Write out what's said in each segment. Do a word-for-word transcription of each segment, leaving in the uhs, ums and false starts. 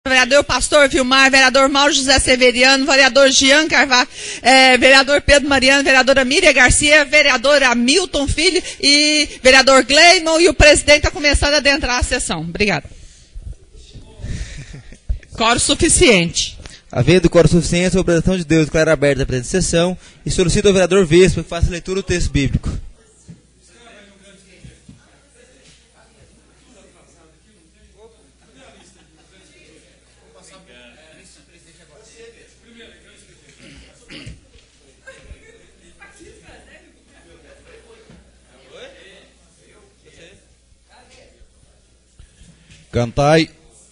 Vereador Pastor Vilmar, vereador Mauro José Severiano, vereador Jean Carvalho, é, vereador Pedro Mariano, vereadora Miriam Garcia, vereador Hamilton Filho e vereador Gleimon, e o presidente está começando a adentrar a sessão. Obrigada. Quórum suficiente. Havendo quórum suficiente, a obrigação de Deus declara aberta a presente sessão e solicito ao vereador Vespa que faça a leitura do texto bíblico. Cantai,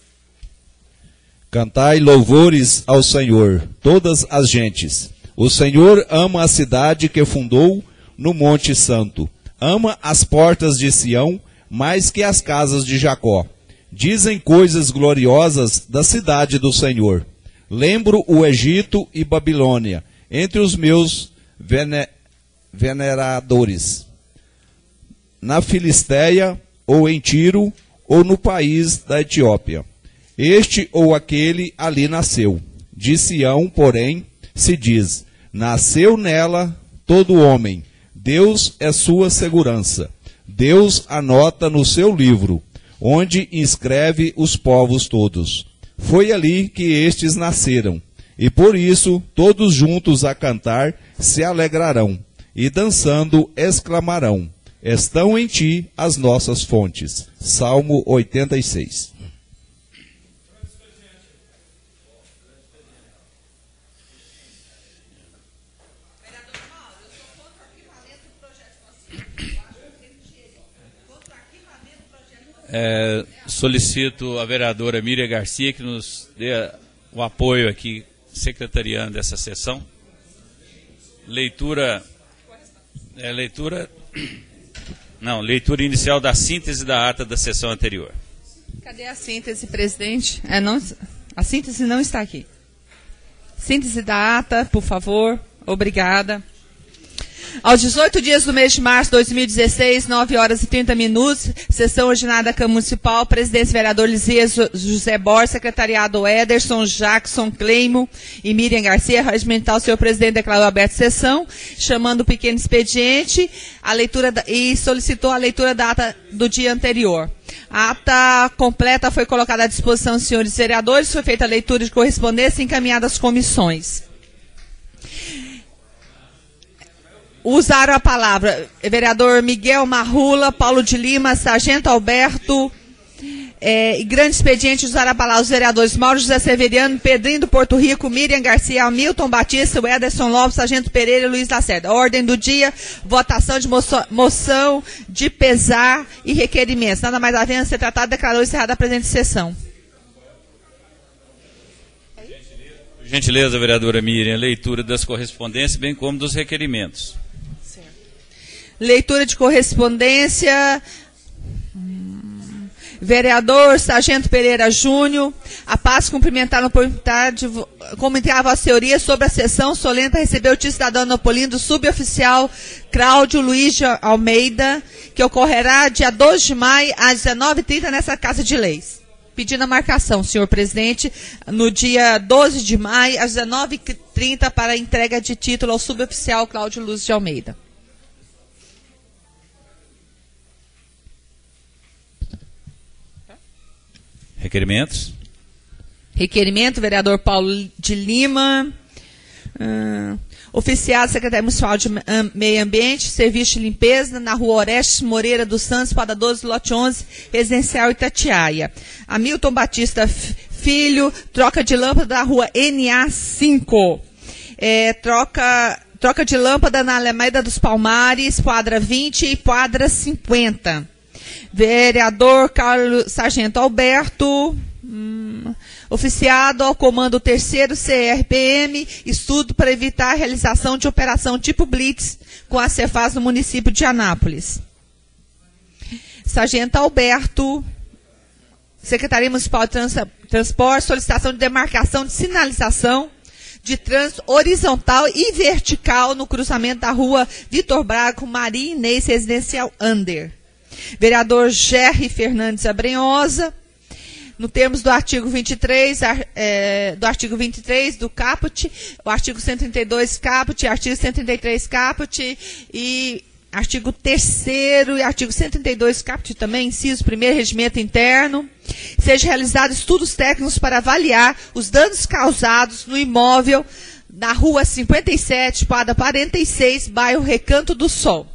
cantai louvores ao Senhor, todas as gentes. O Senhor ama a cidade que fundou no Monte Santo. Ama as portas de Sião mais que as casas de Jacó. Dizem coisas gloriosas da cidade do Senhor. Lembro o Egito e Babilônia, entre os meus vene, veneradores. Na Filisteia ou em Tiro, ou no país da Etiópia. Este ou aquele ali nasceu. De Sião, porém, se diz, nasceu nela todo homem. Deus é sua segurança. Deus anota no seu livro, onde inscreve os povos todos. Foi ali que estes nasceram, e por isso todos juntos a cantar se alegrarão, e dançando exclamarão, estão em ti as nossas fontes. Salmo oitenta e seis. É, solicito a vereadora Miriam Garcia que nos dê o apoio aqui, secretariando dessa sessão. Leitura... É, leitura... Não, leitura inicial da síntese da ata da sessão anterior. Cadê a síntese, presidente? É, não, a síntese não está aqui. Síntese da ata, por favor. Obrigada. Aos dezoito dias do mês de março de dois mil e dezesseis, nove horas e trinta minutos, sessão ordinária da Câmara Municipal, presidência vereador Lisias José Borges, secretariado Ederson, Jackson, Cleimo e Miriam Garcia, regimental, senhor presidente declarou aberta a sessão, chamando o pequeno expediente a leitura da, e solicitou a leitura da ata do dia anterior. A ata completa foi colocada à disposição dos senhores vereadores, foi feita a leitura de correspondência e encaminhada às comissões. Usaram a palavra vereador Miguel Marrula, Paulo de Lima, Sargento Alberto é, e grande expediente usaram a palavra os vereadores Mauro José Severiano, Pedrinho do Porto Rico, Miriam Garcia, Hamilton Batista, Ederson Lopes, Sargento Pereira e Luiz Lacerda. Ordem do dia, votação de moção, moção de pesar e requerimentos. Nada mais havendo ser tratado, declarou encerrada a presente sessão. Por gentileza, vereadora Miriam, leitura das correspondências, bem como dos requerimentos. Leitura de correspondência, hum, vereador Sargento Pereira Júnior, a paz cumprimentar no comentar a vossa senhoria sobre a sessão solene para receber o título cidadão Nopolino do suboficial Cláudio Luiz de Almeida, que ocorrerá dia doze de maio às dezenove e trinta nessa Casa de Leis. Pedindo a marcação, senhor presidente, no dia doze de maio às dezenove e trinta para a entrega de título ao suboficial Cláudio Luiz de Almeida. Requerimentos. Requerimento, vereador Paulo de Lima. Uh, oficiado secretário municipal de Meio Ambiente, serviço de limpeza na rua Orestes Moreira dos Santos, quadra doze, lote onze, residencial Itatiaia. Hamilton Batista Filho, troca de lâmpada na rua N A cinco. É, troca, troca de lâmpada na Alameda dos Palmares, quadra vinte e quadra cinquenta. Vereador Carlos Sargento Alberto, hum, oficiado ao comando terceiro C R P M, estudo para evitar a realização de operação tipo Blitz com a Cefaz no município de Anápolis. Sargento Alberto, Secretaria Municipal de Trans, Transporte, solicitação de demarcação de sinalização de trânsito horizontal e vertical no cruzamento da rua Vitor Braga com Maria Inês Residencial Under. Vereador Gerry Fernandes Abrenhosa, no termos do artigo vinte e três, é, do artigo vinte e três do caput, o artigo cento e trinta e dois caput, artigo cento e trinta e três caput e artigo terceiro e artigo cento e trinta e dois caput também, inciso primeiro, regimento interno, seja realizados estudos técnicos para avaliar os danos causados no imóvel na rua cinquenta e sete, quadra quarenta e seis, bairro Recanto do Sol.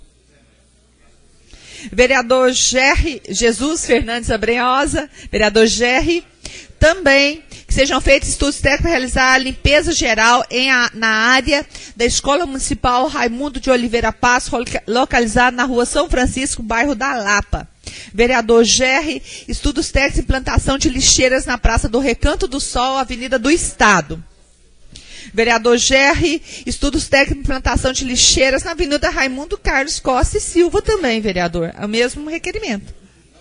Vereador Gerry Jesus Fernandes Abrenhosa, vereador Gerry, também que sejam feitos estudos técnicos para realizar a limpeza geral em a, na área da Escola Municipal Raimundo de Oliveira Passo, localizada na rua São Francisco, bairro da Lapa. Vereador Gerry, estudos técnicos e implantação de lixeiras na Praça do Recanto do Sol, Avenida do Estado. Vereador Gerry, estudos técnicos e implantação de lixeiras na Avenida Raimundo Carlos Costa e Silva também, vereador. É o mesmo requerimento.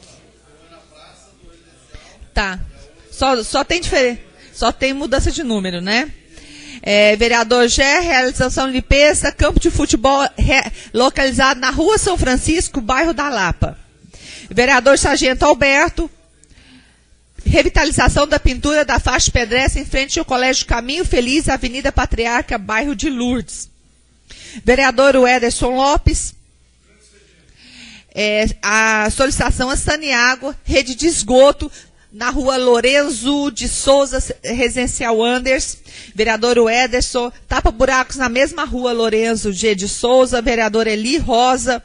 Tá. Só, só, tem, diferença, só tem mudança de número, né? É, vereador Gerry, realização de limpeza, campo de futebol re, localizado na Rua São Francisco, bairro da Lapa. Vereador Sargento Alberto, revitalização da pintura da faixa pedestre em frente ao Colégio Caminho Feliz, Avenida Patriarca, bairro de Lourdes. Vereador Ederson Lopes, é, a solicitação a Saniago, rede de esgoto, na rua Lorenzo de Souza, Residencial Anders. Vereador Ederson, tapa buracos na mesma rua Lorenzo G. de Souza. Vereador Eli Rosa.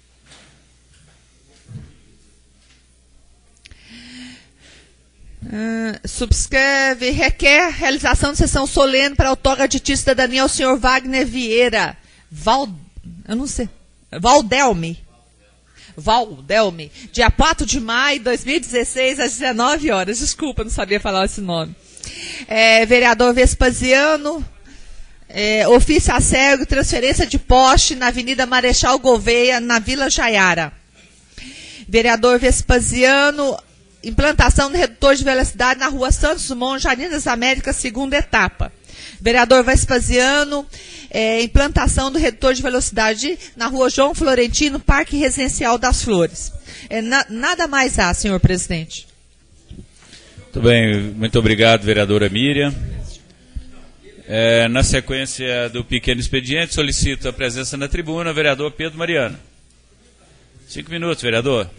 Uh, subscreve, requer realização de sessão solene para outorga de título de cidadania ao senhor Wagner Vieira Val, eu não sei, Valdelme Valdelme, dia quatro de maio de dois mil e dezesseis, às dezenove horas. Desculpa, não sabia falar esse nome. É, vereador Vespasiano, é, ofício a cego, transferência de poste na Avenida Marechal Gouveia, na Vila Jaiara. Vereador Vespasiano, implantação do redutor de velocidade na rua Santos Dumont, Jardim das Américas, segunda etapa. Vereador Vespasiano, é, implantação do redutor de velocidade na rua João Florentino, Parque Residencial das Flores. É, na, nada mais há, senhor presidente. Muito bem, muito obrigado, vereadora Miriam. É, na sequência do pequeno expediente, solicito a presença na tribuna, vereador Pedro Mariano. Cinco minutos, vereador.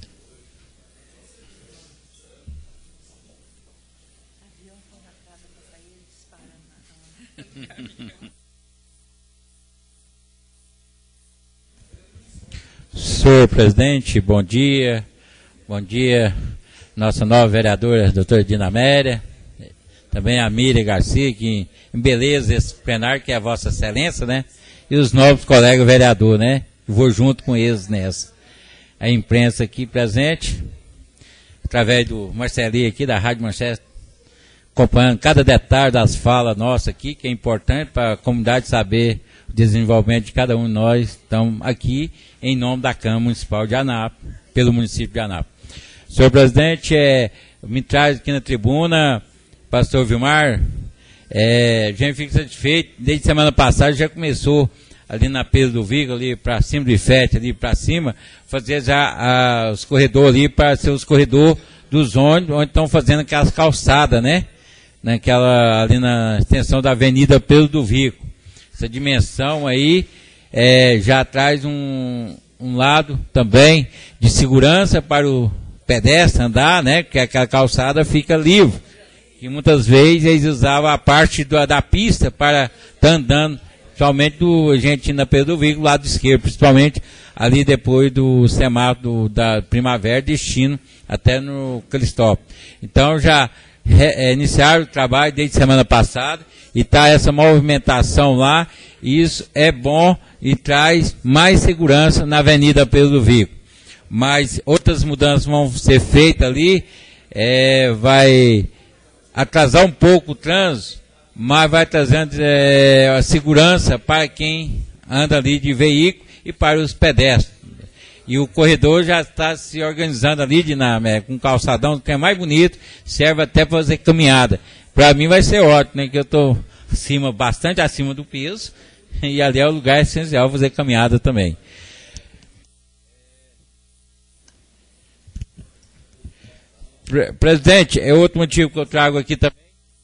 Senhor presidente, bom dia. Bom dia, nossa nova vereadora, doutora Dinaméria. Também a Miriam Garcia, que embeleza esse plenário, que é a vossa excelência, né? E os novos colegas vereadores, né? Vou junto com eles nessa. A imprensa aqui presente, através do Marcelinho aqui, da Rádio Manchester, acompanhando cada detalhe das falas nossas aqui, que é importante para a comunidade saber o desenvolvimento de cada um de nós. Estamos aqui em nome da Câmara Municipal de Anápolis, pelo município de Anápolis. Senhor presidente, é, me traz aqui na tribuna, pastor Vilmar, é, a gente fica satisfeito, desde semana passada já começou ali na Pedro do Vigo, ali para cima do Ifete, ali para cima, fazer já a, os corredores ali para ser os corredores dos ônibus, onde estão fazendo aquelas calçadas, né? Naquela, ali na extensão da Avenida Pedro do Vigo. Essa dimensão aí é, já traz um, um lado também de segurança para o pedestre andar, né? Que aquela calçada fica livre. E muitas vezes eles usavam a parte do, da pista para estar andando, principalmente do gente na Pedro do Vigo, lado esquerdo, principalmente ali depois do semáforo da Primavera, destino até no Cristópolis. Então já re, é, iniciaram o trabalho desde semana passada e está essa movimentação lá, e isso é bom e traz mais segurança na Avenida Pedro do Vigo. Mas outras mudanças vão ser feitas ali, é, vai atrasar um pouco o trânsito, mas vai trazendo é, a segurança para quem anda ali de veículo e para os pedestres. E o corredor já está se organizando ali de, na, é, com calçadão, que é mais bonito, serve até para fazer caminhada. Para mim vai ser ótimo, né, que eu estou acima, bastante acima do peso, e ali é o lugar essencial fazer caminhada também. Pre presidente, é outro motivo que eu trago aqui também.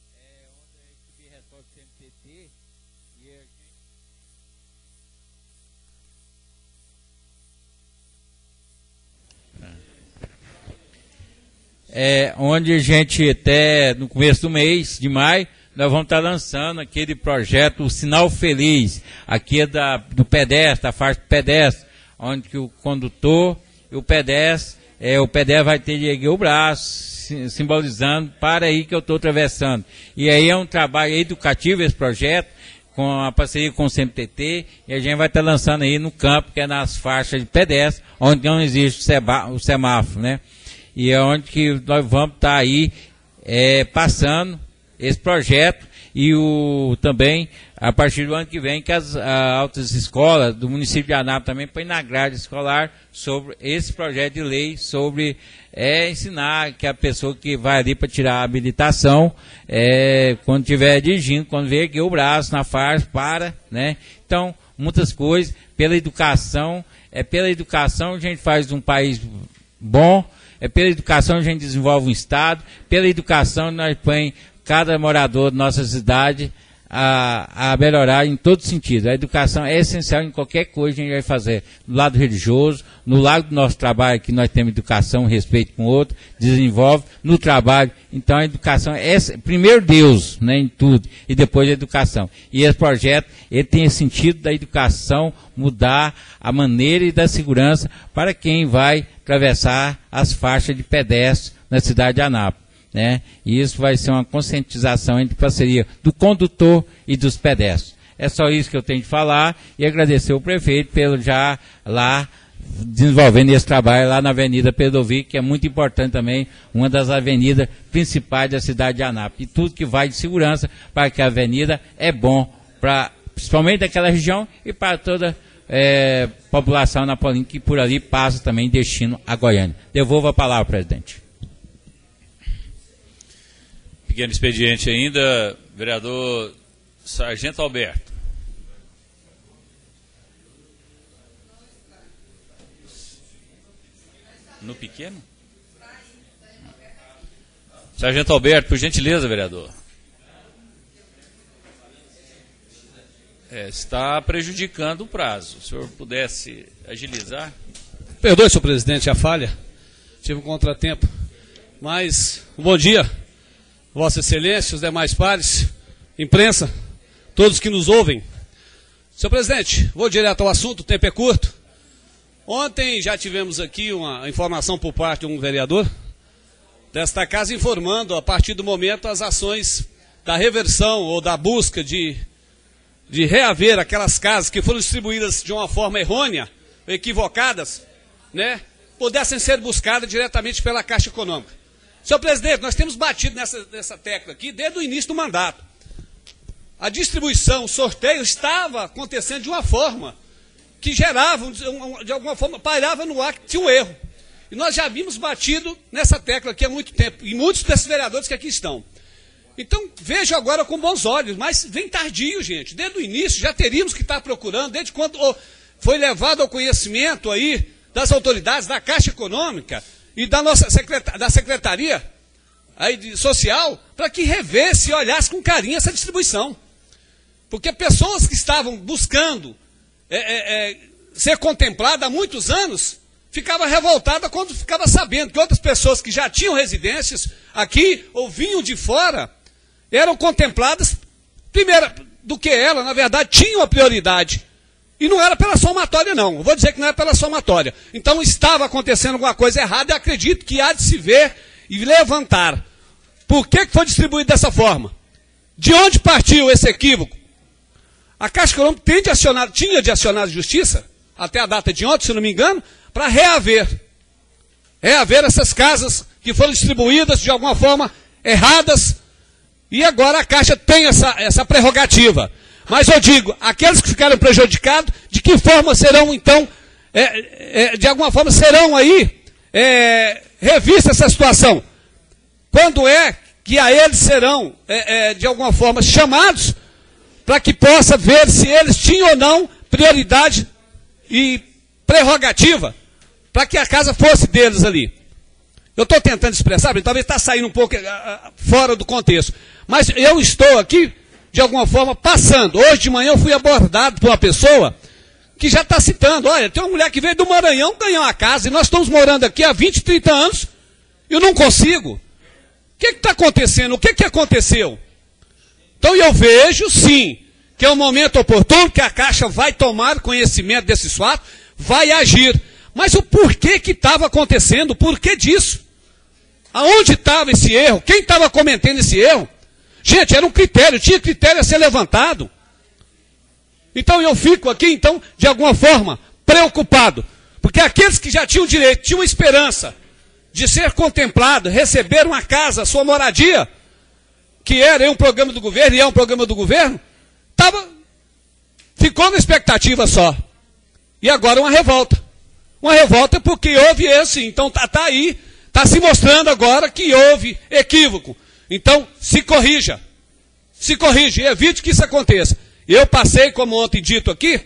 É, onde a gente até no começo do mês de maio nós vamos estar lançando aquele projeto o Sinal Feliz, aqui é da, do pedestre, da faixa do pedestre, onde que o condutor e o pedestre, é, o pedestre vai ter de erguer o braço, simbolizando para aí que eu estou atravessando. E aí é um trabalho educativo esse projeto, com a parceria com o C M T T, e a gente vai estar lançando aí no campo, que é nas faixas de pedestre, onde não existe o semáforo, né? E é onde que nós vamos estar aí é, passando esse projeto e o, também a partir do ano que vem que as a, altas escolas do município de Anápolis também põem na grade escolar sobre esse projeto de lei sobre é, ensinar que a pessoa que vai ali para tirar a habilitação, é, quando estiver dirigindo, quando vê que o braço na faixa, para, né? Então, muitas coisas, pela educação, é pela educação a gente faz um país bom. É pela educação a gente desenvolve um Estado, pela educação nós põe cada morador da nossa cidade a, a melhorar em todo sentido. A educação é essencial em qualquer coisa que a gente vai fazer, no lado religioso, no lado do nosso trabalho, que nós temos educação, respeito com o outro, desenvolve, no trabalho. Então a educação é primeiro Deus, né, em tudo, e depois a educação. E esse projeto, ele tem esse sentido da educação, mudar a maneira e da segurança para quem vai atravessar as faixas de pedestre na cidade de Anápolis, né? E isso vai ser uma conscientização entre parceria do condutor e dos pedestres. É só isso que eu tenho de falar e agradecer o prefeito pelo já lá desenvolvendo esse trabalho lá na Avenida Pedro Vick, que é muito importante também, uma das avenidas principais da cidade de Anápolis. E tudo que vai de segurança para que a avenida é bom, para principalmente daquela região e para toda É, população napolina que por ali passa também destino a Goiânia. Devolvo a palavra, presidente. Pequeno expediente ainda, vereador Sargento Alberto. No pequeno? Sargento Alberto, por gentileza, vereador. É, está prejudicando o prazo. Se o senhor pudesse agilizar. Perdoe, senhor presidente, a falha. Tive um contratempo. Mas, um bom dia, Vossa Excelência, os demais pares, imprensa, todos que nos ouvem. Senhor presidente, vou direto ao assunto, o tempo é curto. Ontem já tivemos aqui uma informação por parte de um vereador desta casa informando, a partir do momento, as ações da reversão ou da busca de de reaver aquelas casas que foram distribuídas de uma forma errônea, equivocadas, né, pudessem ser buscadas diretamente pela Caixa Econômica. Senhor presidente, nós temos batido nessa, nessa tecla aqui desde o início do mandato. A distribuição, o sorteio estava acontecendo de uma forma que gerava, de alguma forma, pairava no ar que tinha um erro. E nós já vimos batido nessa tecla aqui há muito tempo, e muitos desses vereadores que aqui estão. Então, vejo agora com bons olhos, mas vem tardio, gente. Desde o início já teríamos que estar procurando, desde quando foi levado ao conhecimento aí das autoridades da Caixa Econômica e da nossa secretaria, da Secretaria aí de Social, para que revesse e olhasse com carinho essa distribuição. Porque pessoas que estavam buscando é, é, é, ser contempladas há muitos anos, ficava revoltada quando ficava sabendo que outras pessoas que já tinham residências aqui ou vinham de fora, eram contempladas, primeiro, do que ela, na verdade, tinham a prioridade. E não era pela somatória, não. Eu vou dizer que não era pela somatória. Então, estava acontecendo alguma coisa errada e acredito que há de se ver e levantar. Por que foi distribuído dessa forma? De onde partiu esse equívoco? A Caixa Econômica tem de acionar, tinha de acionar a Justiça, até a data de ontem, se não me engano, para reaver. Reaver essas casas que foram distribuídas de alguma forma erradas. E agora a Caixa tem essa, essa prerrogativa. Mas eu digo, aqueles que ficaram prejudicados, de que forma serão, então, é, é, de alguma forma serão aí é, revista essa situação? Quando é que a eles serão, é, é, de alguma forma, chamados para que possa ver se eles tinham ou não prioridade e prerrogativa para que a casa fosse deles ali? Eu estou tentando expressar, talvez está saindo um pouco uh, fora do contexto. Mas eu estou aqui, de alguma forma, passando. Hoje de manhã eu fui abordado por uma pessoa que já está citando, olha, tem uma mulher que veio do Maranhão ganhar uma casa, e nós estamos morando aqui há vinte, trinta anos, e eu não consigo. O que está acontecendo? O que, que aconteceu? Então eu vejo, sim, que é um momento oportuno, que a Caixa vai tomar conhecimento desses fatos, vai agir. Mas o porquê que estava acontecendo? O porquê disso? Aonde estava esse erro? Quem estava cometendo esse erro? Gente, era um critério, tinha critério a ser levantado. Então eu fico aqui, então, de alguma forma, preocupado. Porque aqueles que já tinham direito, tinham esperança de ser contemplado, receber uma casa, sua moradia, que era um programa do governo, e é um programa do governo, tava, ficou na expectativa só. E agora uma revolta. Uma revolta porque houve esse, então está tá aí, está se mostrando agora que houve equívoco. Então, se corrija. Se corrija e evite que isso aconteça. Eu passei, como ontem dito aqui,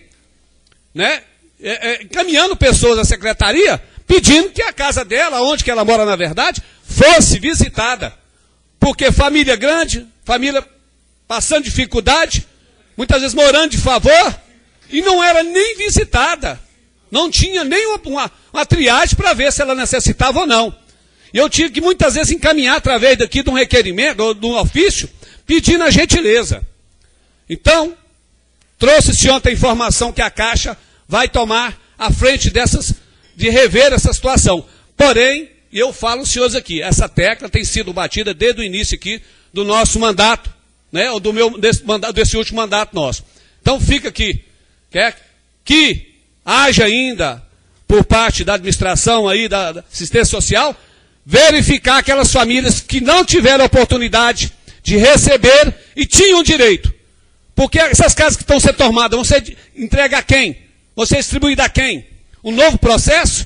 né, é, é, encaminhando pessoas à secretaria, pedindo que a casa dela, onde que ela mora na verdade, fosse visitada. Porque família grande, família passando dificuldade, muitas vezes morando de favor, e não era nem visitada. Não tinha nem uma, uma, uma triagem para ver se ela necessitava ou não. E eu tive que muitas vezes encaminhar através daqui de um requerimento, ou de um ofício, pedindo a gentileza. Então, trouxe-se ontem a informação que a Caixa vai tomar a frente dessas, de rever essa situação. Porém, eu falo, senhores, aqui, essa tecla tem sido batida desde o início aqui do nosso mandato, né, ou do meu, desse, desse último mandato nosso. Então, fica aqui, quer que haja ainda, por parte da administração aí, da, da assistência social, verificar aquelas famílias que não tiveram oportunidade de receber e tinham direito. Porque essas casas que estão sendo tomadas, vão ser entregue a quem? Vão ser distribuídas a quem? Um novo processo?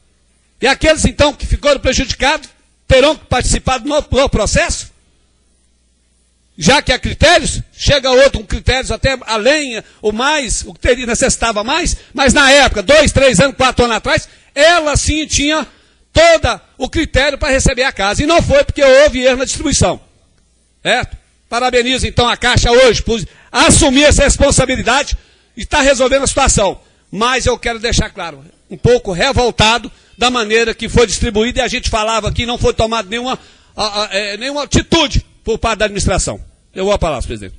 E aqueles, então, que ficaram prejudicados, terão que participar do novo, novo processo? Já que há critérios, chega outro com critérios até além, ou mais, o que teria, necessitava mais, mas na época, dois, três anos, quatro anos atrás, ela sim tinha todo o critério para receber a casa. E não foi porque houve erro na distribuição. Certo? Parabenizo então a Caixa hoje por assumir essa responsabilidade e está resolvendo a situação. Mas eu quero deixar claro, um pouco revoltado da maneira que foi distribuída, e a gente falava que não foi tomada nenhuma, a, a, é, nenhuma atitude por parte da administração. Eu vou a palavra, presidente.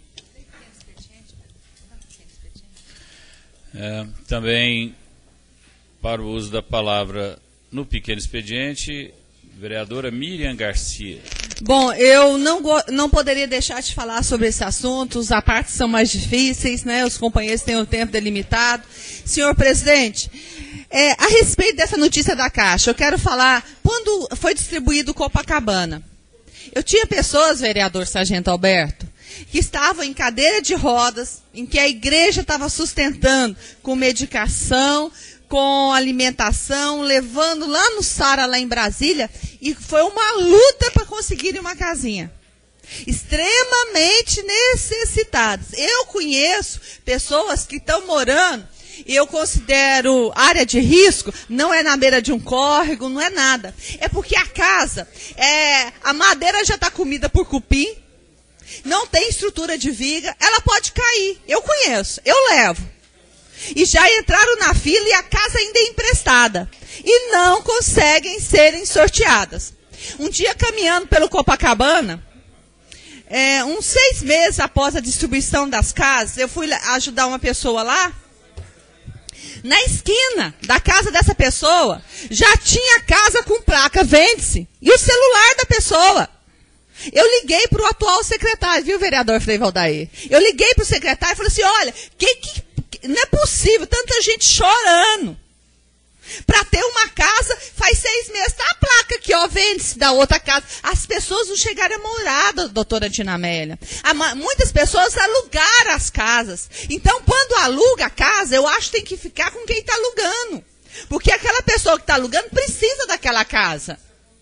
É, também, para o uso da palavra no pequeno expediente, vereadora Miriam Garcia. Bom, eu não, não poderia deixar de falar sobre esse assunto, as partes são mais difíceis, né? Os companheiros têm o tempo delimitado. Senhor presidente, é, a respeito dessa notícia da Caixa, eu quero falar, quando foi distribuído o Copacabana, eu tinha pessoas, vereador Sargento Alberto, que estavam em cadeira de rodas, em que a igreja estava sustentando com medicação, com alimentação, levando lá no Sara, lá em Brasília, e foi uma luta para conseguirem uma casinha. Extremamente necessitadas. Eu conheço pessoas que estão morando, e eu considero área de risco, não é na beira de um córrego, não é nada. É porque a casa, é, a madeira já está comida por cupim, não tem estrutura de viga, ela pode cair. Eu conheço, eu levo. E já entraram na fila e a casa ainda é emprestada. E não conseguem serem sorteadas. Um dia caminhando pelo Copacabana, é, uns seis meses após a distribuição das casas, eu fui ajudar uma pessoa lá. Na esquina da casa dessa pessoa, já tinha casa com placa, vende-se. E o celular da pessoa. Eu liguei para o atual secretário, viu, vereador Frei Valdair? Eu liguei para o secretário e falei assim, olha, que, que, não é possível, tanta gente chorando. Para ter uma casa, faz seis meses, tá a placa aqui, ó, vende-se da outra casa. As pessoas não chegaram a morar, doutora Dinamélia. Muitas pessoas alugaram as casas. Então, quando aluga a casa, eu acho que tem que ficar com quem está alugando. Porque aquela pessoa que está alugando precisa daquela casa.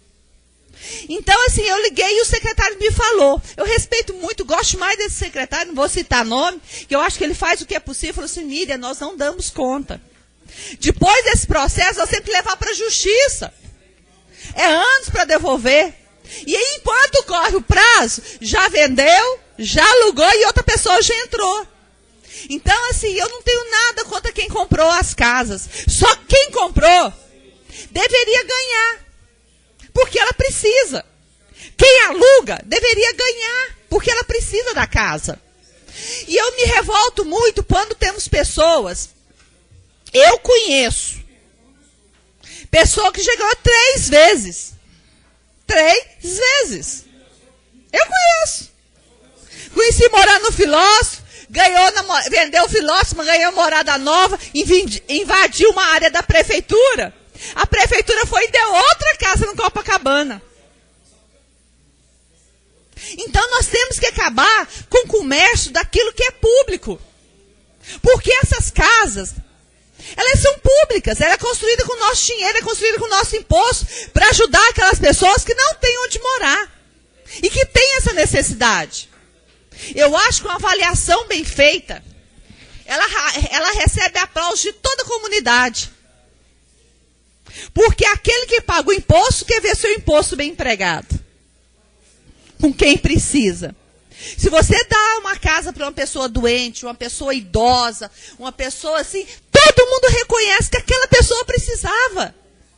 Então, assim, eu liguei e o secretário me falou. Eu respeito muito, gosto mais desse secretário, não vou citar nome, que eu acho que ele faz o que é possível. Falou assim, Miriam, nós não damos conta. Depois desse processo, nós temos que levar para a justiça. É anos para devolver. E aí, enquanto corre o prazo, já vendeu, já alugou e outra pessoa já entrou. Então, assim, eu não tenho nada contra quem comprou as casas. Só quem comprou deveria ganhar, porque ela precisa. Quem aluga deveria ganhar, porque ela precisa da casa. E eu me revolto muito quando temos pessoas, eu conheço, pessoa que chegou três vezes. Três vezes. Eu conheço. Conheci morando no Filósofo, ganhou, vendeu o Filósofo, ganhou morada nova, invadiu uma área da prefeitura. A prefeitura foi e deu outra casa no Copacabana. Então nós temos que acabar com o comércio daquilo que é público. Porque essas casas, elas são públicas, ela é construída com o nosso dinheiro, é construída com o nosso imposto, para ajudar aquelas pessoas que não têm onde morar. E que têm essa necessidade. Eu acho que uma avaliação bem feita, ela, ela recebe aplausos de toda a comunidade. Porque aquele que paga o imposto quer ver seu imposto bem empregado. Com quem precisa. Se você dá uma casa para uma pessoa doente, uma pessoa idosa, uma pessoa assim, todo mundo reconhece que aquela pessoa precisava.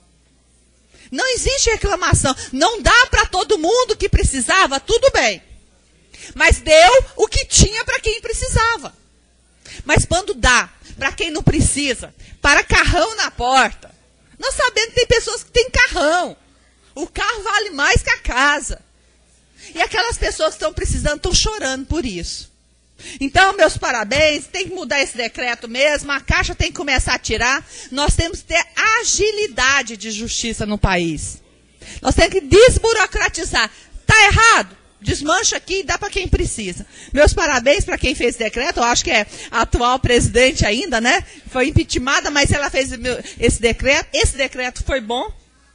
Não existe reclamação. Não dá para todo mundo que precisava, tudo bem. Mas deu o que tinha para quem precisava. Mas quando dá para quem não precisa, para carrão na porta, nós sabemos que tem pessoas que têm carrão. O carro vale mais que a casa. E aquelas pessoas que estão precisando estão chorando por isso. Então, meus parabéns, tem que mudar esse decreto mesmo, a Caixa tem que começar a tirar. Nós temos que ter agilidade de justiça no país. Nós temos que desburocratizar. Está errado? Desmancha aqui e dá para quem precisa. Meus parabéns para quem fez esse decreto, eu acho que é a atual presidente ainda, né? Foi impeachmentada, mas ela fez esse decreto. Esse decreto foi bom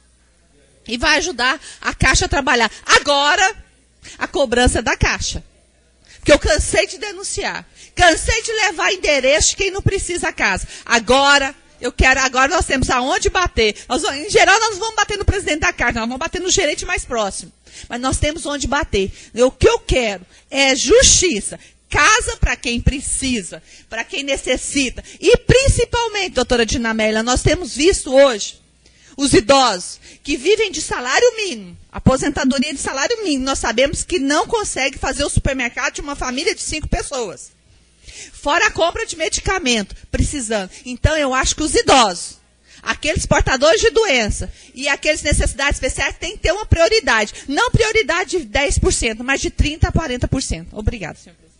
e vai ajudar a Caixa a trabalhar. Agora, a cobrança é da Caixa. Porque eu cansei de denunciar. Cansei de levar endereço de quem não precisa a casa. Agora, eu quero, agora nós temos aonde bater. Nós, em geral, nós não vamos bater no presidente da Caixa, nós vamos bater no gerente mais próximo. Mas nós temos onde bater. O que eu quero é justiça. Casa para quem precisa, para quem necessita. E principalmente, doutora Dinamélia, nós temos visto hoje os idosos que vivem de salário mínimo, aposentadoria de salário mínimo, nós sabemos que não consegue fazer o supermercado de uma família de cinco pessoas. Fora a compra de medicamento, precisando. Então, eu acho que os idosos, aqueles portadores de doença e aqueles necessidades especiais têm que ter uma prioridade. Não prioridade de dez por cento, mas de trinta por cento a quarenta por cento. Obrigada, senhor presidente.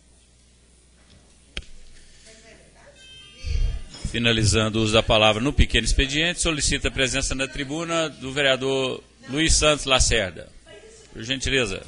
Finalizando o uso da palavra no pequeno expediente, solicita a presença na tribuna do vereador Luiz Santos Lacerda. Por gentileza.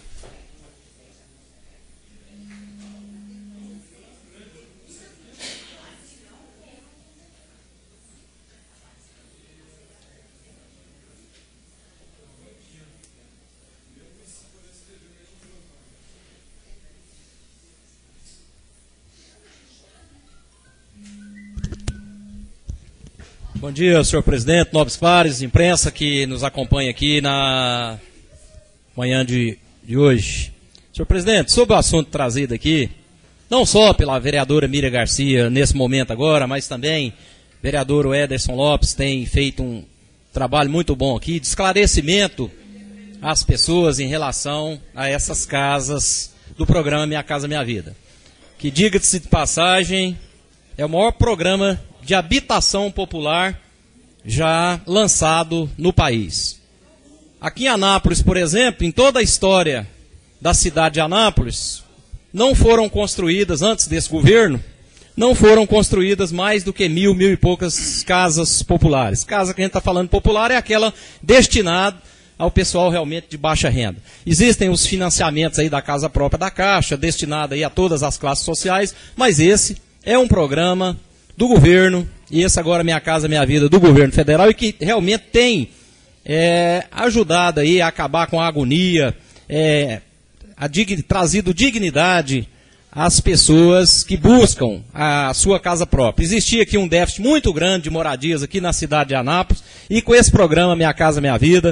Bom dia, senhor presidente, nobres pares, imprensa que nos acompanha aqui na manhã de, de hoje. Senhor presidente, sobre o assunto trazido aqui, não só pela vereadora Miriam Garcia nesse momento agora, mas também o vereador Ederson Lopes tem feito um trabalho muito bom aqui de esclarecimento às pessoas em relação a essas casas do programa Minha Casa Minha Vida. Que, diga-se de passagem, é o maior programa de habitação popular já lançado no país. Aqui em Anápolis, por exemplo, em toda a história da cidade de Anápolis, não foram construídas, antes desse governo, não foram construídas mais do que mil, mil e poucas casas populares. Casa que a gente está falando popular é aquela destinada ao pessoal realmente de baixa renda. Existem os financiamentos aí da casa própria da Caixa, destinado aí a todas as classes sociais, mas esse é um programa do governo, e esse agora Minha Casa Minha Vida do governo federal, e que realmente tem é, ajudado aí a acabar com a agonia, é, a dig, trazido dignidade às pessoas que buscam a sua casa própria. Existia aqui um déficit muito grande de moradias aqui na cidade de Anápolis, e com esse programa Minha Casa Minha Vida,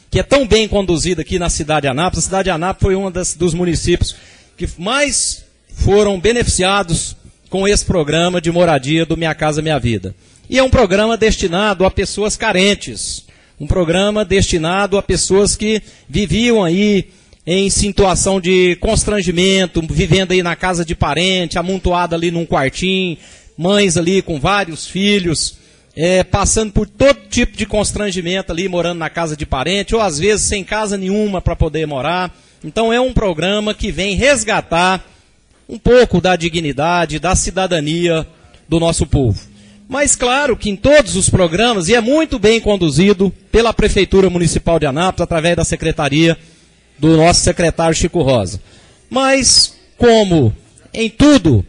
que é tão bem conduzida aqui na cidade de Anápolis. A cidade de Anápolis foi um das, dos municípios que mais foram beneficiados com esse programa de moradia do Minha Casa Minha Vida. E é um programa destinado a pessoas carentes, um programa destinado a pessoas que viviam aí em situação de constrangimento, vivendo aí na casa de parente, amontoada ali num quartinho, mães ali com vários filhos, é, passando por todo tipo de constrangimento ali, morando na casa de parente, ou às vezes sem casa nenhuma para poder morar. Então é um programa que vem resgatar um pouco da dignidade, da cidadania do nosso povo. Mas claro que em todos os programas, e é muito bem conduzido pela Prefeitura Municipal de Anápolis, através da Secretaria do nosso secretário Chico Rosa. Mas, como em tudo,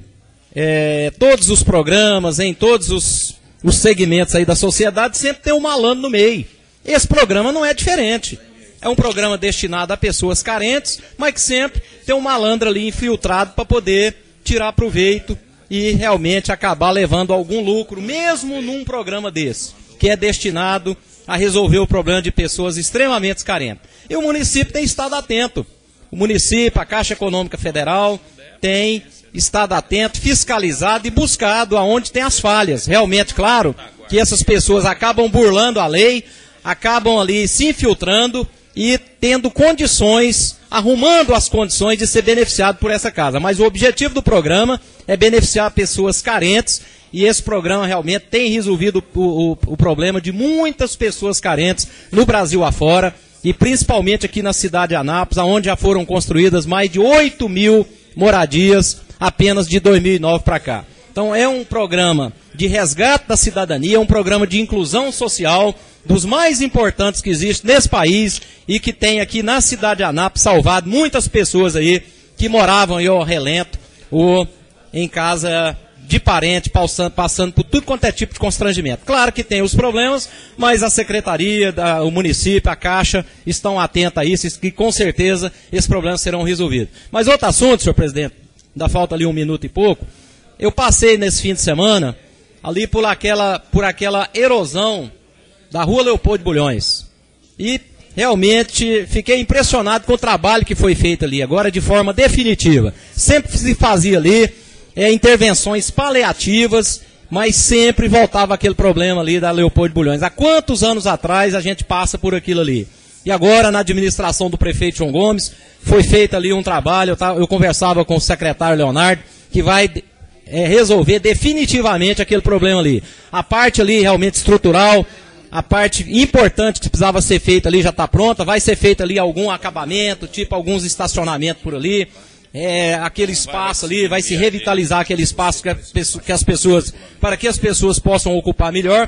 é, todos os programas, em todos os, os segmentos aí da sociedade, sempre tem um malandro no meio. Esse programa não é diferente. É um programa destinado a pessoas carentes, mas que sempre tem um malandro ali infiltrado para poder tirar proveito e realmente acabar levando algum lucro, mesmo num programa desse, que é destinado a resolver o problema de pessoas extremamente carentes. E o município tem estado atento. O município, a Caixa Econômica Federal, tem estado atento, fiscalizado e buscado aonde tem as falhas. Realmente, claro, que essas pessoas acabam burlando a lei, acabam ali se infiltrando e tendo condições, arrumando as condições de ser beneficiado por essa casa. Mas o objetivo do programa é beneficiar pessoas carentes, e esse programa realmente tem resolvido o, o, o problema de muitas pessoas carentes no Brasil afora, e principalmente aqui na cidade de Anápolis, onde já foram construídas mais de oito mil moradias apenas de dois mil e nove para cá. Então é um programa de resgate da cidadania, é um programa de inclusão social, dos mais importantes que existe nesse país e que tem aqui na cidade de Anápolis salvado muitas pessoas aí que moravam aí ao relento ou em casa de parente, passando, passando por tudo quanto é tipo de constrangimento. Claro que tem os problemas, mas a Secretaria, da, o município, a Caixa estão atentos a isso e com certeza esses problemas serão resolvidos. Mas outro assunto, senhor presidente, ainda falta ali um minuto e pouco, eu passei nesse fim de semana ali por aquela, por aquela erosão da Rua Leopoldo de Bulhões. E realmente fiquei impressionado com o trabalho que foi feito ali, agora de forma definitiva. Sempre se fazia ali é, intervenções paliativas, mas sempre voltava aquele problema ali da Leopoldo de Bulhões. Há quantos anos atrás a gente passa por aquilo ali? E agora, na administração do prefeito João Gomes, foi feito ali um trabalho, eu, tava, eu conversava com o secretário Leonardo, que vai é, resolver definitivamente aquele problema ali. A parte ali realmente estrutural, a parte importante que precisava ser feita ali já está pronta, vai ser feito ali algum acabamento, tipo alguns estacionamentos por ali, é, aquele espaço ali, vai se revitalizar aquele espaço que, a, que as pessoas, para que as pessoas possam ocupar melhor,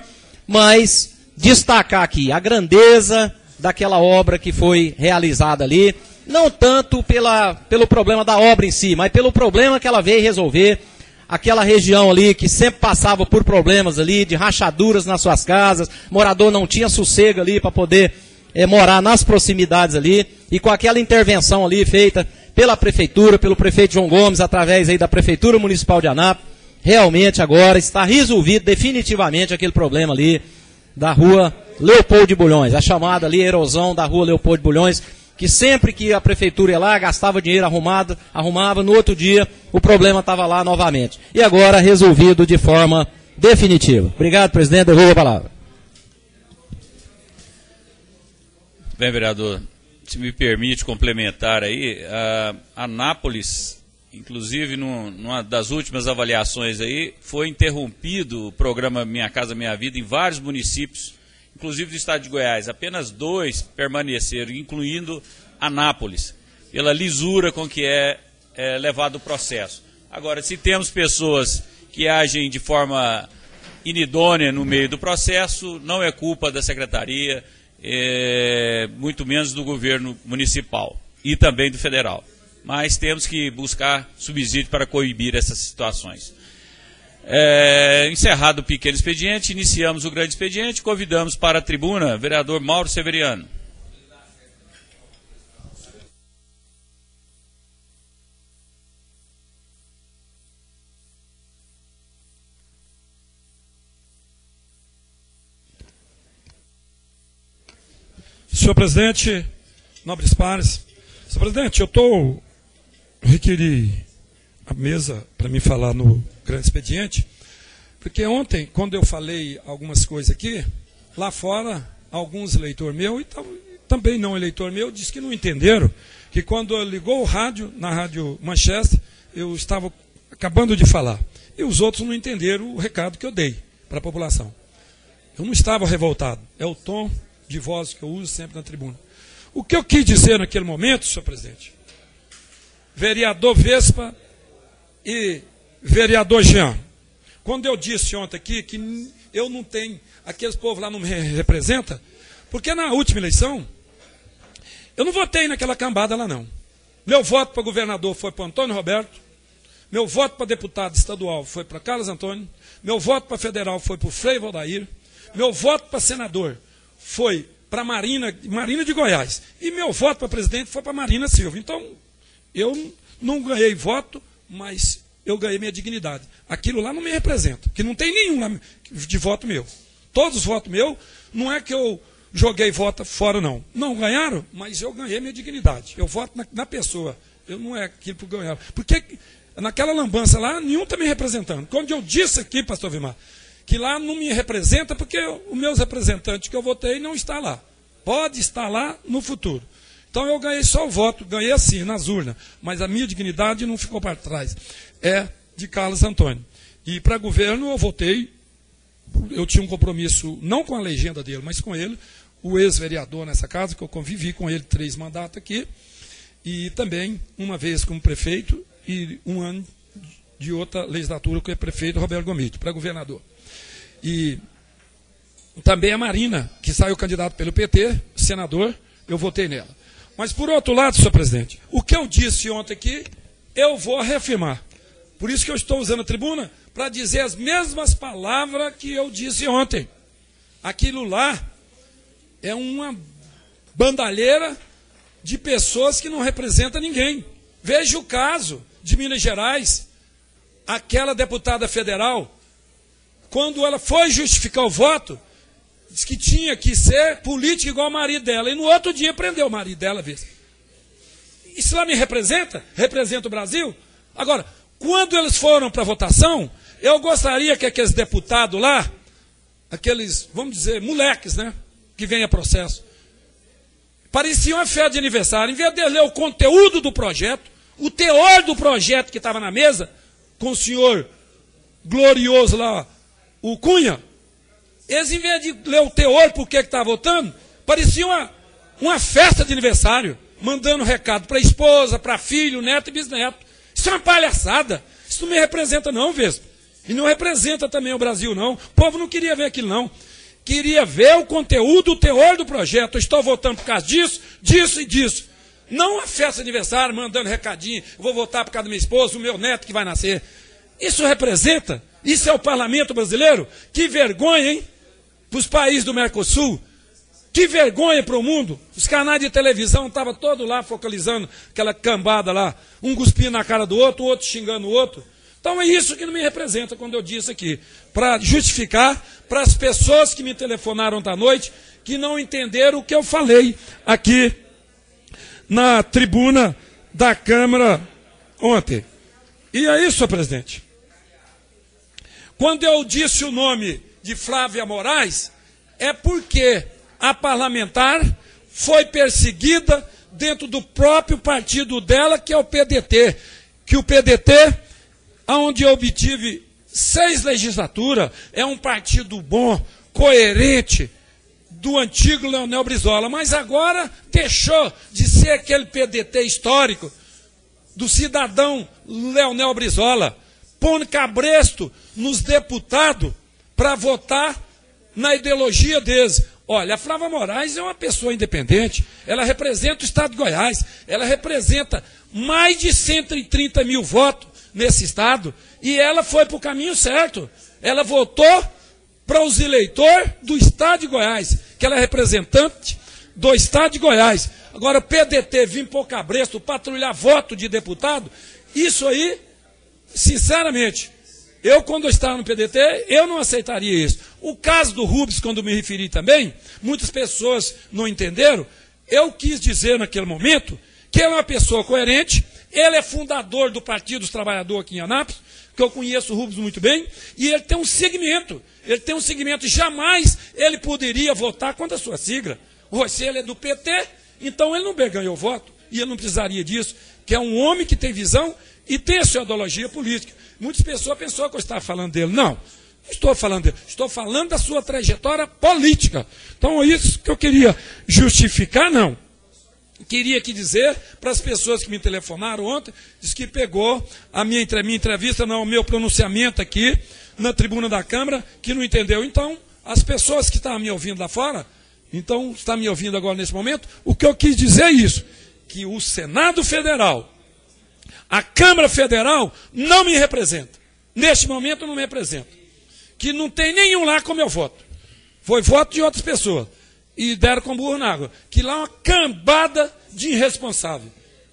mas destacar aqui a grandeza daquela obra que foi realizada ali, não tanto pela, pelo problema da obra em si, mas pelo problema que ela veio resolver. Aquela região ali que sempre passava por problemas ali, de rachaduras nas suas casas, morador não tinha sossego ali para poder é, morar nas proximidades ali, e com aquela intervenção ali feita pela prefeitura, pelo prefeito João Gomes, através aí da Prefeitura Municipal de Anápolis, realmente agora está resolvido definitivamente aquele problema ali da Rua Leopoldo de Bulhões, a chamada ali erosão da Rua Leopoldo de Bulhões, que sempre que a prefeitura ia lá, gastava dinheiro arrumado, arrumava, no outro dia o problema estava lá novamente. E agora resolvido de forma definitiva. Obrigado, presidente, devolvo a palavra. Bem, vereador, se me permite complementar aí, a Anápolis, inclusive num, numa das últimas avaliações aí, foi interrompido o programa Minha Casa Minha Vida em vários municípios, inclusive do estado de Goiás. Apenas dois permaneceram, incluindo Anápolis, pela lisura com que é, é levado o processo. Agora, se temos pessoas que agem de forma inidônea no meio do processo, não é culpa da secretaria, é, muito menos do governo municipal e também do federal. Mas temos que buscar subsídio para coibir essas situações. É, encerrado o pequeno expediente, iniciamos o grande expediente, convidamos para a tribuna o vereador Mauro Severiano. senhor presidente, nobres pares. Senhor presidente, eu estou... requeri a mesa para me falar no grande expediente, porque ontem, quando eu falei algumas coisas aqui, lá fora, alguns eleitores meus, e também não eleitor meu, disse que não entenderam, que quando ligou o rádio, na Rádio Manchester, eu estava acabando de falar. E os outros não entenderam o recado que eu dei para a população. Eu não estava revoltado. É o tom de voz que eu uso sempre na tribuna. O que eu quis dizer naquele momento, senhor presidente? Vereador Vespa e vereador Jean. Quando eu disse ontem aqui que eu não tenho, aqueles povos lá não me representam, porque na última eleição, eu não votei naquela cambada lá não. Meu voto para governador foi para Antônio Roberto, meu voto para deputado estadual foi para Carlos Antônio, meu voto para federal foi para o Frei Valdair, meu voto para senador foi para Marina, Marina de Goiás, e meu voto para presidente foi para Marina Silva. Então, eu não ganhei voto, mas eu ganhei minha dignidade. Aquilo lá não me representa, que não tem nenhum lá de voto meu. Todos os votos meus, não é que eu joguei voto fora, não. Não ganharam, mas eu ganhei minha dignidade. Eu voto na, na pessoa, eu não é aquilo que ganharam. Porque naquela lambança lá, nenhum está me representando. Quando eu disse aqui, pastor Vimar, que lá não me representa, porque os meus representantes que eu votei não estão lá. Pode estar lá no futuro. Então eu ganhei só o voto, ganhei assim, nas urnas, mas a minha dignidade não ficou para trás. É de Carlos Antônio. E para governo eu votei, eu tinha um compromisso, não com a legenda dele, mas com ele, o ex-vereador nessa casa, que eu convivi com ele três mandatos aqui, e também uma vez como prefeito, e um ano de outra legislatura com o prefeito Roberto Gomide, para governador. E também a Marina, que saiu candidato pelo P T, senador, eu votei nela. Mas, por outro lado, senhor presidente, o que eu disse ontem aqui, eu vou reafirmar. Por isso que eu estou usando a tribuna, para dizer as mesmas palavras que eu disse ontem. Aquilo lá é uma bandalheira de pessoas que não representam ninguém. Veja o caso de Minas Gerais, aquela deputada federal, quando ela foi justificar o voto, disse que tinha que ser política igual o marido dela. E no outro dia prendeu o marido dela. Vê. Isso lá me representa? Representa o Brasil? Agora, quando eles foram para a votação, eu gostaria que aqueles deputados lá, aqueles, vamos dizer, moleques, né? Que vêm a processo, pareciam uma festa de aniversário. Em vez de ler o conteúdo do projeto, o teor do projeto que estava na mesa, com o senhor glorioso lá, o Cunha, eles, em vez de ler o teor por que está votando, parecia uma, uma festa de aniversário, mandando recado para a esposa, para filho, neto e bisneto. Isso é uma palhaçada. Isso não me representa não, Vespa. E não representa também o Brasil, não. O povo não queria ver aquilo, não. Queria ver o conteúdo, o teor do projeto. Eu estou votando por causa disso, disso e disso. Não uma festa de aniversário, mandando recadinho, vou votar por causa da minha esposa, o meu neto que vai nascer. Isso representa? Isso é o parlamento brasileiro? Que vergonha, hein? Para os países do Mercosul, que vergonha para o mundo. Os canais de televisão estavam todos lá focalizando aquela cambada lá, um cuspindo na cara do outro, o outro xingando o outro. Então é isso que não me representa quando eu disse aqui, para justificar para as pessoas que me telefonaram da noite, que não entenderam o que eu falei aqui na tribuna da Câmara ontem. E é isso, senhor presidente. Quando eu disse o nome de Flávia Moraes, é porque a parlamentar foi perseguida dentro do próprio partido dela, que é o P D T. Que o P D T, onde eu obtive seis legislaturas, é um partido bom, coerente, do antigo Leonel Brizola, mas agora deixou de ser aquele P D T histórico do cidadão Leonel Brizola, pondo cabresto nos deputados para votar na ideologia deles. Olha, a Flávia Moraes é uma pessoa independente, ela representa o estado de Goiás, ela representa mais de cento e trinta mil votos nesse estado, e ela foi para o caminho certo. Ela votou para os eleitores do estado de Goiás, que ela é representante do estado de Goiás. Agora, o P D T vir pôr cabresto, patrulhar voto de deputado, isso aí, sinceramente, eu, quando eu estava no P D T, eu não aceitaria isso. O caso do Rubens, quando me referi também, muitas pessoas não entenderam. Eu quis dizer naquele momento que ele é uma pessoa coerente, ele é fundador do Partido dos Trabalhadores aqui em Anápolis, que eu conheço o Rubens muito bem, e ele tem um segmento, ele tem um segmento, e jamais ele poderia votar contra a sua sigla. Você, ele é do P T, então ele não ganhou voto, e ele não precisaria disso, que é um homem que tem visão e tem a sua ideologia política. Muitas pessoas pensaram que eu estava falando dele. Não, não estou falando dele, estou falando da sua trajetória política. Então é isso que eu queria justificar, não. Queria aqui dizer para as pessoas que me telefonaram ontem, disse que pegou a minha, a minha entrevista, não, o meu pronunciamento aqui na tribuna da Câmara, que não entendeu. Então, as pessoas que estavam me ouvindo lá fora, então, está me ouvindo agora nesse momento, o que eu quis dizer é isso, que o Senado Federal, a Câmara Federal, não me representa. Neste momento, não me representa. Que não tem nenhum lá como eu voto. Foi voto de outras pessoas. E deram com burro na água. Que lá é uma cambada de irresponsável.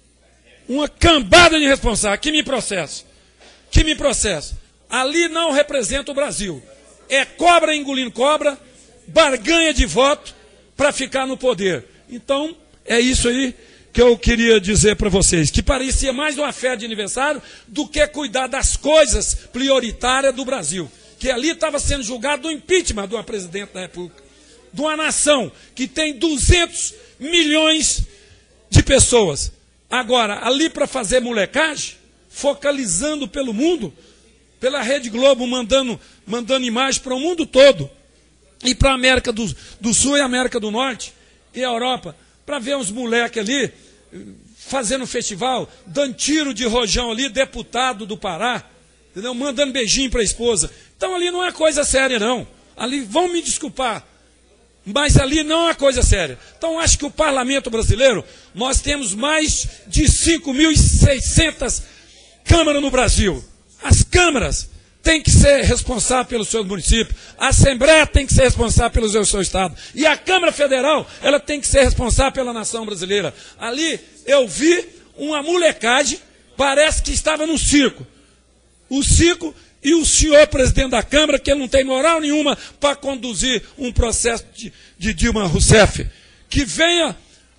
Uma cambada de irresponsável. Que me processa. Que me processa. Ali não representa o Brasil. É cobra engolindo cobra, barganha de voto para ficar no poder. Então, é isso aí que eu queria dizer para vocês. Que parecia mais uma festa de aniversário do que cuidar das coisas prioritárias do Brasil. Que ali estava sendo julgado o impeachment de uma presidente da República. De uma nação que tem duzentos milhões de pessoas. Agora, ali para fazer molecagem, focalizando pelo mundo, pela Rede Globo, mandando, mandando imagem para o mundo todo, e para a América do, do Sul e América do Norte, e a Europa, para ver uns moleques ali, fazendo festival, dando tiro de rojão ali, deputado do Pará, entendeu? Mandando beijinho para a esposa. Então ali não é coisa séria, não. Ali, vão me desculpar, mas ali não é coisa séria. Então acho que o parlamento brasileiro, nós temos mais de cinco mil e seiscentas câmaras no Brasil. As câmaras têm que ser responsáveis pelos seus municípios, a Assembleia tem que ser responsável pelo seu estado, e a Câmara Federal, ela tem que ser responsável pela nação brasileira. Ali eu vi uma molecagem, parece que estava no circo. O circo e o senhor presidente da Câmara, que ele não tem moral nenhuma para conduzir um processo de, de Dilma Rousseff. Que venha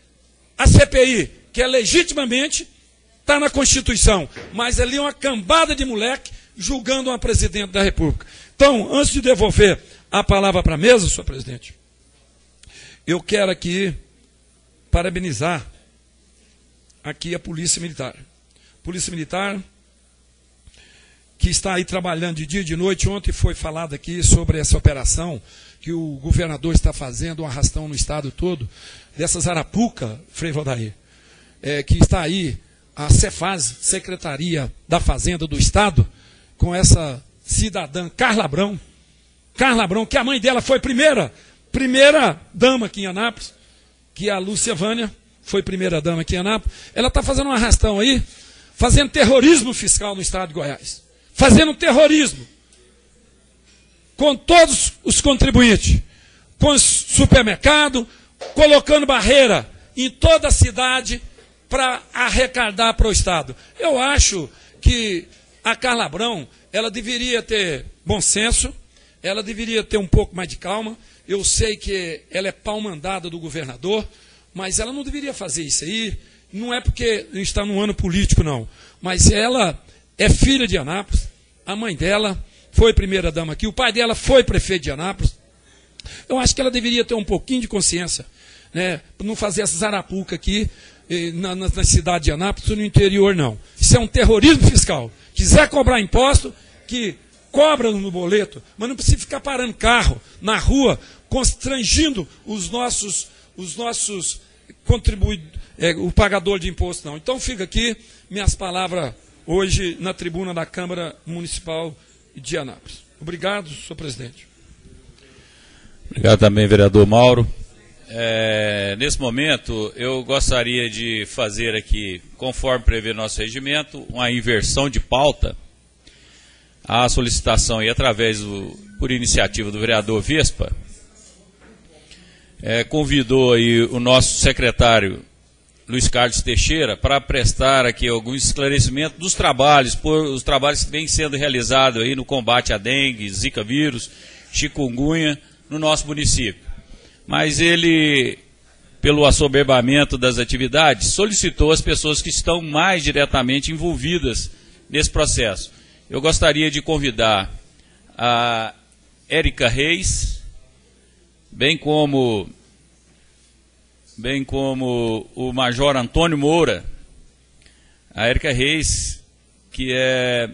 a C P I, que é legitimamente, está na Constituição, mas ali é uma cambada de moleque julgando uma presidente da República. Então, antes de devolver a palavra para a mesa, senhor presidente, eu quero aqui parabenizar aqui a Polícia Militar. Polícia Militar que está aí trabalhando de dia e de noite. Ontem foi falado aqui sobre essa operação que o governador está fazendo, um arrastão no estado todo, dessas Arapuca, Frei Valdair, é, que está aí a Cefaz, Secretaria da Fazenda do Estado, com essa cidadã Carla Abrão, Carla Abrão, que a mãe dela foi primeira, primeira dama aqui em Anápolis, que a Lúcia Vânia foi primeira dama aqui em Anápolis. Ela está fazendo um arrastão aí, fazendo terrorismo fiscal no estado de Goiás. Fazendo terrorismo com todos os contribuintes, com o supermercado, colocando barreira em toda a cidade para arrecadar para o Estado. Eu acho que a Carla Abrão, ela deveria ter bom senso, ela deveria ter um pouco mais de calma. Eu sei que ela é pau-mandada do governador, mas ela não deveria fazer isso aí. Não é porque está num ano político, não. Mas ela é filha de Anápolis, a mãe dela foi primeira-dama aqui, o pai dela foi prefeito de Anápolis. Eu acho que ela deveria ter um pouquinho de consciência, né, para não fazer essas arapucas aqui na, na, na cidade de Anápolis ou no interior, não. Isso é um terrorismo fiscal. Quiser cobrar imposto, que cobra no boleto, mas não precisa ficar parando carro na rua, constrangindo os nossos, os nossos contribuidores, é, o pagador de imposto, não. Então fica aqui minhas palavras hoje na tribuna da Câmara Municipal de Anápolis. Obrigado, senhor presidente. Obrigado também, vereador Mauro. É, nesse momento, eu gostaria de fazer aqui, conforme prevê nosso regimento, uma inversão de pauta. A solicitação, e através do, por iniciativa do vereador Vespa, é, convidou aí o nosso secretário Luiz Carlos Teixeira para prestar aqui alguns esclarecimentos dos trabalhos, por, os trabalhos que vêm sendo realizados aí no combate à dengue, zika vírus, chikungunya no nosso município. Mas ele, pelo assoberbamento das atividades, solicitou as pessoas que estão mais diretamente envolvidas nesse processo. Eu gostaria de convidar a Érica Reis, bem como, bem como o Major Antônio Moura. A Érica Reis, que é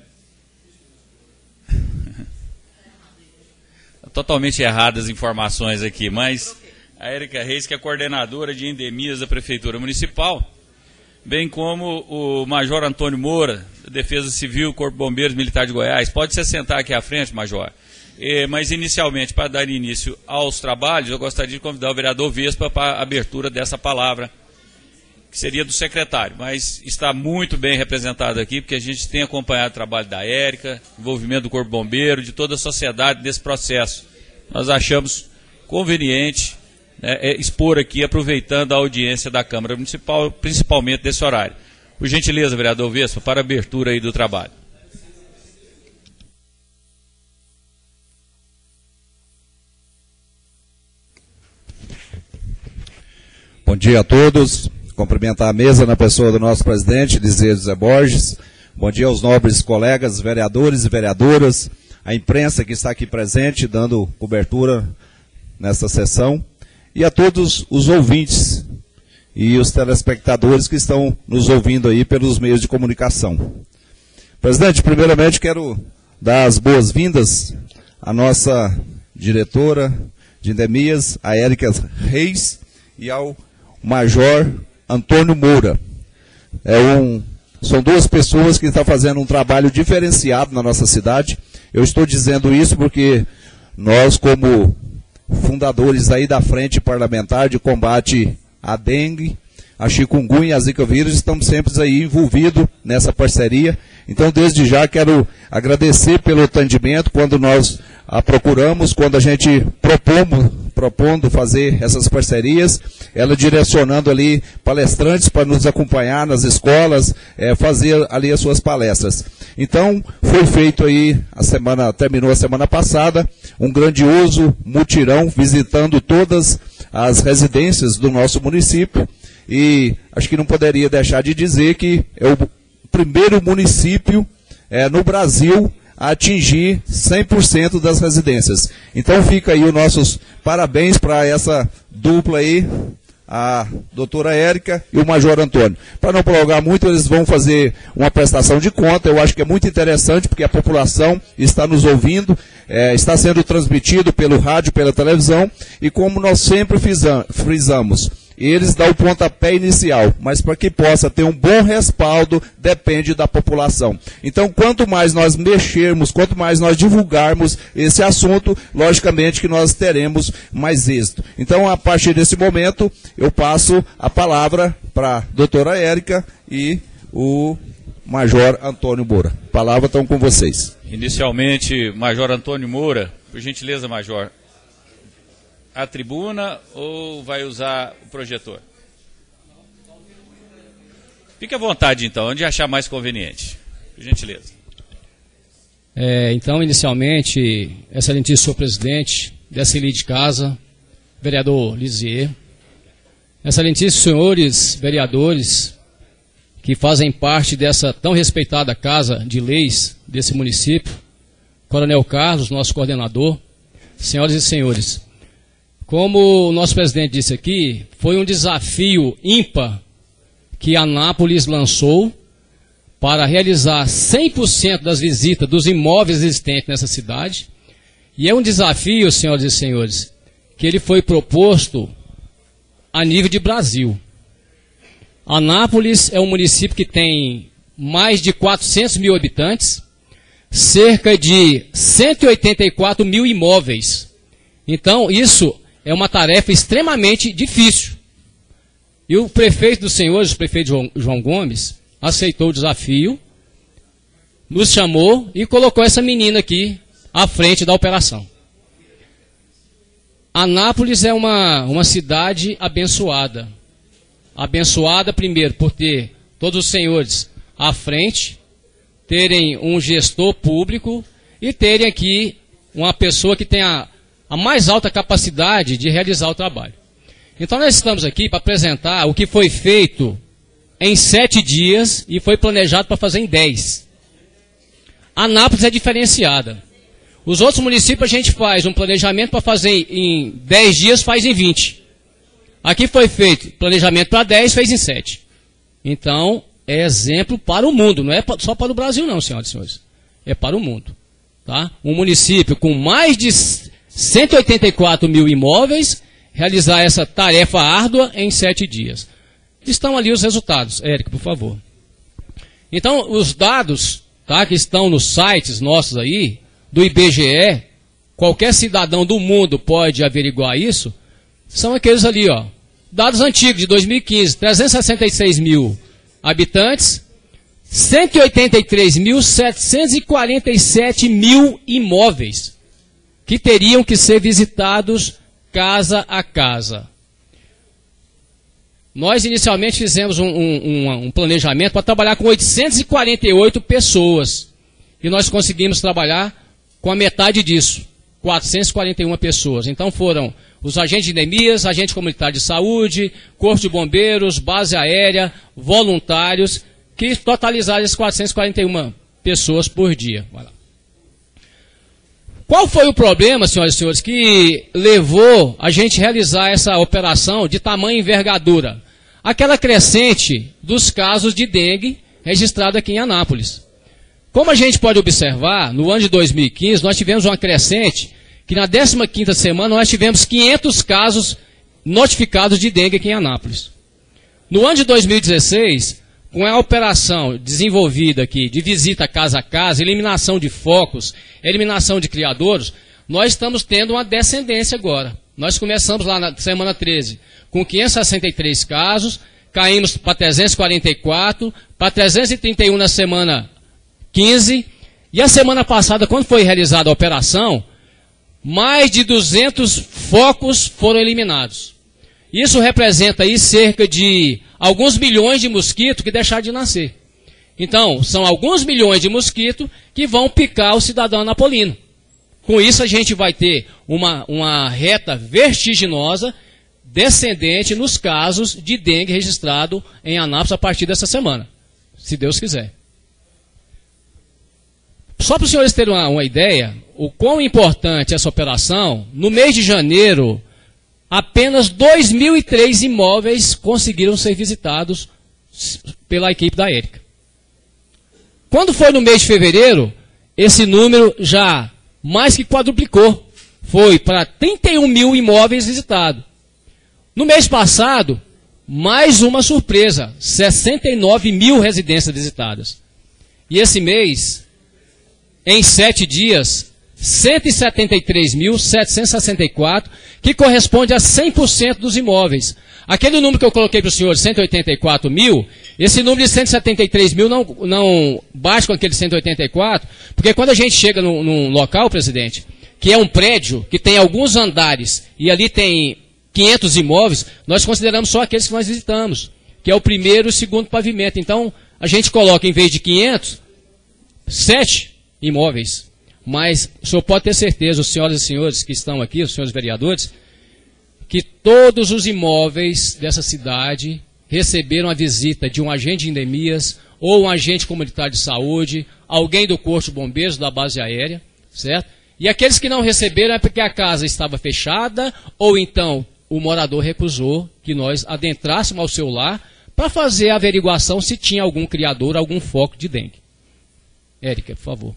totalmente erradas as informações aqui, mas a Érica Reis, que é coordenadora de endemias da Prefeitura Municipal, bem como o Major Antônio Moura, da Defesa Civil, Corpo de Bombeiros Militar de Goiás. Pode se sentar aqui à frente, Major. É, mas, inicialmente, para dar início aos trabalhos, eu gostaria de convidar o vereador Vespa para a abertura dessa palavra, que seria do secretário, mas está muito bem representado aqui, porque a gente tem acompanhado o trabalho da Érica, envolvimento do Corpo Bombeiro, de toda a sociedade desse processo. Nós achamos conveniente, né, é, expor aqui, aproveitando a audiência da Câmara Municipal, principalmente desse horário. Por gentileza, vereador Vespa, para a abertura aí do trabalho. Bom dia a todos. Cumprimentar a mesa na pessoa do nosso presidente, Liseu José Borges. Bom dia aos nobres colegas, vereadores e vereadoras, a imprensa que está aqui presente, dando cobertura nesta sessão, e a todos os ouvintes e os telespectadores que estão nos ouvindo aí pelos meios de comunicação. Presidente, primeiramente quero dar as boas-vindas à nossa diretora de endemias, a Érica Reis, e ao Major Antônio Moura. É um, são duas pessoas que estão fazendo um trabalho diferenciado na nossa cidade. Eu estou dizendo isso porque nós, como fundadores aí da Frente Parlamentar de Combate à Dengue, a chikungunya e a zika vírus, estamos sempre aí envolvidos nessa parceria. Então, desde já, quero agradecer pelo atendimento quando nós a procuramos, quando a gente propomos, propondo fazer essas parcerias, ela direcionando ali palestrantes para nos acompanhar nas escolas, é, fazer ali as suas palestras. Então, foi feito aí, a semana, terminou a semana passada, um grandioso mutirão, visitando todas as residências do nosso município, e acho que não poderia deixar de dizer que é o primeiro município é, no Brasil a atingir cem por cento das residências. Então fica aí os nossos parabéns para essa dupla aí, a doutora Érica e o Major Antônio. Para não prolongar muito, eles vão fazer uma prestação de conta. Eu acho que é muito interessante, porque a população está nos ouvindo, é, está sendo transmitido pelo rádio, pela televisão, e como nós sempre frisamos, eles dão o pontapé inicial, mas para que possa ter um bom respaldo, depende da população. Então, quanto mais nós mexermos, quanto mais nós divulgarmos esse assunto, logicamente que nós teremos mais êxito. Então, a partir desse momento, eu passo a palavra para a doutora Érica e o Major Antônio Moura. A palavra estão com vocês. Inicialmente, Major Antônio Moura, por gentileza, Major, a tribuna ou vai usar o projetor? Fique à vontade, então, onde achar mais conveniente. Por gentileza. É, então, inicialmente, excelentíssimo senhor presidente dessa ilha de casa, vereador Liseu, excelentíssimos senhores vereadores que fazem parte dessa tão respeitada casa de leis desse município, Coronel Carlos, nosso coordenador, senhoras e senhores, como o nosso presidente disse aqui, foi um desafio ímpar que Anápolis lançou para realizar cem por cento das visitas dos imóveis existentes nessa cidade. E é um desafio, senhoras e senhores, que ele foi proposto a nível de Brasil. Anápolis é um município que tem mais de quatrocentos mil habitantes, cerca de cento e oitenta e quatro mil imóveis. Então, isso é uma tarefa extremamente difícil. E o prefeito dos senhores, o prefeito João, João Gomes, aceitou o desafio, nos chamou e colocou essa menina aqui à frente da operação. Anápolis é uma, uma cidade abençoada. Abençoada, primeiro, por ter todos os senhores à frente, terem um gestor público e terem aqui uma pessoa que tenha a mais alta capacidade de realizar o trabalho. Então nós estamos aqui para apresentar o que foi feito em sete dias e foi planejado para fazer em dez. Anápolis é diferenciada. Os outros municípios a gente faz um planejamento para fazer em dez dias, faz em vinte. Aqui foi feito planejamento para dez, fez em sete. Então, é exemplo para o mundo, não é só para o Brasil não, senhoras e senhores. É para o mundo. Tá? Um município com mais de cento e oitenta e quatro mil imóveis, realizar essa tarefa árdua em sete dias. Estão ali os resultados. Érica, por favor. Então, os dados, tá, que estão nos sites nossos aí, do I B G E, qualquer cidadão do mundo pode averiguar isso, são aqueles ali, ó. Dados antigos, de dois mil e quinze, trezentos e sessenta e seis mil habitantes, cento e oitenta e três mil, setecentos e quarenta e sete mil imóveis que teriam que ser visitados casa a casa. Nós inicialmente fizemos um, um, um planejamento para trabalhar com oitocentos e quarenta e oito pessoas. E nós conseguimos trabalhar com a metade disso, quatrocentas e quarenta e uma pessoas. Então foram os agentes de endemias, agente comunitário de saúde, corpo de bombeiros, base aérea, voluntários, que totalizaram esses quatrocentas e quarenta e uma pessoas por dia. Vai lá. Qual foi o problema, senhoras e senhores, que levou a gente a realizar essa operação de tamanha envergadura? Aquela crescente dos casos de dengue registrado aqui em Anápolis. Como a gente pode observar, no ano de dois mil e quinze, nós tivemos uma crescente que na décima quinta semana nós tivemos quinhentos casos notificados de dengue aqui em Anápolis. No ano de dois mil e dezesseis, com a operação desenvolvida aqui de visita casa a casa, eliminação de focos, eliminação de criadouros, nós estamos tendo uma descendência agora. Nós começamos lá na semana treze com quinhentos e sessenta e três casos, caímos para trezentos e quarenta e quatro, para trezentos e trinta e um na semana quinze, e a semana passada, quando foi realizada a operação, mais de duzentos focos foram eliminados. Isso representa aí cerca de alguns milhões de mosquitos que deixaram de nascer. Então, são alguns milhões de mosquitos que vão picar o cidadão anapolino. Com isso, a gente vai ter uma, uma reta vertiginosa descendente nos casos de dengue registrado em Anápolis a partir dessa semana, se Deus quiser. Só para os senhores terem uma, uma ideia, o quão importante essa operação, no mês de janeiro, apenas dois mil e três imóveis conseguiram ser visitados pela equipe da Érica. Quando foi no mês de fevereiro, esse número já mais que quadruplicou. Foi para trinta e um mil imóveis visitados. No mês passado, mais uma surpresa, sessenta e nove mil residências visitadas. E esse mês, em sete dias, cento e setenta e três mil, setecentos e sessenta e quatro, que corresponde a cem por cento dos imóveis. Aquele número que eu coloquei para o senhor, cento e oitenta e quatro mil, esse número de cento e setenta e três mil não, não bate com aquele cento e oitenta e quatro, porque quando a gente chega num, num local, presidente, que é um prédio, que tem alguns andares, e ali tem quinhentos imóveis, nós consideramos só aqueles que nós visitamos, que é o primeiro e o segundo pavimento. Então, a gente coloca, em vez de quinhentos, sete imóveis. Mas o senhor pode ter certeza, os senhoras e senhores que estão aqui, os senhores vereadores, que todos os imóveis dessa cidade receberam a visita de um agente de endemias ou um agente comunitário de saúde, alguém do Corpo de Bombeiros, da base aérea, certo? E aqueles que não receberam é porque a casa estava fechada ou então o morador recusou que nós adentrássemos ao seu lar para fazer a averiguação se tinha algum criador, algum foco de dengue. Érica, por favor.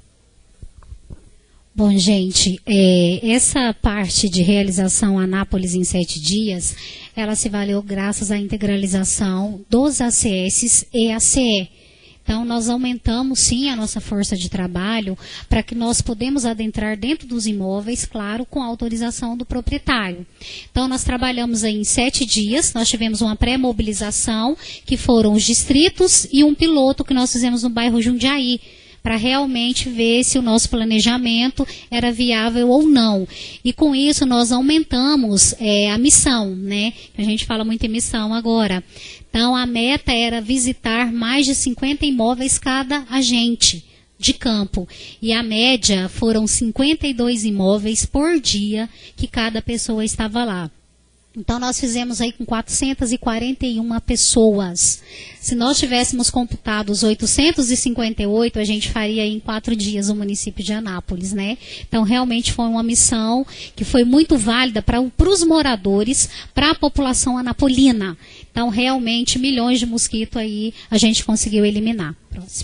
Bom, gente, é, essa parte de realização Anápolis em sete dias, ela se valeu graças à integralização dos A C S e A C E. Então, nós aumentamos, sim, a nossa força de trabalho para que nós podemos adentrar dentro dos imóveis, claro, com a autorização do proprietário. Então, nós trabalhamos aí em sete dias, nós tivemos uma pré-mobilização, que foram os distritos, e um piloto que nós fizemos no bairro Jundiaí, para realmente ver se o nosso planejamento era viável ou não. E com isso nós aumentamos é, a missão, né? A gente fala muito em missão agora. Então a meta era visitar mais de cinquenta imóveis cada agente, de campo. E a média foram cinquenta e dois imóveis por dia que cada pessoa estava lá. Então, nós fizemos aí com quatrocentas e quarenta e uma pessoas. Se nós tivéssemos computado os oitocentos e cinquenta e oito, a gente faria em quatro dias o município de Anápolis, né? Então, realmente foi uma missão que foi muito válida para os moradores, para a população anapolina. Então, realmente, milhões de mosquitos aí a gente conseguiu eliminar. Próximo.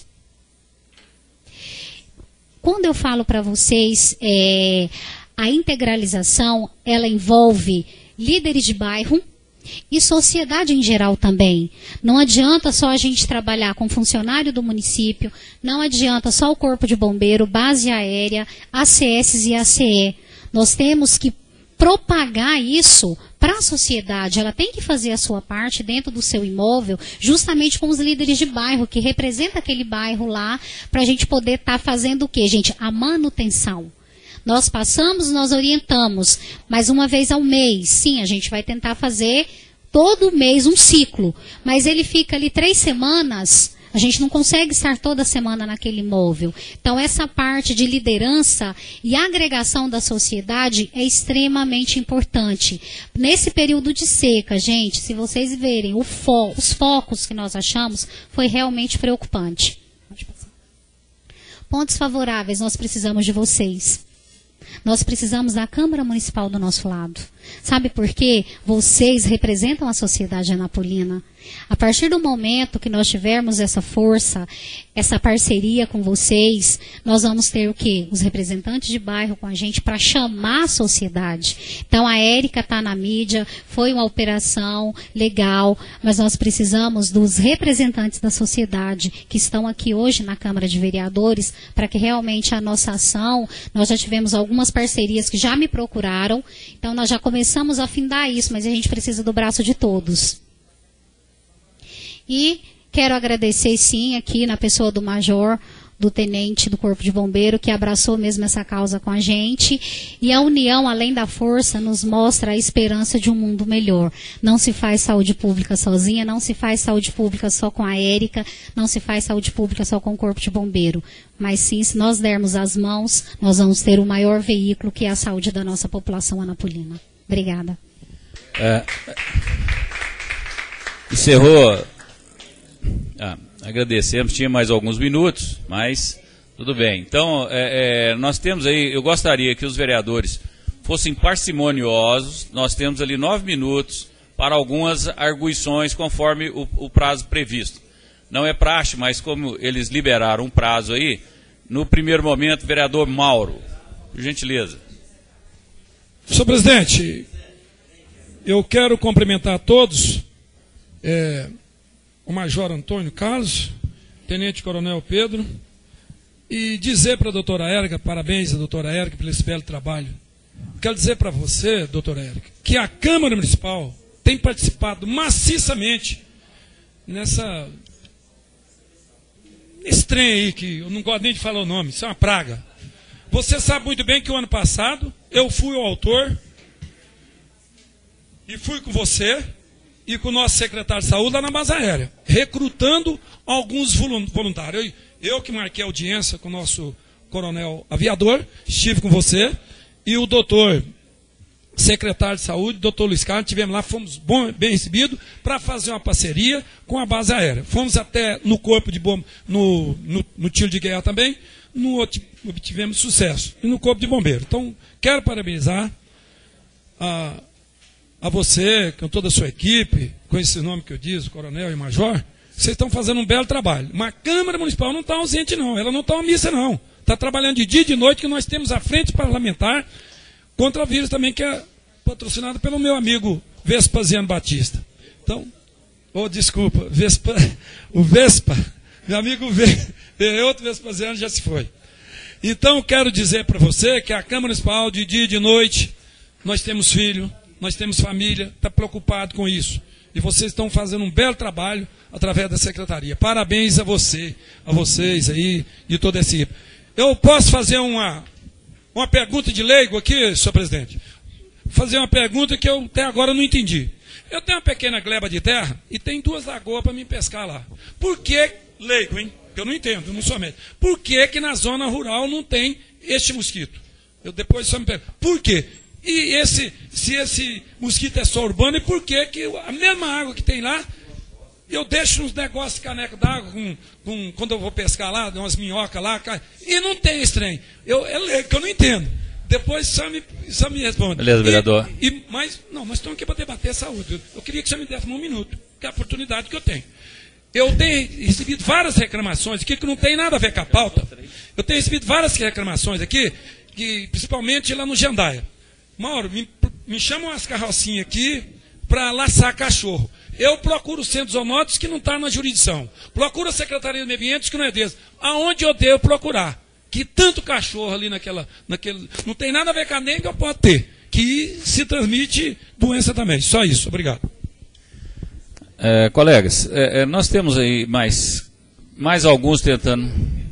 Quando eu falo para vocês, é, a integralização, ela envolve líderes de bairro e sociedade em geral também. Não adianta só a gente trabalhar com funcionário do município, não adianta só o corpo de bombeiro, base aérea, A C S e A C E. Nós temos que propagar isso para a sociedade. Ela tem que fazer a sua parte dentro do seu imóvel, justamente com os líderes de bairro, que representa aquele bairro lá, para a gente poder estar tá fazendo o quê, gente? A manutenção. Nós passamos, nós orientamos, mas uma vez ao mês, sim, a gente vai tentar fazer todo mês um ciclo, mas ele fica ali três semanas, a gente não consegue estar toda semana naquele imóvel. Então, essa parte de liderança e agregação da sociedade é extremamente importante. Nesse período de seca, gente, se vocês verem o fo- os focos que nós achamos, foi realmente preocupante. Pontos favoráveis, nós precisamos de vocês. Nós precisamos da Câmara Municipal do nosso lado. Sabe por quê? Vocês representam a sociedade anapolina. A partir do momento que nós tivermos essa força, essa parceria com vocês, nós vamos ter o quê? Os representantes de bairro com a gente para chamar a sociedade. Então, a Érica está na mídia, foi uma operação legal, mas nós precisamos dos representantes da sociedade que estão aqui hoje na Câmara de Vereadores, para que realmente a nossa ação, nós já tivemos algumas parcerias que já me procuraram, então nós já começamos a afindar isso, mas a gente precisa do braço de todos. E quero agradecer, sim, aqui na pessoa do major, do tenente do Corpo de Bombeiro, que abraçou mesmo essa causa com a gente. E a união, além da força, nos mostra a esperança de um mundo melhor. Não se faz saúde pública sozinha, não se faz saúde pública só com a Érica, não se faz saúde pública só com o Corpo de Bombeiro. Mas sim, se nós dermos as mãos, nós vamos ter o maior veículo, que é a saúde da nossa população anapolina. Obrigada. É, encerrou... Ah, agradecemos, tinha mais alguns minutos, mas tudo bem. Então, é, é, nós temos aí, eu gostaria que os vereadores fossem parcimoniosos, nós temos ali nove minutos para algumas arguições conforme o, o prazo previsto. Não é praxe, mas como eles liberaram um prazo aí, no primeiro momento, vereador Mauro, por gentileza. Senhor presidente, eu quero cumprimentar a todos, é, o Major Antônio Carlos, Tenente Coronel Pedro, e dizer para a doutora Érica, parabéns à doutora Érica pelo esse belo trabalho. Quero dizer para você, doutora Érica, que a Câmara Municipal tem participado maciçamente nessa esse trem aí, que eu não gosto nem de falar o nome, isso é uma praga. Você sabe muito bem que o ano passado eu fui o autor e fui com você e com o nosso secretário de saúde lá na base aérea, recrutando alguns voluntários. Eu, eu que marquei a audiência com o nosso coronel aviador, estive com você, e o doutor secretário de saúde, doutor Luiz Carlos, estivemos lá, fomos bom, bem recebidos para fazer uma parceria com a base aérea. Fomos até no corpo de bomba, no, no, no tiro de guerra também, no, obtivemos sucesso, e no corpo de bombeiro. Então, quero parabenizar a... a você, com toda a sua equipe, com esse nome que eu disse, coronel e major, vocês estão fazendo um belo trabalho. Mas a Câmara Municipal não está ausente, não. Ela não está omissa, não. Está trabalhando de dia e de noite, que nós temos a frente parlamentar contra o vírus também, que é patrocinado pelo meu amigo Vespasiano Batista. Então, oh, desculpa, Vespa, o Vespa, meu amigo v, outro Vespasiano já se foi. Então, quero dizer para você que a Câmara Municipal, de dia e de noite, nós temos filho, nós temos família, está preocupado com isso. E vocês estão fazendo um belo trabalho através da secretaria. Parabéns a você, a vocês aí, de toda essa equipe. Eu posso fazer uma, uma pergunta de leigo aqui, senhor presidente? Fazer uma pergunta que eu até agora não entendi. Eu tenho uma pequena gleba de terra e tem duas lagoas para me pescar lá. Por que, leigo, hein? que eu não entendo, eu não sou médico. Por que que na zona rural não tem este mosquito? Eu depois só me pergunto, por quê? E esse, se esse mosquito é só urbano, e por que que a mesma água que tem lá, eu deixo uns negócios de caneca d'água, com, com, quando eu vou pescar lá, umas minhocas lá, e não tem esse trem. Eu, é que eu não entendo. Depois só me, só me responde. Beleza, vereador. E, e, mas, não, mas estamos aqui para debater saúde. Eu, eu queria que você me desse um minuto, que é a oportunidade que eu tenho. Eu tenho recebido várias reclamações aqui que não tem nada a ver com a pauta. Eu tenho recebido várias reclamações aqui, que, principalmente lá no Jandaia. Mauro, me, me chamam umas carrocinhas aqui para laçar cachorro. Eu procuro o centro zoonótico que não está na jurisdição. Procuro a Secretaria do Meio Ambiente que não é deles. Aonde eu devo procurar? Que tanto cachorro ali naquela, naquele... Não tem nada a ver com a dengue, eu posso ter. Que se transmite doença também. Só isso. Obrigado. É, colegas, é, é, nós temos aí mais, mais alguns tentando.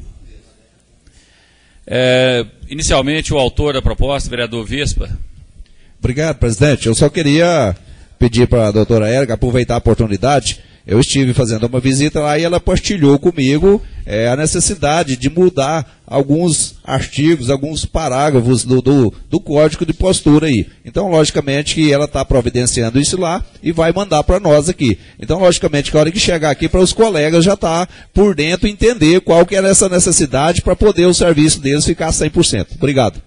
É, inicialmente, o autor da proposta, o vereador Vespa. Obrigado, presidente. Eu só queria pedir para a doutora Érica aproveitar a oportunidade. Eu estive fazendo uma visita lá e ela partilhou comigo é, a necessidade de mudar alguns artigos, alguns parágrafos do, do, do código de postura aí. Então, logicamente, que ela está providenciando isso lá e vai mandar para nós aqui. Então, logicamente, que a hora que chegar aqui para os colegas já está por dentro entender qual que era essa necessidade para poder o serviço deles ficar cem por cento. Obrigado.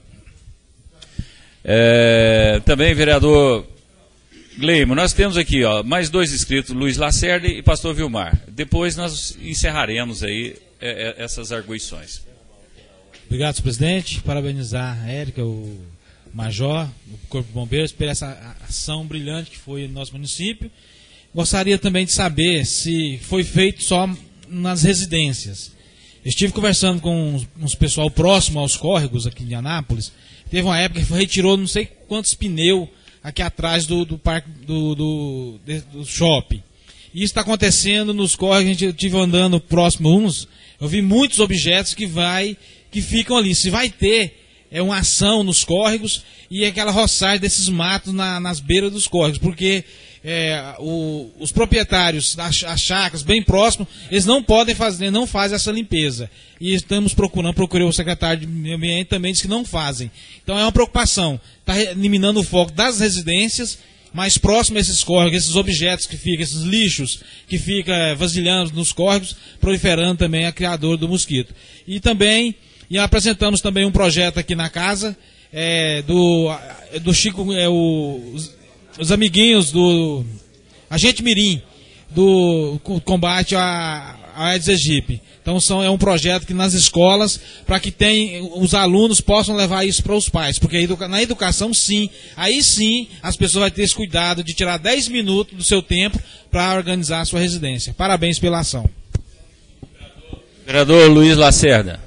É, também, vereador Gleimo, nós temos aqui ó, mais dois inscritos, Luiz Lacerda e Pastor Vilmar. Depois nós encerraremos aí é, é, essas arguições. Obrigado, senhor presidente. Parabenizar a Érica, o Major, o Corpo de Bombeiros, por essa ação brilhante que foi no nosso município. Gostaria também de saber se foi feito só nas residências. Eu estive conversando com uns, uns pessoal próximo aos córregos aqui de Anápolis. Teve uma época que retirou não sei quantos pneus aqui atrás do, do parque do, do, do shopping. Isso está acontecendo nos córregos, a gente estive andando próximo uns, eu vi muitos objetos que, vai, que ficam ali. Se vai ter é uma ação nos córregos e aquela roçagem desses matos na, nas beiras dos córregos, porque é, o, os proprietários das chácaras bem próximos, eles não podem fazer, não fazem essa limpeza. E estamos procurando, procurei o secretário de Meio Ambiente também, disse que não fazem. Então é uma preocupação, está eliminando o foco das residências, mais próximo a esses córregos, esses objetos que ficam, esses lixos que ficam vasilhando nos córregos, proliferando também a criadora do mosquito. E também, e apresentamos também um projeto aqui na casa, é, do, do Chico, é, o, os, os amiguinhos do Agente Mirim, do combate a, a Aedes aegypti. Então são, é um projeto que nas escolas, para que tem, os alunos possam levar isso para os pais, porque na educação sim, aí sim as pessoas vão ter esse cuidado de tirar dez minutos do seu tempo para organizar a sua residência. Parabéns pela ação. Vereador Luiz Lacerda.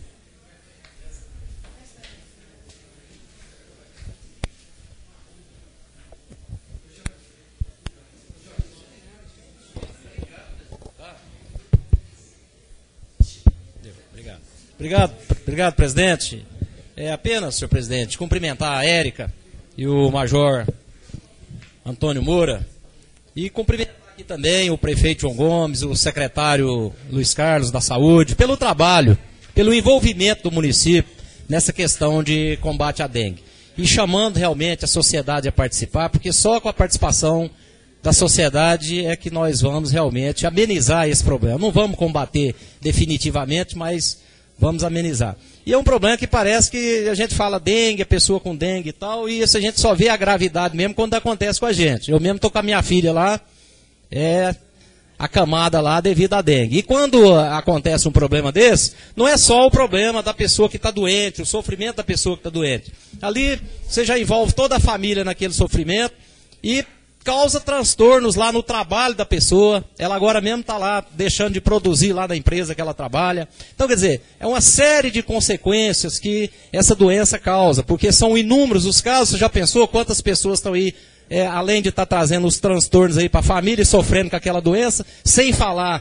Obrigado, obrigado, presidente. É apenas, senhor presidente, cumprimentar a Érica e o Major Antônio Moura e cumprimentar aqui também o prefeito João Gomes, o secretário Luiz Carlos da Saúde, pelo trabalho, pelo envolvimento do município nessa questão de combate à dengue. E chamando realmente a sociedade a participar, porque só com a participação da sociedade é que nós vamos realmente amenizar esse problema. Não vamos combater definitivamente, mas vamos amenizar. E é um problema que parece que a gente fala dengue, a pessoa com dengue e tal, e isso a gente só vê a gravidade mesmo quando acontece com a gente. Eu mesmo estou com a minha filha lá, é acamada lá devido à dengue. E quando acontece um problema desse, não é só o problema da pessoa que está doente, o sofrimento da pessoa que está doente. Ali você já envolve toda a família naquele sofrimento e causa transtornos lá no trabalho da pessoa. Ela agora mesmo está lá deixando de produzir lá na empresa que ela trabalha. Então, quer dizer, é uma série de consequências que essa doença causa, porque são inúmeros os casos. Você já pensou quantas pessoas estão aí, é, além de estar tá trazendo os transtornos aí para a família e sofrendo com aquela doença, sem falar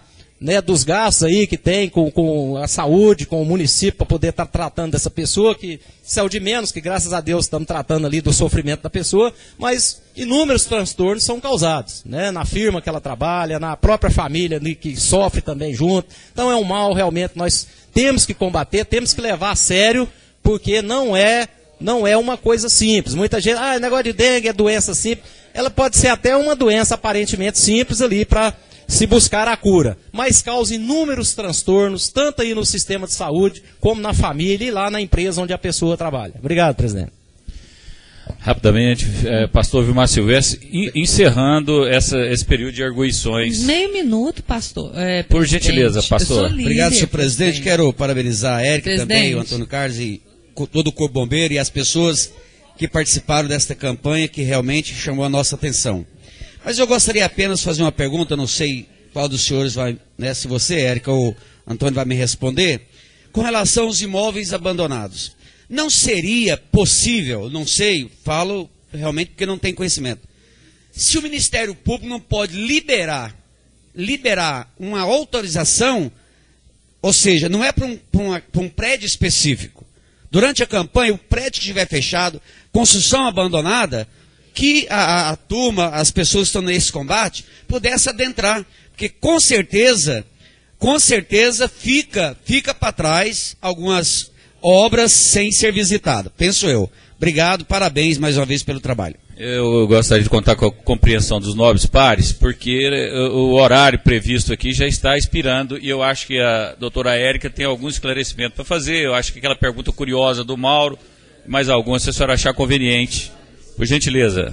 né, dos gastos aí que tem com, com a saúde, com o município, para poder estar tratando dessa pessoa, que isso é o de menos, que graças a Deus estamos tratando ali do sofrimento da pessoa, mas inúmeros transtornos são causados, né, na firma que ela trabalha, na própria família ali que sofre também junto. Então é um mal realmente nós temos que combater, temos que levar a sério, porque não é, não é uma coisa simples. Muita gente, ah, negócio de dengue é doença simples. Ela pode ser até uma doença aparentemente simples ali para se buscar a cura, mas causa inúmeros transtornos, tanto aí no sistema de saúde, como na família e lá na empresa onde a pessoa trabalha. Obrigado, presidente. Rapidamente, é, pastor Vilmar Silvestre, encerrando essa, esse período de arguições. Meio minuto, pastor. É, Por gentileza, pastor. Líder, Obrigado, senhor presidente. presidente. Quero parabenizar a Érica presidente. também, o Antônio Carlos e todo o Corpo Bombeiro e as pessoas que participaram desta campanha que realmente chamou a nossa atenção. Mas eu gostaria apenas de fazer uma pergunta, não sei qual dos senhores vai, né, se você, Érica, ou Antônio vai me responder, com relação aos imóveis abandonados. Não seria possível, não sei, falo realmente porque não tenho conhecimento, se o Ministério Público não pode liberar, liberar uma autorização, ou seja, não é para um, para uma, para um prédio específico. Durante a campanha, o prédio que estiver fechado, construção abandonada, que a, a, a turma, as pessoas que estão nesse combate, pudesse adentrar. Porque com certeza, com certeza fica, fica para trás algumas obras sem ser visitada. Penso eu. Obrigado, parabéns mais uma vez pelo trabalho. Eu gostaria de contar com a compreensão dos nobres pares, porque o horário previsto aqui já está expirando e eu acho que a doutora Érica tem algum esclarecimento para fazer. Eu acho que aquela pergunta curiosa do Mauro, mais alguma, se a senhora achar conveniente. Por gentileza.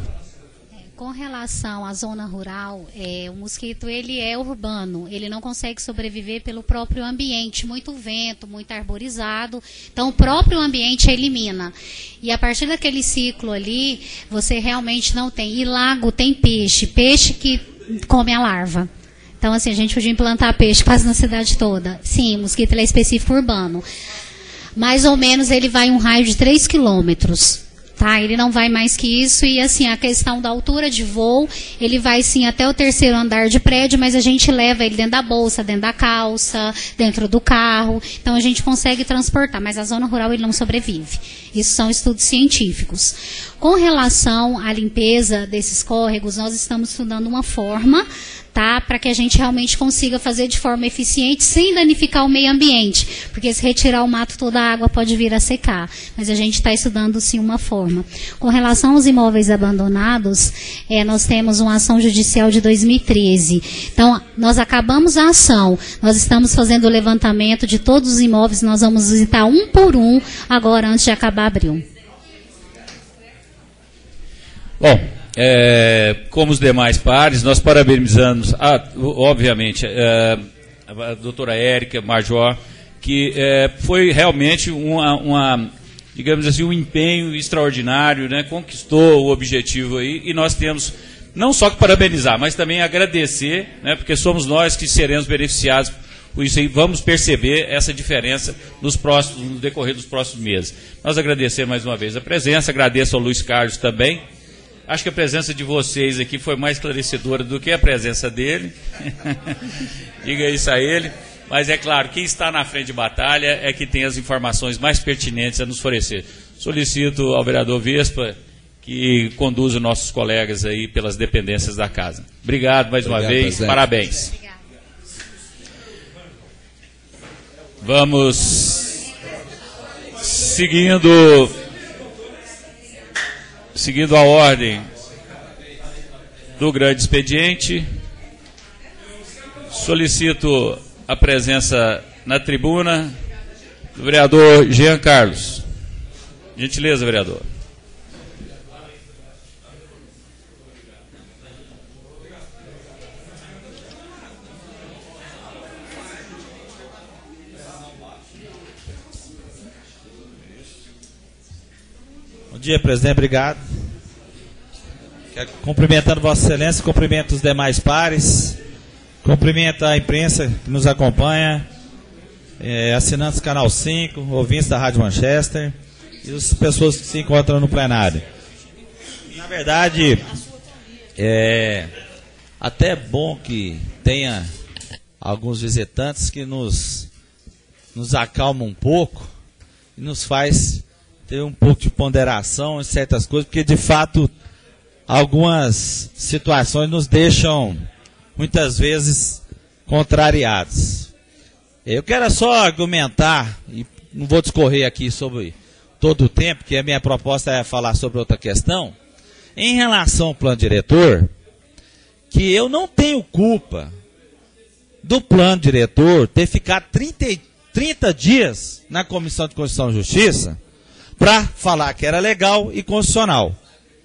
Com relação à zona rural, é, o mosquito ele é urbano, ele não consegue sobreviver pelo próprio ambiente, muito vento, muito arborizado, então o próprio ambiente elimina. E a partir daquele ciclo ali, você realmente não tem. E lago tem peixe, peixe que come a larva. Então assim, a gente podia implantar peixe quase na cidade toda. Sim, o mosquito ele é específico urbano. Mais ou menos ele vai em um raio de três quilômetros. Tá, ele não vai mais que isso e assim, a questão da altura de voo, ele vai sim até o terceiro andar de prédio, mas a gente leva ele dentro da bolsa, dentro da calça, dentro do carro, então a gente consegue transportar, mas a zona rural ele não sobrevive. Isso são estudos científicos. Com relação à limpeza desses córregos, nós estamos estudando uma forma, tá, para que a gente realmente consiga fazer de forma eficiente, sem danificar o meio ambiente, porque se retirar o mato, toda a água pode vir a secar, mas a gente está estudando sim uma forma. Com relação aos imóveis abandonados, é, nós temos uma ação judicial de dois mil e treze, então nós acabamos a ação, nós estamos fazendo o levantamento de todos os imóveis, nós vamos visitar um por um, agora antes de acabar abril. Bom, É, como os demais pares, nós parabenizamos, a, obviamente, a, a doutora Érica Major, que é, foi realmente uma, uma, digamos assim, um empenho extraordinário, né, conquistou o objetivo aí, e nós temos não só que parabenizar, mas também agradecer, né, porque somos nós que seremos beneficiados por isso aí, vamos perceber essa diferença nos próximos, no decorrer dos próximos meses. Nós agradecemos mais uma vez a presença, agradeço ao Luiz Carlos também. Acho que a presença de vocês aqui foi mais esclarecedora do que a presença dele. Diga isso a ele. Mas é claro, quem está na frente de batalha é que tem as informações mais pertinentes a nos fornecer. Solicito ao vereador Vespa que conduza os nossos colegas aí pelas dependências da casa. Obrigado mais Obrigado, uma vez. Presidente. Parabéns. Obrigado. Vamos seguindo... Seguindo a ordem do grande expediente, solicito a presença na tribuna do vereador Jean Carlos. Gentileza, vereador. Bom dia, presidente, obrigado. Cumprimentando Vossa Excelência, cumprimento os demais pares, cumprimento a imprensa que nos acompanha, é, assinantes do Canal cinco, ouvintes da Rádio Manchester e as pessoas que se encontram no plenário. Na verdade, é até bom que tenha alguns visitantes que nos, nos acalma um pouco e nos faz ter um pouco de ponderação em certas coisas, porque de fato algumas situações nos deixam muitas vezes contrariados. Eu quero só argumentar, e não vou discorrer aqui sobre todo o tempo, que a minha proposta é falar sobre outra questão, em relação ao plano diretor, que eu não tenho culpa do plano diretor ter ficado trinta, trinta dias na Comissão de Constituição e Justiça para falar que era legal e constitucional.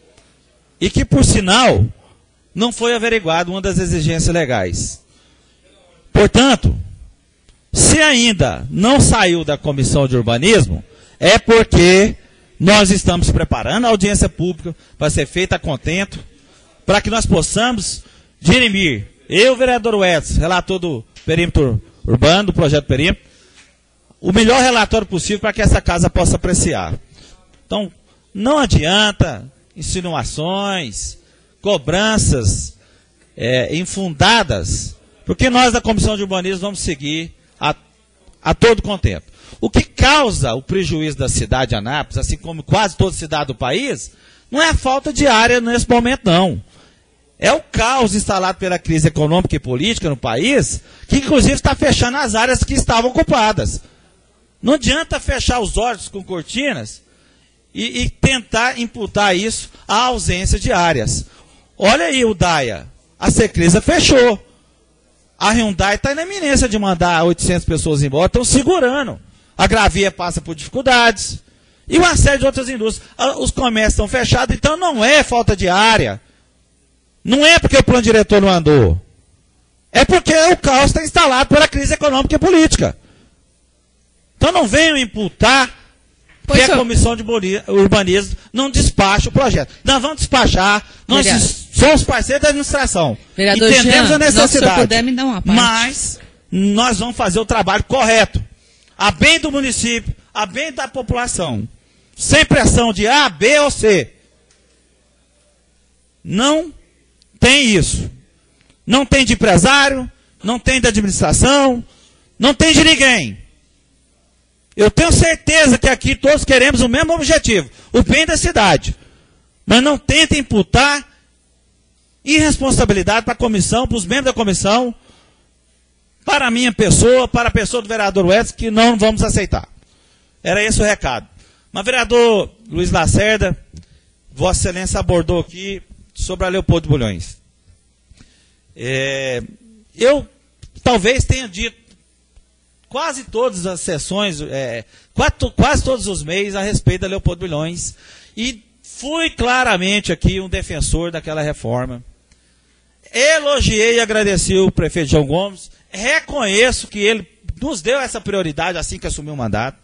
E que, por sinal, não foi averiguado uma das exigências legais. Portanto, se ainda não saiu da Comissão de Urbanismo, é porque nós estamos preparando a audiência pública para ser feita a contento, para que nós possamos dirimir, eu, vereador Edson, relator do perímetro urbano, do projeto perímetro, o melhor relatório possível para que essa casa possa apreciar. Então, não adianta insinuações, cobranças é, infundadas, porque nós da Comissão de Urbanismo vamos seguir a, a todo contento. O que causa o prejuízo da cidade de Anápolis, assim como quase toda cidade do país, não é a falta de área nesse momento, não. É o caos instalado pela crise econômica e política no país, que inclusive está fechando as áreas que estavam ocupadas. Não adianta fechar os olhos com cortinas e, e tentar imputar isso à ausência de áreas. Olha aí o Daia, a Secresa fechou. A Hyundai está na iminência de mandar oitocentas pessoas embora, estão segurando. A Gravia passa por dificuldades. E uma série de outras indústrias. Os comércios estão fechados, então não é falta de área. Não é porque o plano diretor não andou. É porque o caos está instalado pela crise econômica e política. Então não venham imputar que a Comissão de Urbanismo não despacha o projeto. Nós vamos despachar, nós Vereador. somos parceiros da administração. Vereador Entendemos Jean, a necessidade. Se puder me dar uma parte. Mas nós vamos fazer o trabalho correto. A bem do município, a bem da população. Sem pressão de A, B ou C. Não tem isso. Não tem de empresário, não tem de administração, não tem de ninguém. Eu tenho certeza que aqui todos queremos o mesmo objetivo, o bem da cidade. Mas não tentem imputar irresponsabilidade para a comissão, para os membros da comissão, para a minha pessoa, para a pessoa do vereador Edson, que não vamos aceitar. Era esse o recado. Mas, vereador Luiz Lacerda, Vossa Excelência abordou aqui sobre a Leopoldo Bulhões. É, eu talvez tenha dito quase todas as sessões, é, quase, quase todos os meses a respeito da Leopoldo Bulhões, e fui claramente aqui um defensor daquela reforma. Elogiei e agradeci o prefeito João Gomes, reconheço que ele nos deu essa prioridade assim que assumiu o mandato,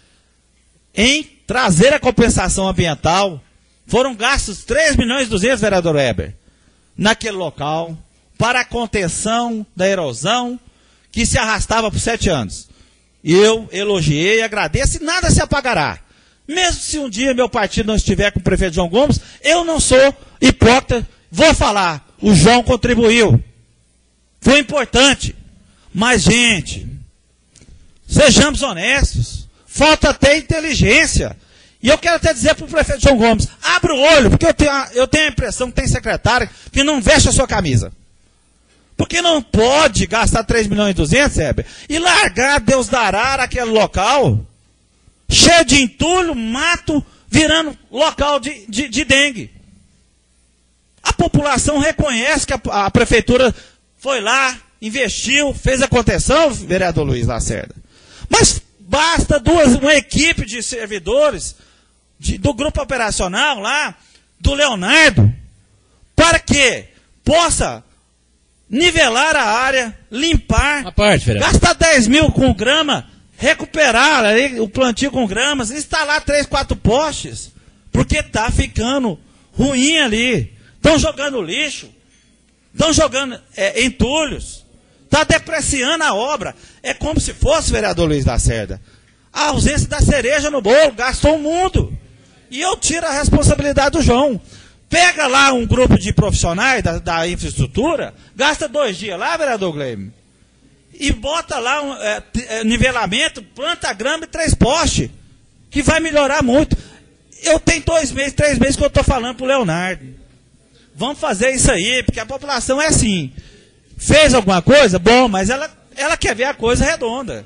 em trazer a compensação ambiental. Foram gastos três milhões e duzentos, vereador Weber, naquele local, para a contenção da erosão que se arrastava por sete anos. Eu elogiei, agradeço e nada se apagará. Mesmo se um dia meu partido não estiver com o prefeito João Gomes, eu não sou hipócrita, vou falar, o João contribuiu. Foi importante. Mas, gente, sejamos honestos, falta até inteligência. E eu quero até dizer para o prefeito João Gomes, abra o olho, porque eu tenho, a, eu tenho a impressão que tem secretário que não veste a sua camisa. Porque não pode gastar três milhões e duzentos, Heber, e largar Deus dará aquele local, cheio de entulho, mato, virando local de, de, de dengue. A população reconhece que a, a prefeitura foi lá, investiu, fez a contenção, vereador Luiz Lacerda. Mas basta duas, uma equipe de servidores de, do grupo operacional lá, do Leonardo, para que possa nivelar a área, limpar, a parte, gastar dez mil com grama, recuperar ali, o plantio com gramas, instalar três, quatro postes, porque está ficando ruim ali. Estão jogando lixo, estão jogando é, entulhos, está depreciando a obra. É como se fosse, vereador Luiz Lacerda, a ausência da cereja no bolo, gastou o mundo. E eu tiro a responsabilidade do João. Pega lá um grupo de profissionais da, da infraestrutura, gasta dois dias lá, vereador Gleime, e bota lá um é, é, nivelamento, planta grama e três postes, que vai melhorar muito. Eu tenho dois meses, três meses que eu estou falando para o Leonardo. Vamos fazer isso aí, porque a população é assim. Fez alguma coisa? Bom, mas ela, ela quer ver a coisa redonda.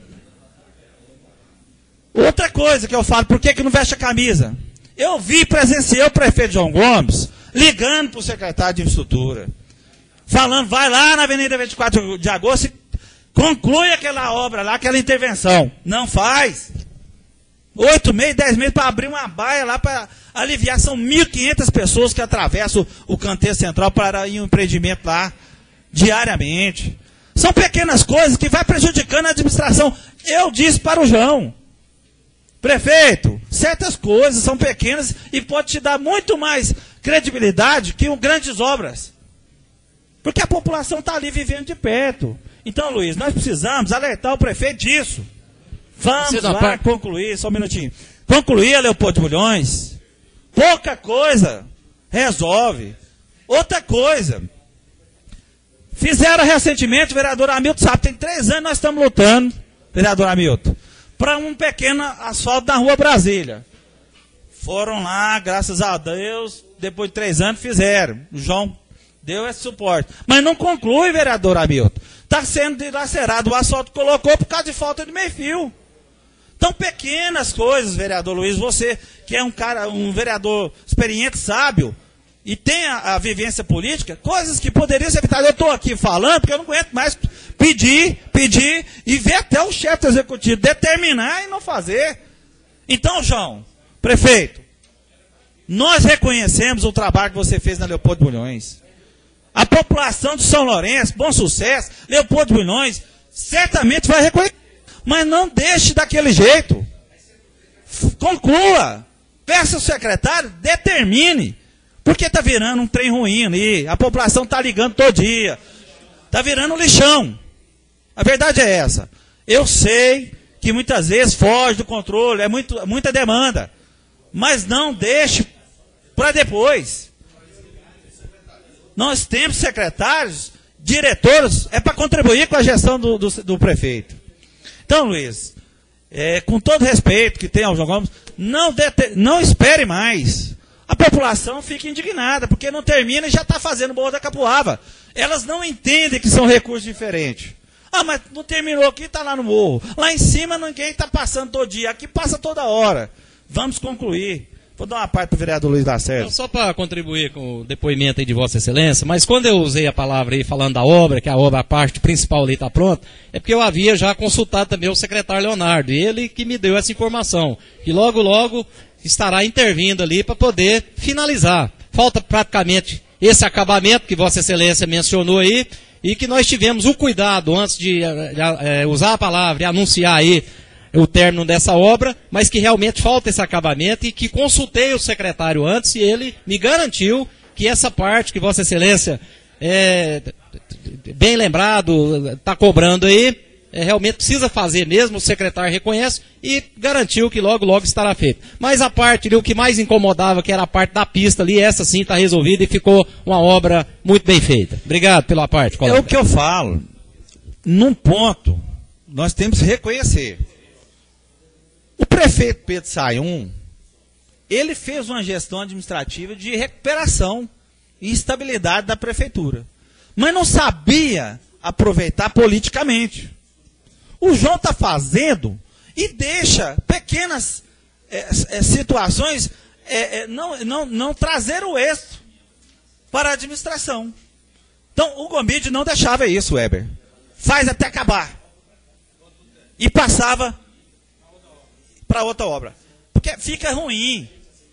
Outra coisa que eu falo, por que, que não veste a camisa? Eu vi, presenciei o prefeito João Gomes ligando para o secretário de infraestrutura, falando, vai lá na Avenida vinte e quatro de agosto e conclui aquela obra lá, aquela intervenção. Não faz. Oito meses, dez meses para abrir uma baia lá para aliviar. São mil e quinhentas pessoas que atravessam o, o canteiro central para ir um empreendimento lá diariamente. São pequenas coisas que vai prejudicando a administração. Eu disse para o João, prefeito, certas coisas são pequenas e pode te dar muito mais credibilidade que um grandes obras. Porque a população está ali vivendo de perto. Então, Luiz, nós precisamos alertar o prefeito disso. Vamos lá par... concluir, só um minutinho. Concluir a Leopoldo de Bulhões. Pouca coisa resolve. Outra coisa. Fizeram recentemente, o vereador Hamilton sabe, tem três anos nós estamos lutando, vereador Hamilton, para um pequeno asfalto na rua Brasília. Foram lá, graças a Deus, depois de três anos fizeram. O João deu esse suporte. Mas não conclui, vereador Hamilton. Está sendo dilacerado, o asfalto colocou por causa de falta de meio-fio. Então, pequenas coisas, vereador Luiz, você que é um cara, um vereador experiente, sábio, e tem a, a vivência política, coisas que poderiam ser evitadas. Eu estou aqui falando porque eu não aguento mais pedir, pedir, e ver até o chefe do executivo determinar e não fazer. Então, João, prefeito, nós reconhecemos o trabalho que você fez na Leopoldo de Bulhões. A população de São Lourenço, Bom Sucesso, Leopoldo de Bulhões, certamente vai reconhecer. Mas não deixe daquele jeito. Conclua. Peça ao secretário, determine. Porque está virando um trem ruim ali. A população está ligando todo dia. Está virando um lixão. A verdade é essa. Eu sei que muitas vezes foge do controle, é muito, muita demanda. Mas não deixe para depois. Nós temos secretários, diretores, é para contribuir com a gestão do, do, do prefeito. Então, Luiz, é, com todo respeito que tem ao João Gomes, não, dete, não espere mais. A população fica indignada, porque não termina e já está fazendo o Morro da Capuava. Elas não entendem que são recursos diferentes. Ah, mas não terminou aqui, está lá no morro. Lá em cima ninguém está passando todo dia, aqui passa toda hora. Vamos concluir. Vou dar uma parte para o vereador Luiz Lacerda. Então, só para contribuir com o depoimento aí de Vossa Excelência, mas quando eu usei a palavra aí falando da obra, que a obra, a parte principal ali está pronta, é porque eu havia já consultado também o secretário Leonardo, e ele que me deu essa informação, que logo, logo estará intervindo ali para poder finalizar. Falta praticamente esse acabamento que Vossa Excelência mencionou aí, e que nós tivemos o cuidado, antes de, de, de usar a palavra e anunciar aí o término dessa obra, mas que realmente falta esse acabamento e que consultei o secretário antes e ele me garantiu que essa parte que Vossa Excelência, é, bem lembrado, está cobrando aí, é, realmente precisa fazer mesmo, o secretário reconhece e garantiu que logo, logo estará feito. Mas a parte ali, o que mais incomodava, que era a parte da pista ali, essa sim está resolvida e ficou uma obra muito bem feita. Obrigado pela parte, colega. É o que eu falo. Num ponto, nós temos que reconhecer. O prefeito Pedro Sayum, ele fez uma gestão administrativa de recuperação e estabilidade da prefeitura. Mas não sabia aproveitar politicamente. O João está fazendo e deixa pequenas é, é, situações é, é, não, não, não trazer o êxito para a administração. Então, o Gomide não deixava isso, Weber. Faz até acabar. E passava para outra obra. Porque fica ruim.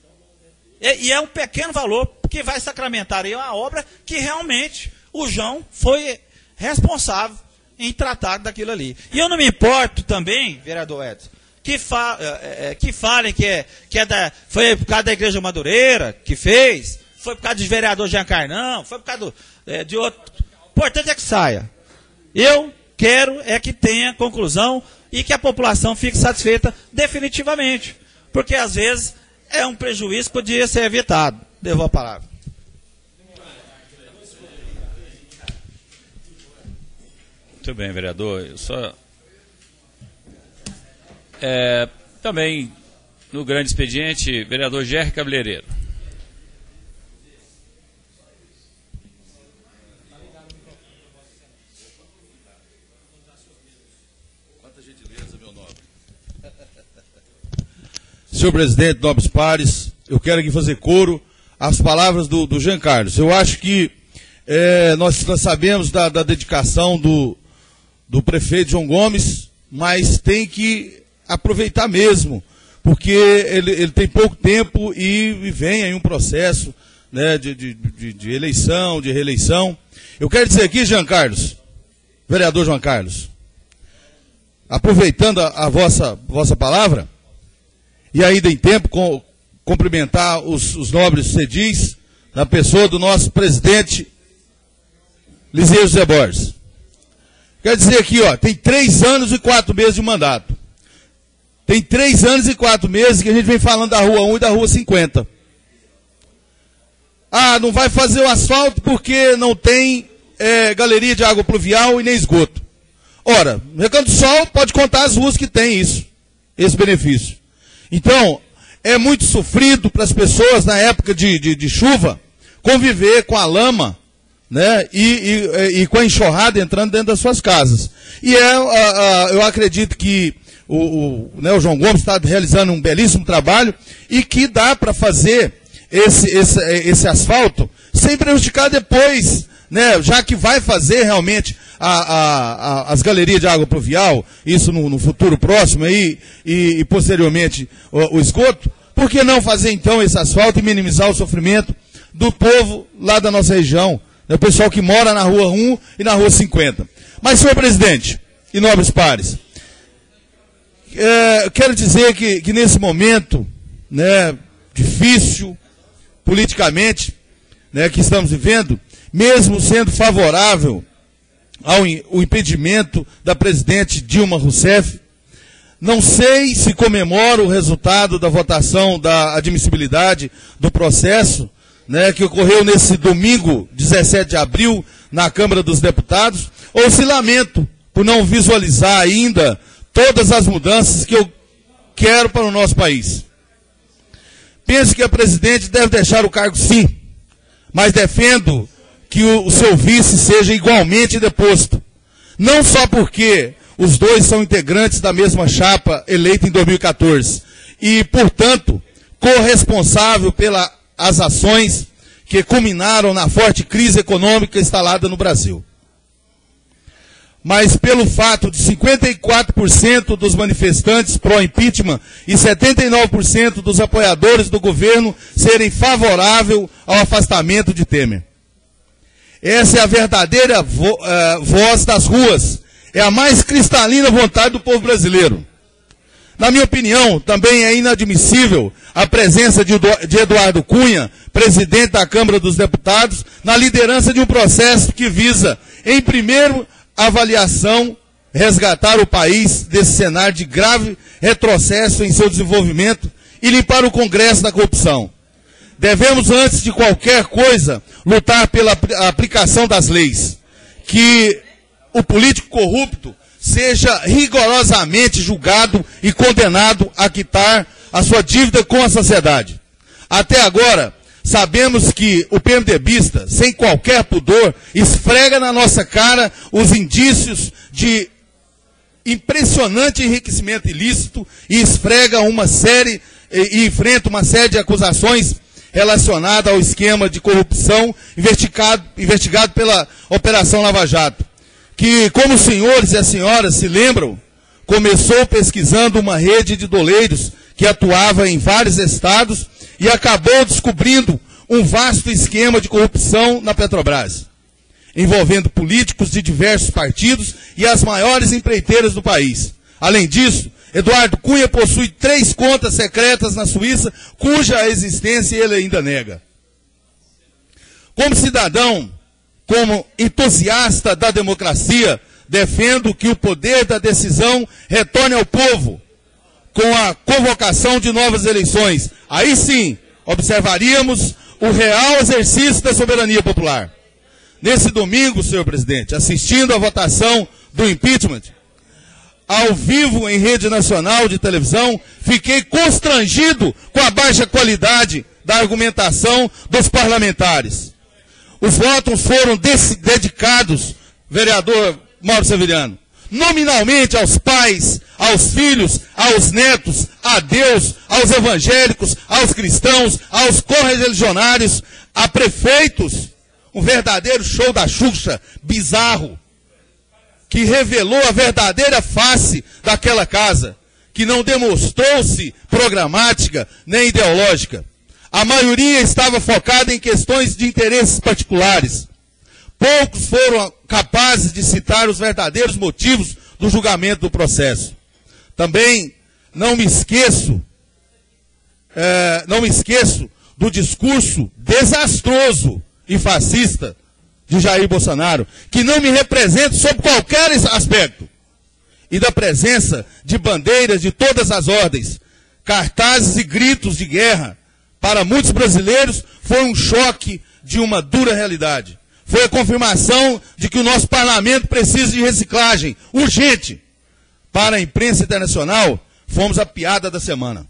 E, e é um pequeno valor que vai sacramentar aí uma obra que realmente o João foi responsável em tratar daquilo ali. E eu não me importo também, vereador Edson, que, fa, é, é, que falem que, é, que é da, foi por causa da Igreja Madureira que fez, foi por causa do vereador Jean Carnão, foi por causa do, é, de outro. O importante é que saia. Eu quero é que tenha conclusão e que a população fique satisfeita definitivamente. Porque, às vezes, é um prejuízo que poderia ser evitado. Devolvo a palavra. Muito bem, vereador. Eu só... É, também, no grande expediente, vereador Gerry Cabeleireiro. Senhor presidente, nobres pares, eu quero aqui fazer coro às palavras do, do Jean Carlos. Eu acho que é, nós, nós sabemos da, da dedicação do, do prefeito João Gomes, mas tem que aproveitar mesmo, porque ele, ele tem pouco tempo e, e vem aí um processo, né, de, de, de, de eleição, de reeleição. Eu quero dizer aqui, Jean Carlos, vereador João Carlos, aproveitando a, a vossa, vossa palavra, e ainda em tempo, com, cumprimentar os, os nobres cedis, na pessoa do nosso presidente, Liseu José Borges. Quer dizer aqui, ó, tem três anos e quatro meses de mandato. Tem três anos e quatro meses que a gente vem falando da Rua um e da Rua cinquenta. Ah, não vai fazer o asfalto porque não tem é, galeria de água pluvial e nem esgoto. Ora, no Recanto do Sol pode contar as ruas que tem isso, esse benefício. Então, é muito sofrido para as pessoas na época de, de, de chuva conviver com a lama, né, e, e, e com a enxurrada entrando dentro das suas casas. E é, a, a, eu acredito que o, o, né, o João Gomes está realizando um belíssimo trabalho e que dá para fazer esse, esse, esse asfalto sem prejudicar depois, né, já que vai fazer realmente a, a, a, as galerias de água pluvial, isso no, no futuro próximo aí, e, e posteriormente o, o esgoto, por que não fazer então esse asfalto e minimizar o sofrimento do povo lá da nossa região, né, o pessoal que mora na Rua um e na Rua cinquenta. Mas, senhor presidente e nobres pares, é, quero dizer que, que nesse momento, né, difícil politicamente, né, que estamos vivendo, mesmo sendo favorável ao o impedimento da presidente Dilma Rousseff, não sei se comemora o resultado da votação da admissibilidade do processo, né, que ocorreu nesse domingo, dezessete de abril, na Câmara dos Deputados, ou se lamento por não visualizar ainda todas as mudanças que eu quero para o nosso país. Penso que a presidente deve deixar o cargo sim, mas defendo que o, o seu vice seja igualmente deposto. Não só porque os dois são integrantes da mesma chapa eleita em dois mil e quatorze e, portanto, corresponsável pelas ações que culminaram na forte crise econômica instalada no Brasil. Mas pelo fato de cinquenta e quatro por cento dos manifestantes pró-impeachment e setenta e nove por cento dos apoiadores do governo serem favoráveis ao afastamento de Temer. Essa é a verdadeira vo, uh, voz das ruas. É a mais cristalina vontade do povo brasileiro. Na minha opinião, também é inadmissível a presença de, de Eduardo Cunha, presidente da Câmara dos Deputados, na liderança de um processo que visa, em primeiro, avaliação, resgatar o país desse cenário de grave retrocesso em seu desenvolvimento e limpar o Congresso da corrupção. Devemos, antes de qualquer coisa, lutar pela aplicação das leis. Que o político corrupto seja rigorosamente julgado e condenado a quitar a sua dívida com a sociedade. Até agora, sabemos que o PMDBista, sem qualquer pudor, esfrega na nossa cara os indícios de impressionante enriquecimento ilícito e esfrega uma série, e, e enfrenta uma série de acusações relacionada ao esquema de corrupção investigado, investigado pela Operação Lava Jato, que, como os senhores e as senhoras se lembram, começou pesquisando uma rede de doleiros que atuava em vários estados e acabou descobrindo um vasto esquema de corrupção na Petrobras, envolvendo políticos de diversos partidos e as maiores empreiteiras do país. Além disso, Eduardo Cunha possui três contas secretas na Suíça, cuja existência ele ainda nega. Como cidadão, como entusiasta da democracia, defendo que o poder da decisão retorne ao povo, com a convocação de novas eleições. Aí sim, observaríamos o real exercício da soberania popular. Nesse domingo, senhor presidente, assistindo à votação do impeachment, ao vivo em rede nacional de televisão, fiquei constrangido com a baixa qualidade da argumentação dos parlamentares. Os votos foram dedicados, vereador Mauro Severiano, nominalmente aos pais, aos filhos, aos netos, a Deus, aos evangélicos, aos cristãos, aos correligionários, a prefeitos. Um verdadeiro show da Xuxa, bizarro, que revelou a verdadeira face daquela casa, que não demonstrou-se programática nem ideológica. A maioria estava focada em questões de interesses particulares. Poucos foram capazes de citar os verdadeiros motivos do julgamento do processo. Também não me esqueço, é, não me esqueço do discurso desastroso e fascista de Jair Bolsonaro, que não me representa sob qualquer aspecto, e da presença de bandeiras de todas as ordens, cartazes e gritos de guerra. Para muitos brasileiros foi um choque de uma dura realidade. Foi a confirmação de que o nosso parlamento precisa de reciclagem urgente. Para a imprensa internacional, fomos a piada da semana.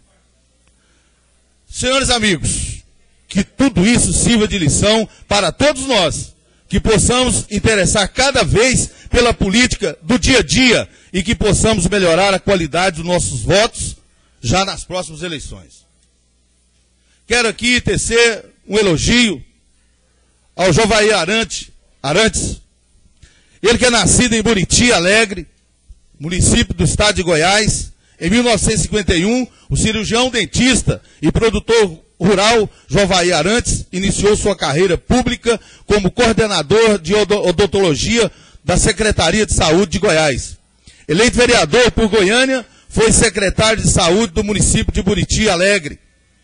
Senhores amigos, que tudo isso sirva de lição para todos nós, que possamos interessar cada vez pela política do dia a dia e que possamos melhorar a qualidade dos nossos votos já nas próximas eleições. Quero aqui tecer um elogio ao Jovair Arantes, Arantes, ele que é nascido em Buriti Alegre, município do estado de Goiás. Em mil novecentos e cinquenta e um, o cirurgião dentista e produtor rural Jovair Arantes iniciou sua carreira pública como coordenador de odontologia da Secretaria de Saúde de Goiás. Eleito vereador por Goiânia, foi secretário de saúde do município de Buriti Alegre.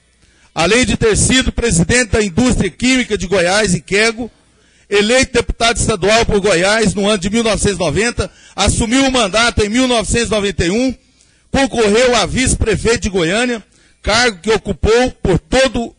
Além de ter sido presidente da Indústria Química de Goiás, Iquego, eleito deputado estadual por Goiás no ano de mil novecentos e noventa, assumiu o mandato em mil novecentos e noventa e um, concorreu a vice-prefeito de Goiânia, cargo que ocupou por todo,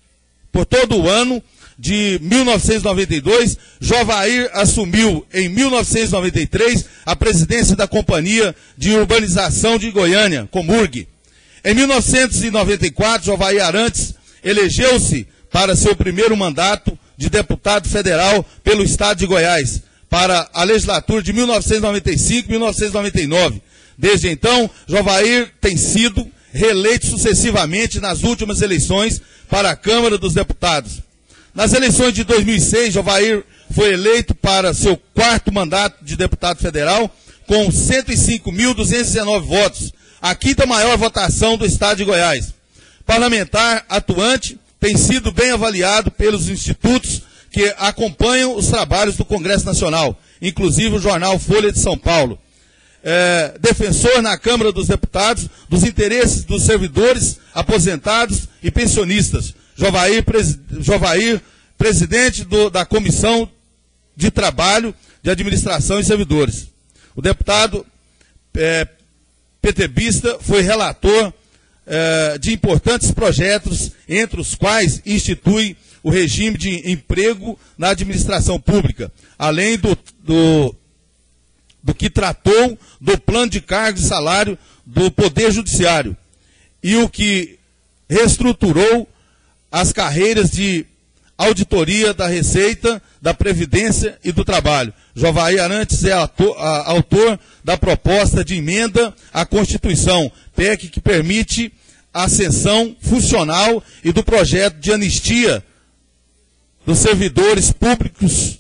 por todo o ano de mil novecentos e noventa e dois. Jovair assumiu em mil novecentos e noventa e três a presidência da Companhia de Urbanização de Goiânia, Comurg. Em mil novecentos e noventa e quatro, Jovair Arantes elegeu-se para seu primeiro mandato de deputado federal pelo estado de Goiás, para a legislatura de mil novecentos e noventa e cinco a mil novecentos e noventa e nove. Desde então, Jovair tem sido reeleito sucessivamente nas últimas eleições para a Câmara dos Deputados. Nas eleições de dois mil e seis, Jovair foi eleito para seu quarto mandato de deputado federal com cento e cinco mil duzentos e dezenove votos, a quinta maior votação do estado de Goiás. Parlamentar atuante, tem sido bem avaliado pelos institutos que acompanham os trabalhos do Congresso Nacional, inclusive o jornal Folha de São Paulo. É, defensor na Câmara dos Deputados dos interesses dos servidores, aposentados e pensionistas. Jovair, pres, Jovair presidente do, da Comissão de Trabalho, de Administração e Servidores. O deputado é, petebista foi relator é, de importantes projetos, entre os quais institui o regime de emprego na administração pública, além do, do, do que tratou do plano de cargos e salário do Poder Judiciário, e o que reestruturou as carreiras de auditoria da Receita, da Previdência e do Trabalho. Jovair Arantes é autor, a, autor da proposta de emenda à Constituição, P E C que permite a ascensão funcional, e do projeto de anistia dos servidores públicos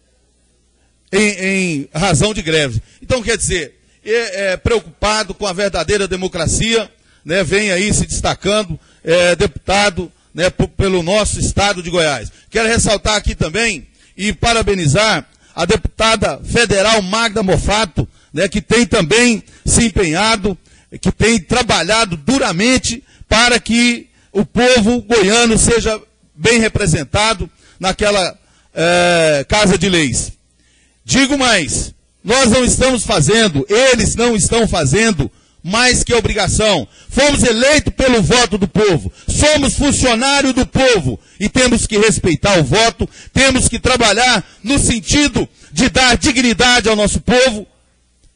em, em razão de greve. Então, quer dizer, é, é preocupado com a verdadeira democracia, né, vem aí se destacando, é, deputado, né, pelo nosso estado de Goiás. Quero ressaltar aqui também e parabenizar a deputada federal Magda Mofato, né, que tem também se empenhado, que tem trabalhado duramente para que o povo goiano seja bem representado naquela é, Casa de Leis. Digo mais, nós não estamos fazendo, eles não estão fazendo mais que obrigação. Fomos eleitos pelo voto do povo, somos funcionários do povo e temos que respeitar o voto, temos que trabalhar no sentido de dar dignidade ao nosso povo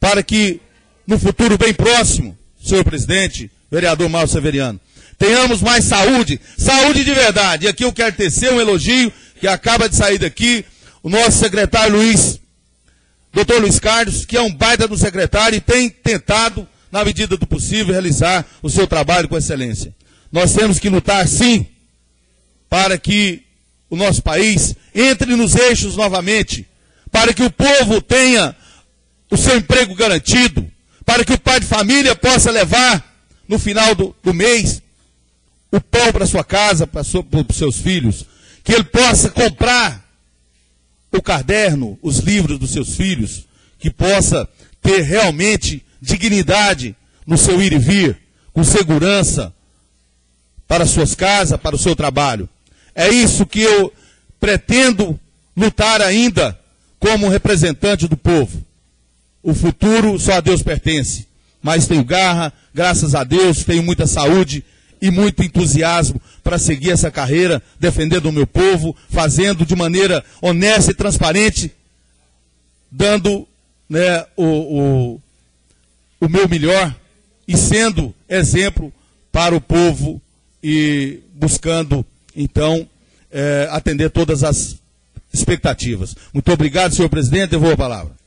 para que no futuro bem próximo, senhor presidente, vereador Mauro Severiano, tenhamos mais saúde, saúde de verdade. E aqui eu quero tecer um elogio que acaba de sair daqui, o nosso secretário Luiz, doutor Luiz Carlos, que é um baita do secretário e tem tentado, na medida do possível, realizar o seu trabalho com excelência. Nós temos que lutar, sim, para que o nosso país entre nos eixos novamente, para que o povo tenha o seu emprego garantido, para que o pai de família possa levar, no final do, do mês, o pão para sua casa, para, sua, para os seus filhos, que ele possa comprar o caderno, os livros dos seus filhos, que possa ter realmente dignidade no seu ir e vir, com segurança para suas casas, para o seu trabalho. É isso que eu pretendo lutar ainda como representante do povo. O futuro só a Deus pertence, mas tenho garra, graças a Deus, tenho muita saúde e muito entusiasmo para seguir essa carreira, defendendo o meu povo, fazendo de maneira honesta e transparente, dando, né, o, o, o meu melhor e sendo exemplo para o povo e buscando, então, é, atender todas as expectativas. Muito obrigado, senhor presidente, devolvo a palavra.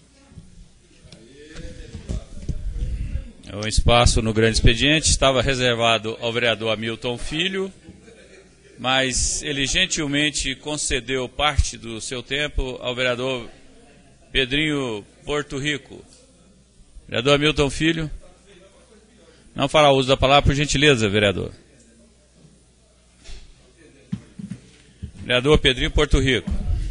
O espaço no grande expediente estava reservado ao vereador Hamilton Filho, mas ele gentilmente concedeu parte do seu tempo ao vereador Pedrinho Porto Rico. Vereador Hamilton Filho, não fará uso da palavra, por gentileza, vereador. Vereador Pedrinho Porto Rico.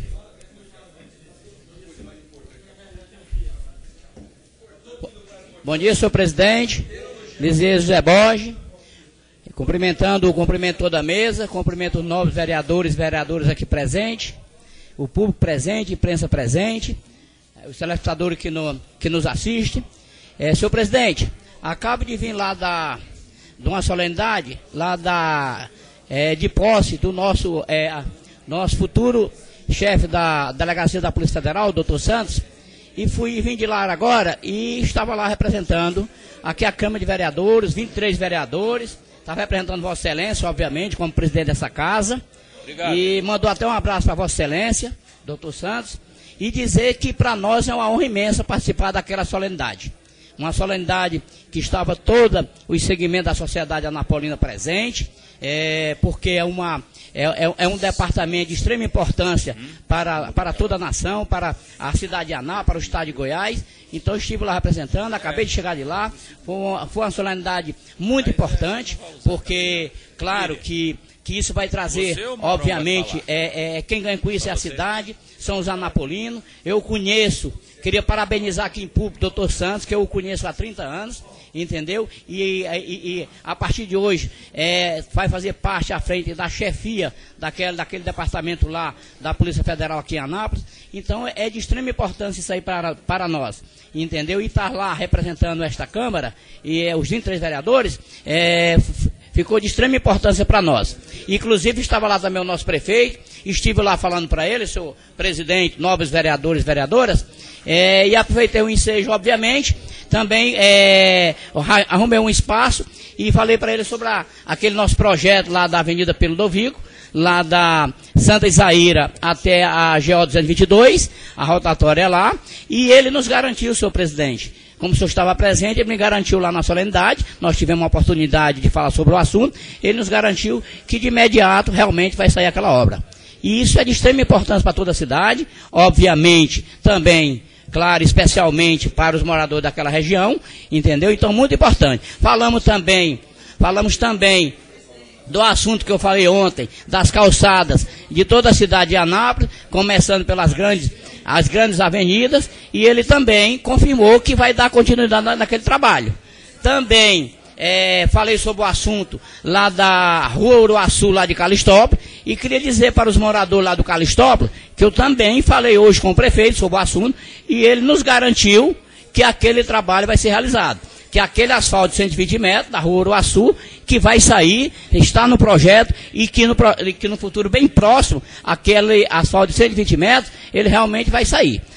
Bom dia, senhor presidente, Liseu José Borges, cumprimentando o cumprimento toda a mesa, cumprimento os novos vereadores e vereadoras aqui presentes, o público presente, imprensa presente, os telespectadores que, no, que nos assistem. É, senhor presidente, acabo de vir lá da, de uma solenidade, lá da, é, de posse do nosso, é, nosso futuro chefe da Delegacia da Polícia Federal, doutor Santos, e fui vim de lá agora e estava lá representando aqui a Câmara de Vereadores, vinte e três vereadores, estava representando Vossa Excelência, obviamente, como presidente dessa casa. Obrigado. E mandou até um abraço para Vossa Excelência, doutor Santos, e dizer que para nós é uma honra imensa participar daquela solenidade. Uma solenidade que estava toda os segmentos da sociedade anapolina presente, é, porque é uma... É, é, é um departamento de extrema importância para, para toda a nação, para a cidade de Anápolis, para o estado de Goiás. Então estive lá representando, acabei de chegar de lá. Foi uma, foi uma solenidade muito importante, porque, claro, que, que isso vai trazer, obviamente, é, é, quem ganha com isso é a cidade, são os anapolinos. Eu conheço, queria parabenizar aqui em público o doutor Santos, que eu o conheço há trinta anos. Entendeu? E, e, e a partir de hoje é, vai fazer parte à frente da chefia daquele, daquele departamento lá da Polícia Federal aqui em Anápolis. Então é de extrema importância isso aí para, para nós. Entendeu? E estar lá representando esta Câmara e é, os vinte e três vereadores é, ficou de extrema importância para nós. Inclusive estava lá também o nosso prefeito, estive lá falando para ele, seu presidente, nobres vereadores e vereadoras, é, e aproveitei o ensejo, obviamente. Também é, arrumei um espaço e falei para ele sobre a, aquele nosso projeto lá da Avenida Pelo Dovigo, lá da Santa Isaíra até a G O duzentos e vinte e dois, a rotatória lá, e ele nos garantiu, senhor presidente, como o senhor estava presente, ele me garantiu lá na solenidade, nós tivemos uma oportunidade de falar sobre o assunto, ele nos garantiu que de imediato realmente vai sair aquela obra. E isso é de extrema importância para toda a cidade, obviamente também, claro, especialmente para os moradores daquela região, entendeu? Então, muito importante. Falamos também, falamos também do assunto que eu falei ontem, das calçadas de toda a cidade de Anápolis, começando pelas grandes, as grandes avenidas, e ele também confirmou que vai dar continuidade naquele trabalho. Também é, falei sobre o assunto lá da Rua Uruaçu, lá de Calistópolis, e queria dizer para os moradores lá do Calistópolis, que eu também falei hoje com o prefeito sobre o assunto, e ele nos garantiu que aquele trabalho vai ser realizado. Que aquele asfalto de cento e vinte metros da Rua Uruaçu, que vai sair, está no projeto, e que no, que no futuro bem próximo, aquele asfalto de cento e vinte metros, ele realmente vai sair.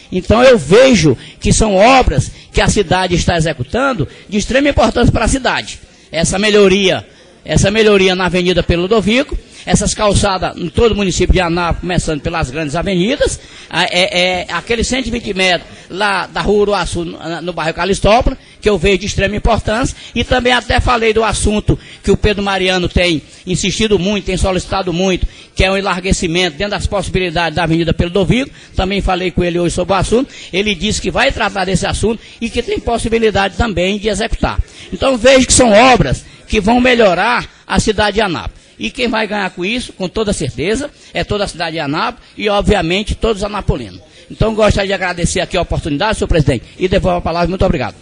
Então eu vejo que são obras que a cidade está executando de extrema importância para a cidade. Essa melhoria, essa melhoria na Avenida Pedro Ludovico, essas calçadas em todo o município de Anápolis, começando pelas grandes avenidas, é, é, aqueles cento e vinte metros lá da Rua Uruaçu, no, no bairro Calistópolis, que eu vejo de extrema importância, e também até falei do assunto que o Pedro Mariano tem insistido muito, tem solicitado muito, que é um enlarguecimento dentro das possibilidades da Avenida Pedro Ludovico. Também falei com ele hoje sobre o assunto, ele disse que vai tratar desse assunto e que tem possibilidade também de executar. Então vejo que são obras que vão melhorar a cidade de Anápolis. E quem vai ganhar com isso, com toda certeza, é toda a cidade de Anápolis e, obviamente, todos os anapolinos. Então, gostaria de agradecer aqui a oportunidade, senhor presidente, e devolvo a palavra. Muito obrigado.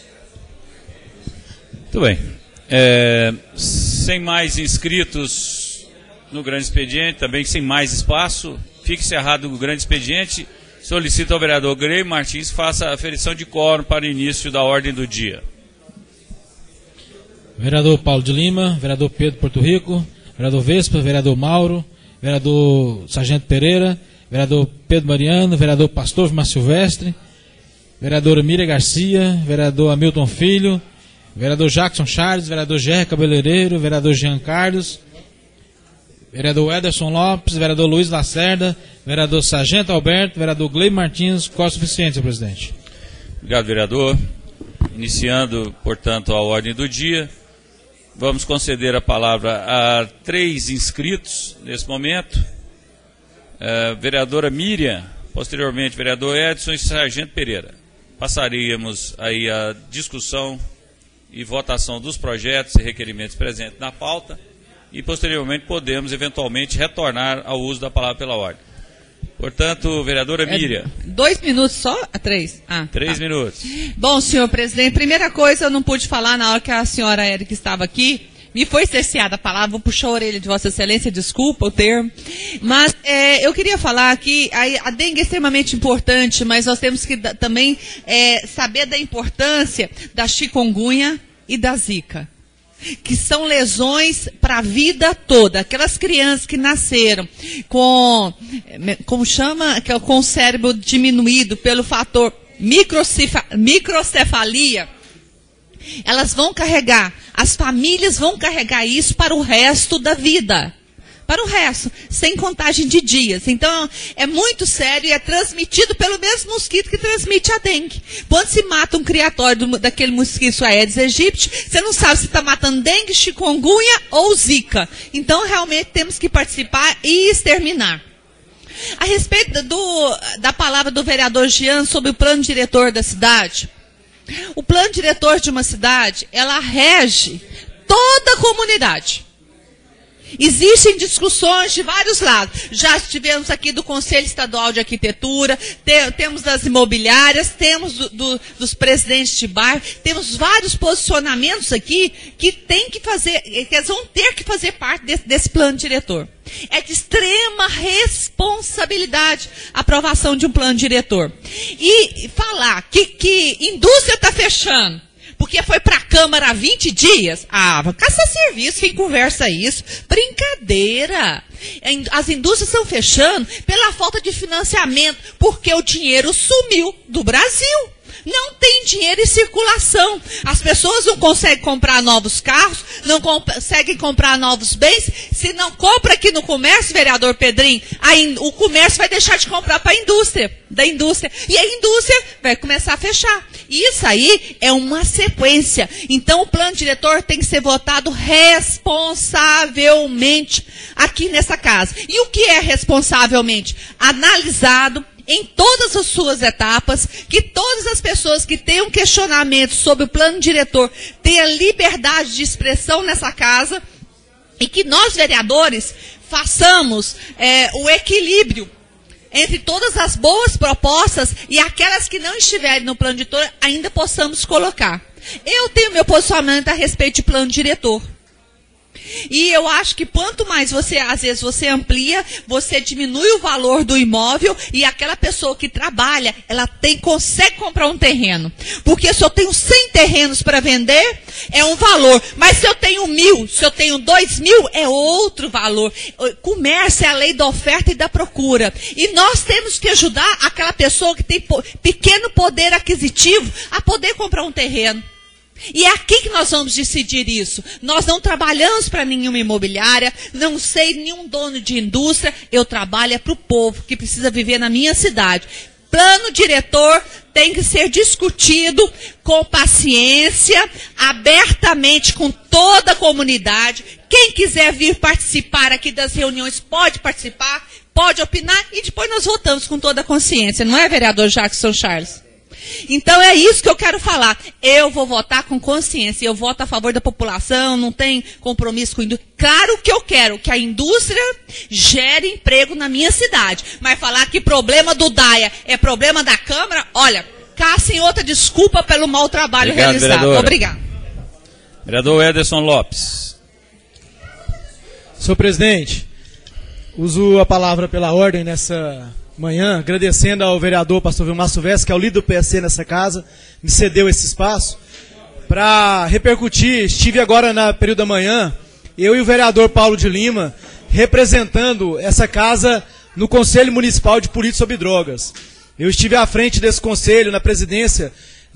Muito bem. É, sem mais inscritos no grande expediente, também sem mais espaço, fica encerrado o grande expediente. Solicito ao vereador Grêmio Martins faça a aferição de quórum para o início da ordem do dia. Vereador Paulo de Lima, vereador Pedro Porto Rico, vereador Vespa, vereador Mauro, vereador Sargento Pereira, vereador Pedro Mariano, vereador Pastor Vilmar Silvestre, vereadora Miriam Garcia, vereador Hamilton Filho, vereador Jackson Charles, vereador Gerry Cabeleireiro, vereador Jean Carlos, vereador Ederson Lopes, vereador Luiz Lacerda, vereador Sargento Alberto, vereador Gley Martins, qual suficiente, senhor presidente. Obrigado, vereador. Iniciando, portanto, a ordem do dia. Vamos conceder a palavra a três inscritos nesse momento. Uh, vereadora Miriam, posteriormente vereador Edson e Sargento Pereira. Passaríamos aí a discussão e votação dos projetos e requerimentos presentes na pauta e posteriormente podemos eventualmente retornar ao uso da palavra pela ordem. Portanto, vereadora Miriam. É dois minutos só? Ah, três? Ah, três tá. minutos. Bom, senhor presidente, primeira coisa, eu não pude falar na hora que a senhora Érica estava aqui. Me foi cerceada a palavra, vou puxar a orelha de Vossa Excelência, desculpa o termo. Mas é, eu queria falar que a, a dengue é extremamente importante, mas nós temos que da, também é, saber da importância da chikungunya e da zika, que são lesões para a vida toda. Aquelas crianças que nasceram com, como chama, com o cérebro diminuído pelo fator microcefalia, elas vão carregar, as famílias vão carregar isso para o resto da vida. Para o resto, sem contagem de dias. Então, é muito sério e é transmitido pelo mesmo mosquito que transmite a dengue. Quando se mata um criatório do, daquele mosquito Aedes aegypti, você não sabe se está matando dengue, chikungunya ou zika. Então, realmente, temos que participar e exterminar. A respeito do, da palavra do vereador Jean sobre o plano diretor da cidade, o plano diretor de uma cidade, ela rege toda a comunidade. Existem discussões de vários lados. Já tivemos aqui do Conselho Estadual de Arquitetura, te, temos das imobiliárias, temos do, do, dos presidentes de bairro, temos vários posicionamentos aqui que tem que fazer, que eles vão ter que fazer parte desse, desse plano diretor. É de extrema responsabilidade a aprovação de um plano diretor. E falar que, que indústria está fechando, porque foi para a Câmara há vinte dias. Ah, caça serviço, quem conversa isso? Brincadeira. As indústrias estão fechando pela falta de financiamento, porque o dinheiro sumiu do Brasil. Não tem dinheiro em circulação. As pessoas não conseguem comprar novos carros, não conseguem comprar novos bens. Se não compra aqui no comércio, vereador Pedrinho, aí o comércio vai deixar de comprar para a indústria, da indústria. E a indústria vai começar a fechar. Isso aí é uma sequência. Então o plano diretor tem que ser votado responsavelmente aqui nessa casa. E o que é responsavelmente? Analisado em todas as suas etapas, que todas as pessoas que tenham questionamento sobre o plano diretor tenham liberdade de expressão nessa casa e que nós, vereadores, façamos é, o equilíbrio entre todas as boas propostas e aquelas que não estiverem no plano diretor ainda possamos colocar. Eu tenho meu posicionamento a respeito de plano diretor. E eu acho que quanto mais você, às vezes, você amplia, você diminui o valor do imóvel e aquela pessoa que trabalha, ela tem, consegue comprar um terreno. Porque se eu tenho cem terrenos para vender, é um valor. Mas se eu tenho mil, se eu tenho dois mil, é outro valor. Comércio é a lei da oferta e da procura. E nós temos que ajudar aquela pessoa que tem pequeno poder aquisitivo a poder comprar um terreno. E é aqui que nós vamos decidir isso. Nós não trabalhamos para nenhuma imobiliária, não sei nenhum dono de indústria, eu trabalho é para o povo que precisa viver na minha cidade. Plano diretor tem que ser discutido com paciência, abertamente com toda a comunidade. Quem quiser vir participar aqui das reuniões pode participar, pode opinar e depois nós votamos com toda a consciência. Não é, vereador Jackson Charles? Então é isso que eu quero falar. Eu vou votar com consciência. Eu voto a favor da população, não tem compromisso com a indústria. Claro que eu quero que a indústria gere emprego na minha cidade. Mas falar que problema do Daia é problema da Câmara, olha, caçem outra desculpa pelo mau trabalho Obrigado, realizado. Vereadora. Obrigado. Vereador Ederson Lopes. Senhor presidente, uso a palavra pela ordem nessa manhã, agradecendo ao vereador pastor Vilmar Silvestre, que é o líder do P S C nessa casa, me cedeu esse espaço para repercutir. Estive agora na período da manhã, eu e o vereador Paulo de Lima, representando essa casa no Conselho Municipal de Política sobre Drogas. Eu estive à frente desse conselho, na presidência,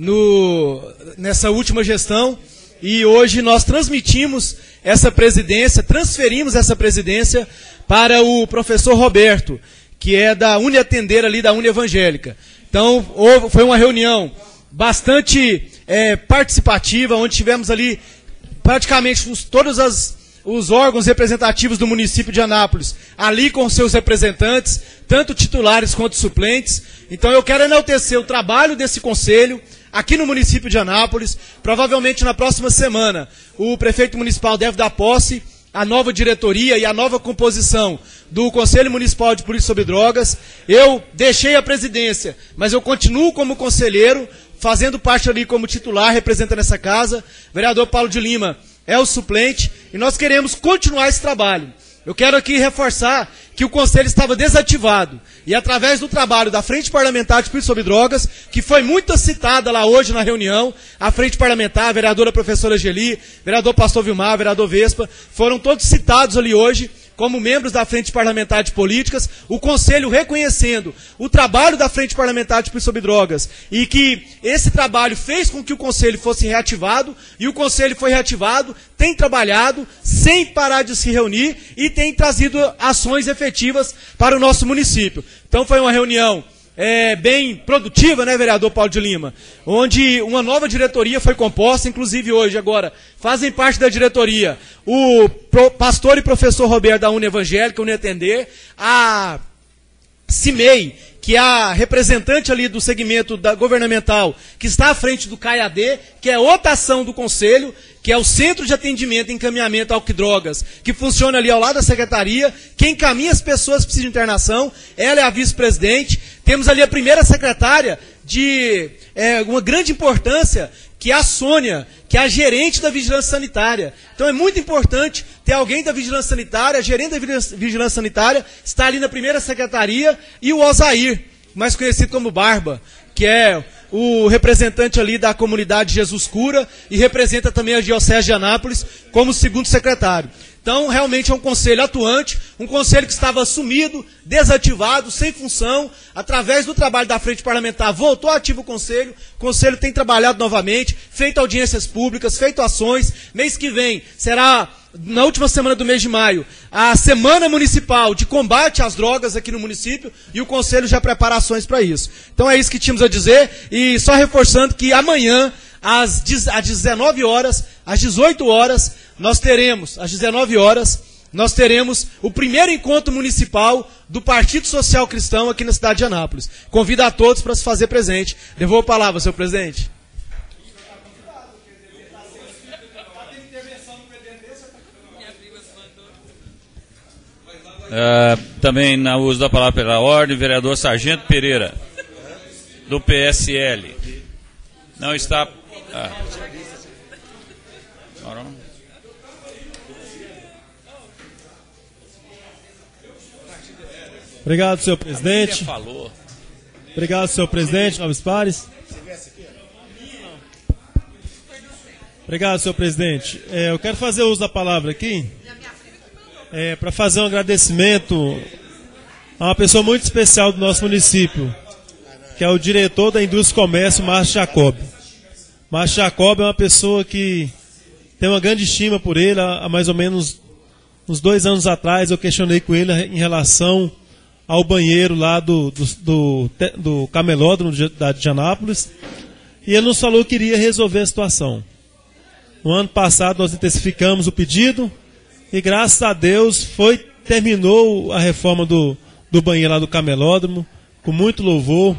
no, nessa última gestão, e hoje nós transmitimos essa presidência, transferimos essa presidência para o professor Roberto, que é da Uniatender ali, da Uni Evangélica. Então, houve, foi uma reunião bastante é, participativa, onde tivemos ali praticamente os, todos as, os órgãos representativos do município de Anápolis, ali com seus representantes, tanto titulares quanto suplentes. Então, eu quero enaltecer o trabalho desse conselho aqui no município de Anápolis. Provavelmente, na próxima semana, o prefeito municipal deve dar posse a nova diretoria e a nova composição do Conselho Municipal de Política sobre Drogas. Eu deixei a presidência, mas eu continuo como conselheiro, fazendo parte ali como titular, representando essa casa. O vereador Paulo de Lima é o suplente e nós queremos continuar esse trabalho. Eu quero aqui reforçar que o Conselho estava desativado. E através do trabalho da Frente Parlamentar de Política sobre Drogas, que foi muito citada lá hoje na reunião, a Frente Parlamentar, a vereadora professora Geli, vereador Pastor Vilmar, vereador Vespa, foram todos citados ali hoje como membros da Frente Parlamentar de Políticas, o Conselho reconhecendo o trabalho da Frente Parlamentar de Política sobre Drogas e que esse trabalho fez com que o Conselho fosse reativado, e o Conselho foi reativado, tem trabalhado sem parar de se reunir e tem trazido ações efetivas para o nosso município. Então foi uma reunião É, bem produtiva, né, vereador Paulo de Lima, onde uma nova diretoria foi composta, inclusive hoje, agora, fazem parte da diretoria o pro, pastor e professor Roberto da Uni Evangélica, Uniatender, a Cimei, que é a representante ali do segmento da, governamental, que está à frente do C A I A D, que é outra ação do Conselho, que é o Centro de Atendimento e Encaminhamento ao Drogas, que funciona ali ao lado da Secretaria, que encaminha as pessoas que precisam de internação, ela é a vice-presidente. Temos ali a primeira secretária de é, uma grande importância, que é a Sônia, que é a gerente da Vigilância Sanitária. Então é muito importante ter alguém da Vigilância Sanitária, a gerente da Vigilância Sanitária, está ali na primeira secretaria, e o Osair, mais conhecido como Barba, que é o representante ali da comunidade Jesus Cura e representa também a Diocese de Anápolis como segundo secretário. Então, realmente é um conselho atuante, um conselho que estava sumido, desativado, sem função. Através do trabalho da Frente Parlamentar, voltou ativo o conselho. O conselho tem trabalhado novamente, feito audiências públicas, feito ações. Mês que vem será, na última semana do mês de maio, a Semana Municipal de Combate às Drogas aqui no município, e o conselho já prepara ações para isso. Então é isso que tínhamos a dizer, e só reforçando que amanhã, às dezenove horas, às dezoito horas, nós teremos, às dezenove horas, nós teremos o primeiro encontro municipal do Partido Social Cristão aqui na cidade de Anápolis. Convido a todos para se fazer presente. Devolvo a palavra, senhor presidente. Uh, também na uso da palavra pela ordem, vereador Sargento Pereira, do P S L. Não está... Ah. Obrigado, senhor presidente. Falou. Obrigado, senhor presidente, nobres pares. Obrigado, senhor presidente. É, eu quero fazer uso da palavra aqui é, para fazer um agradecimento a uma pessoa muito especial do nosso município, que é o diretor da Indústria e Comércio, Márcio Jacob. Márcio Jacob é uma pessoa que tem uma grande estima por ele. Há mais ou menos uns dois anos atrás eu questionei com ele em relação ao banheiro lá do, do, do, do camelódromo de, da, de Anápolis, e ele nos falou que iria resolver a situação. No ano passado nós intensificamos o pedido e graças a Deus foi, terminou a reforma do, do banheiro lá do camelódromo, com muito louvor.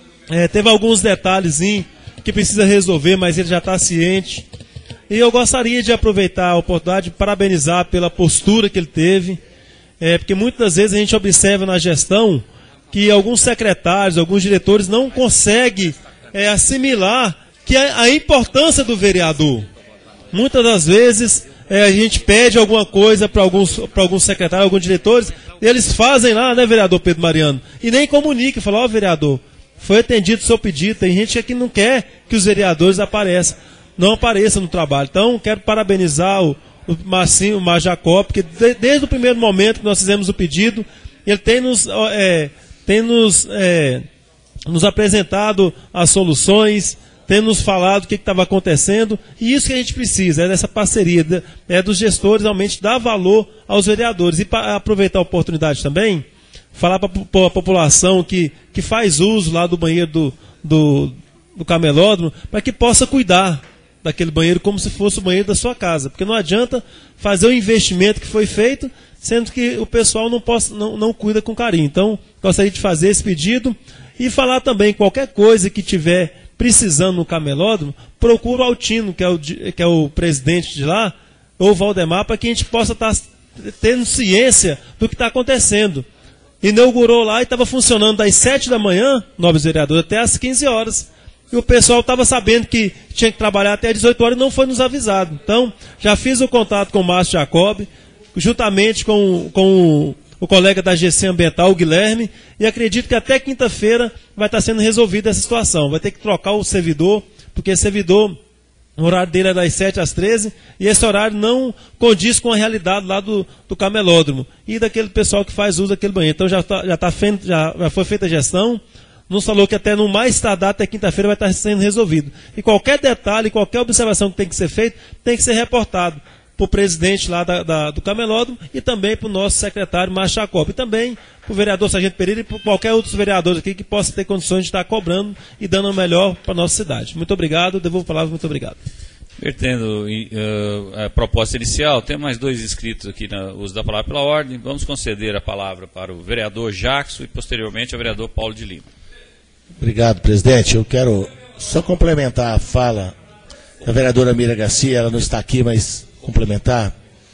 É, teve alguns detalhezinhos que precisa resolver, mas ele já está ciente. E eu gostaria de aproveitar a oportunidade de parabenizar pela postura que ele teve, é, porque muitas vezes a gente observa na gestão que alguns secretários, alguns diretores não conseguem é, assimilar que a, a importância do vereador. Muitas das vezes é, a gente pede alguma coisa para alguns, para alguns secretários, alguns diretores, e eles fazem lá, né, vereador Pedro Mariano, e nem comunicam, falam, ó, oh, vereador, foi atendido o seu pedido. Tem gente que não quer que os vereadores apareçam, não apareçam no trabalho. Então, quero parabenizar o, o Marcinho, o Mar Jacob, porque de, desde o primeiro momento que nós fizemos o pedido, ele tem nos, é, tem nos, é, nos apresentado as soluções, tem nos falado o que estava acontecendo, e isso que a gente precisa, é dessa parceria, de, é dos gestores realmente dar valor aos vereadores. E para aproveitar a oportunidade também, falar para a população que, que faz uso lá do banheiro do, do, do camelódromo, para que possa cuidar daquele banheiro como se fosse o banheiro da sua casa. Porque não adianta fazer o investimento que foi feito, sendo que o pessoal não, possa, não, não cuida com carinho. Então, gostaria de fazer esse pedido e falar também qualquer coisa que tiver precisando no camelódromo, procura o Altino, que é o, que é o presidente de lá, ou o Valdemar, para que a gente possa estar tendo ciência do que está acontecendo. Inaugurou lá e estava funcionando das sete da manhã, nobres vereadores, até às quinze horas. E o pessoal estava sabendo que tinha que trabalhar até às dezoito horas e não foi nos avisado. Então, já fiz o contato com o Márcio Jacob, juntamente com, com o colega da G C Ambiental, o Guilherme, e acredito que até quinta-feira vai estar sendo resolvida essa situação. Vai ter que trocar o servidor, porque esse servidor, o horário dele é das sete às treze, e esse horário não condiz com a realidade lá do, do camelódromo e daquele pessoal que faz uso daquele banheiro. Então já, tá, já, tá feito, já, já foi feita a gestão, nos falou que até no mais tardar, até quinta-feira vai estar sendo resolvido. E qualquer detalhe, qualquer observação que tem que ser feita, tem que ser reportado para o presidente lá da, da, do camelódromo e também para o nosso secretário Márcio Jacob. E também para o vereador Sargento Pereira e para qualquer outro vereador aqui que possa ter condições de estar cobrando e dando o melhor para a nossa cidade. Muito obrigado, devolvo a palavra, muito obrigado. Vertendo uh, a proposta inicial, tem mais dois inscritos aqui na uso da palavra pela ordem. Vamos conceder a palavra para o vereador Jackson e posteriormente ao vereador Paulo de Lima. Obrigado, presidente. Eu quero só complementar a fala da vereadora Mira Garcia, ela não está aqui, mas complementar.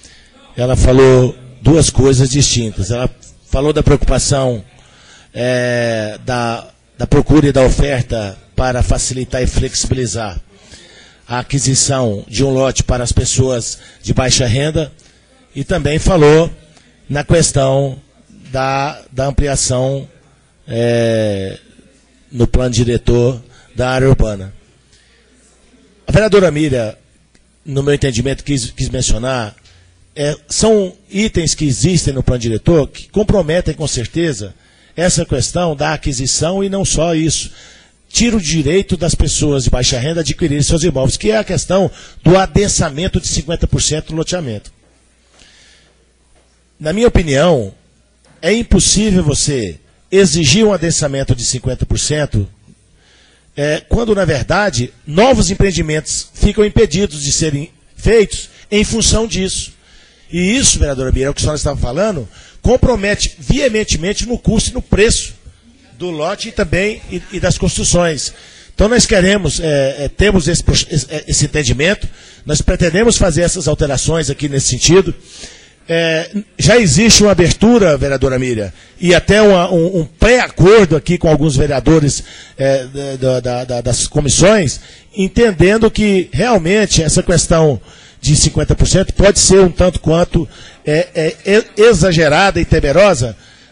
Ela falou duas coisas distintas. Ela falou da preocupação é, da, da procura e da oferta para facilitar e flexibilizar a aquisição de um lote para as pessoas de baixa renda e também falou na questão da, da ampliação é, no plano diretor da área urbana. A vereadora Miriam, no meu entendimento, quis, quis mencionar, é, são itens que existem no plano diretor que comprometem com certeza essa questão da aquisição e não só isso. Tira o direito das pessoas de baixa renda adquirirem seus imóveis, que é a questão do adensamento de cinquenta por cento do loteamento. Na minha opinião, é impossível você exigir um adensamento de cinquenta por cento é, quando, na verdade, novos empreendimentos ficam impedidos de serem feitos em função disso. E isso, vereadora Bia, é o que a senhora estava falando, compromete veementemente no custo e no preço do lote e também e, e das construções. Então nós queremos, é, é, temos esse, esse entendimento, nós pretendemos fazer essas alterações aqui nesse sentido. É, já existe uma abertura, vereadora Miriam, e até uma, um, um pré-acordo aqui com alguns vereadores é, da, da, da, das comissões, entendendo que realmente essa questão de cinquenta por cento pode ser um tanto quanto é, é, exagerada e temerosa,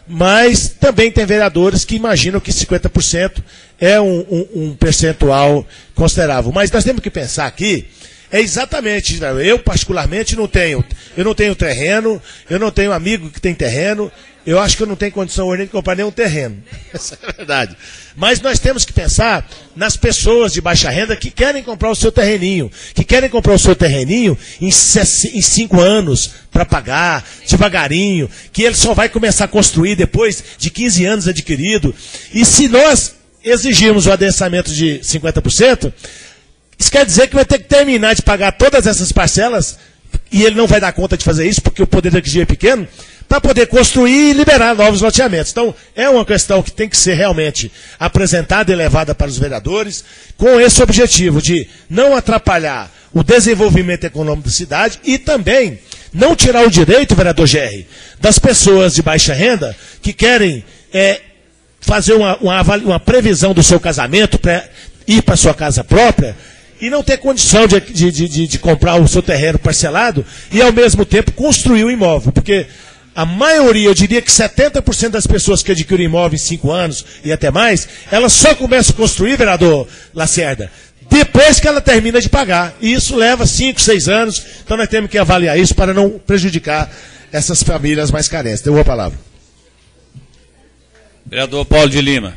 mas também tem vereadores que imaginam que cinquenta por cento é um, um, um percentual considerável. Mas nós temos que pensar aqui, é exatamente, eu particularmente não tenho, eu não tenho terreno, eu não tenho amigo que tem terreno, eu acho que eu não tenho condição hoje nem de comprar nenhum terreno. Essa é a verdade. Mas nós temos que pensar nas pessoas de baixa renda que querem comprar o seu terreninho, que querem comprar o seu terreninho em, em cinco anos para pagar, devagarinho, que ele só vai começar a construir depois de quinze anos adquirido. E se nós exigirmos o adensamento de cinquenta por cento, isso quer dizer que vai ter que terminar de pagar todas essas parcelas, e ele não vai dar conta de fazer isso, porque o poder de aquisição é pequeno, para poder construir e liberar novos loteamentos. Então, é uma questão que tem que ser realmente apresentada e levada para os vereadores, com esse objetivo de não atrapalhar o desenvolvimento econômico da cidade e também não tirar o direito, vereador Gerri, das pessoas de baixa renda que querem é, fazer uma, uma, uma previsão do seu casamento para ir para sua casa própria e não ter condição de, de, de, de comprar o seu terreno parcelado e, ao mesmo tempo, construir o imóvel. Porque a maioria, eu diria que setenta por cento das pessoas que adquirem imóvel em cinco anos e até mais, elas só começam a construir, vereador Lacerda, depois que ela termina de pagar. E isso leva cinco, seis anos. Então nós temos que avaliar isso para não prejudicar essas famílias mais carentes. Deu a palavra. Vereador Paulo de Lima.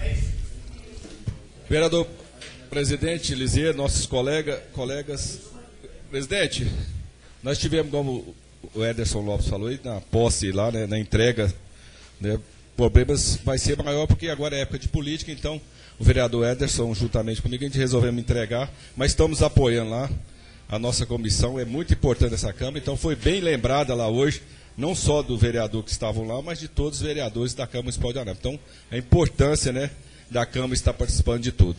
Vereador presidente Lisier, nossos colega, colegas. Presidente, nós tivemos, como o Ederson Lopes falou aí, na posse lá, né, na entrega, né, problemas vai ser maior porque agora é época de política, então o vereador Ederson, juntamente comigo, a gente resolvemos entregar, mas estamos apoiando lá a nossa comissão, é muito importante essa Câmara, então foi bem lembrada lá hoje, não só do vereador que estavam lá, mas de todos os vereadores da Câmara Municipal de Anápolis. Então, a importância, né, da Câmara estar participando de tudo.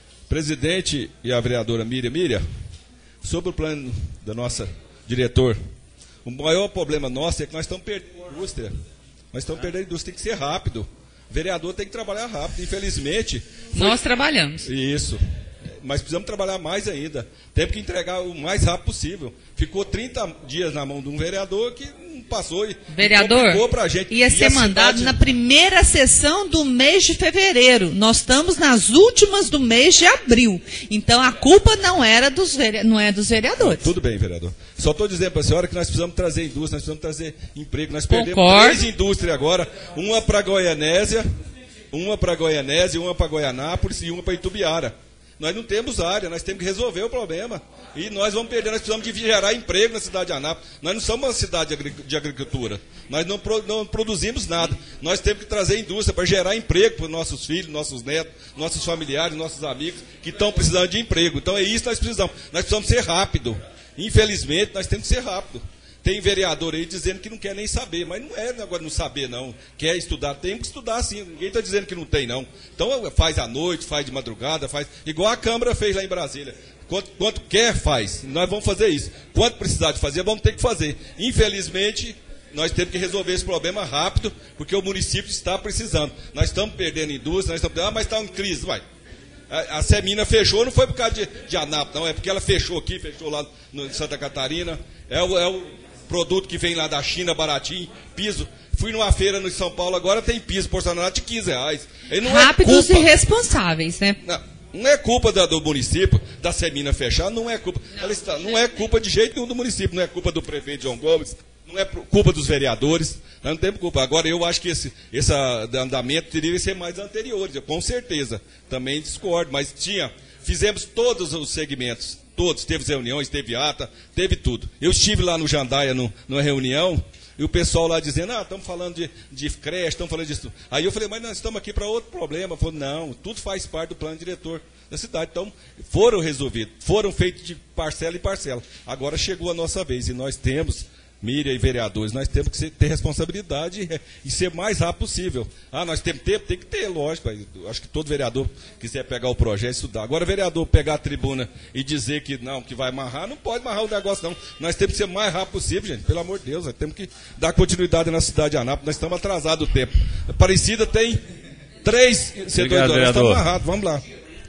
Presidente e a vereadora Miriam, Miriam, sobre o plano da nossa diretor, o maior problema nosso é que nós estamos perdendo a indústria. Nós estamos perdendo a indústria, tem que ser rápido. O vereador tem que trabalhar rápido, infelizmente. Foi... Nós trabalhamos. Isso. Mas precisamos trabalhar mais ainda. Temos que entregar o mais rápido possível. Ficou trinta dias na mão de um vereador que não passou e vereador, pra gente. Ia ser mandado cidade... na primeira sessão do mês de fevereiro. Nós estamos nas últimas do mês de abril. Então a culpa não era dos vere... não é dos vereadores. Tudo bem, vereador. Só estou dizendo para a senhora que nós precisamos trazer indústria, nós precisamos trazer emprego. Nós perdemos Concordo. três indústrias agora, uma para Goianésia, uma para Goianésia, uma para Goianápolis e uma para Itubiara. Nós não temos área, nós temos que resolver o problema. E nós vamos perder, nós precisamos de gerar emprego na cidade de Anápolis. Nós não somos uma cidade de agricultura. Nós não, pro, não produzimos nada. Nós temos que trazer indústria para gerar emprego para os nossos filhos, nossos netos, nossos familiares, nossos amigos que estão precisando de emprego. Então é isso que nós precisamos. Nós precisamos ser rápido. Infelizmente, nós temos que ser rápido. Tem vereador aí dizendo que não quer nem saber, mas não é agora não saber, não. Quer estudar, tem que estudar sim. Ninguém está dizendo que não tem, não. Então faz à noite, faz de madrugada, faz. Igual a Câmara fez lá em Brasília. Quanto, quanto quer, faz. Nós vamos fazer isso. Quanto precisar de fazer, vamos ter que fazer. Infelizmente, nós temos que resolver esse problema rápido, porque o município está precisando. Nós estamos perdendo indústria, nós estamos. Ah, mas está em crise, vai. A, a Semina fechou, não foi por causa de, de Anápolis, não. É porque ela fechou aqui, fechou lá no, em Santa Catarina. É o. É o produto que vem lá da China, baratinho, piso. Fui numa feira no São Paulo, agora tem piso porcelanato de quinze reais. Não Rápidos é e responsáveis, né? Não, não é culpa da, do município, da Semina fechar, não é culpa. Ela está, não é culpa de jeito nenhum do município, não é culpa do prefeito João Gomes, não é culpa dos vereadores, nós não temos culpa. Agora, eu acho que esse, esse andamento teria que ser mais anterior, com certeza. Também discordo, mas tinha, fizemos todos os segmentos. Todos, teve reuniões, teve ata, teve tudo. Eu estive lá no Jandaia, no, numa reunião, e o pessoal lá dizendo, ah, estamos falando de, de creche, estamos falando disso. Aí eu falei, mas nós estamos aqui para outro problema. Eu falei, não, tudo faz parte do plano diretor da cidade. Então, foram resolvidos, foram feitos de parcela em parcela. Agora chegou a nossa vez, e nós temos, Miriam e vereadores, nós temos que ser, ter responsabilidade e, e ser mais rápido possível. Ah, nós temos tempo? Tem que ter, lógico. Acho que todo vereador quiser pegar o projeto e estudar. Agora, o vereador pegar a tribuna e dizer que não, que vai amarrar, não pode amarrar o negócio, não. Nós temos que ser mais rápido possível, gente. Pelo amor de Deus, nós temos que dar continuidade na cidade de Anápolis. Nós estamos atrasados o tempo. Aparecida tem três setores, nós estamos amarrados. Vamos lá.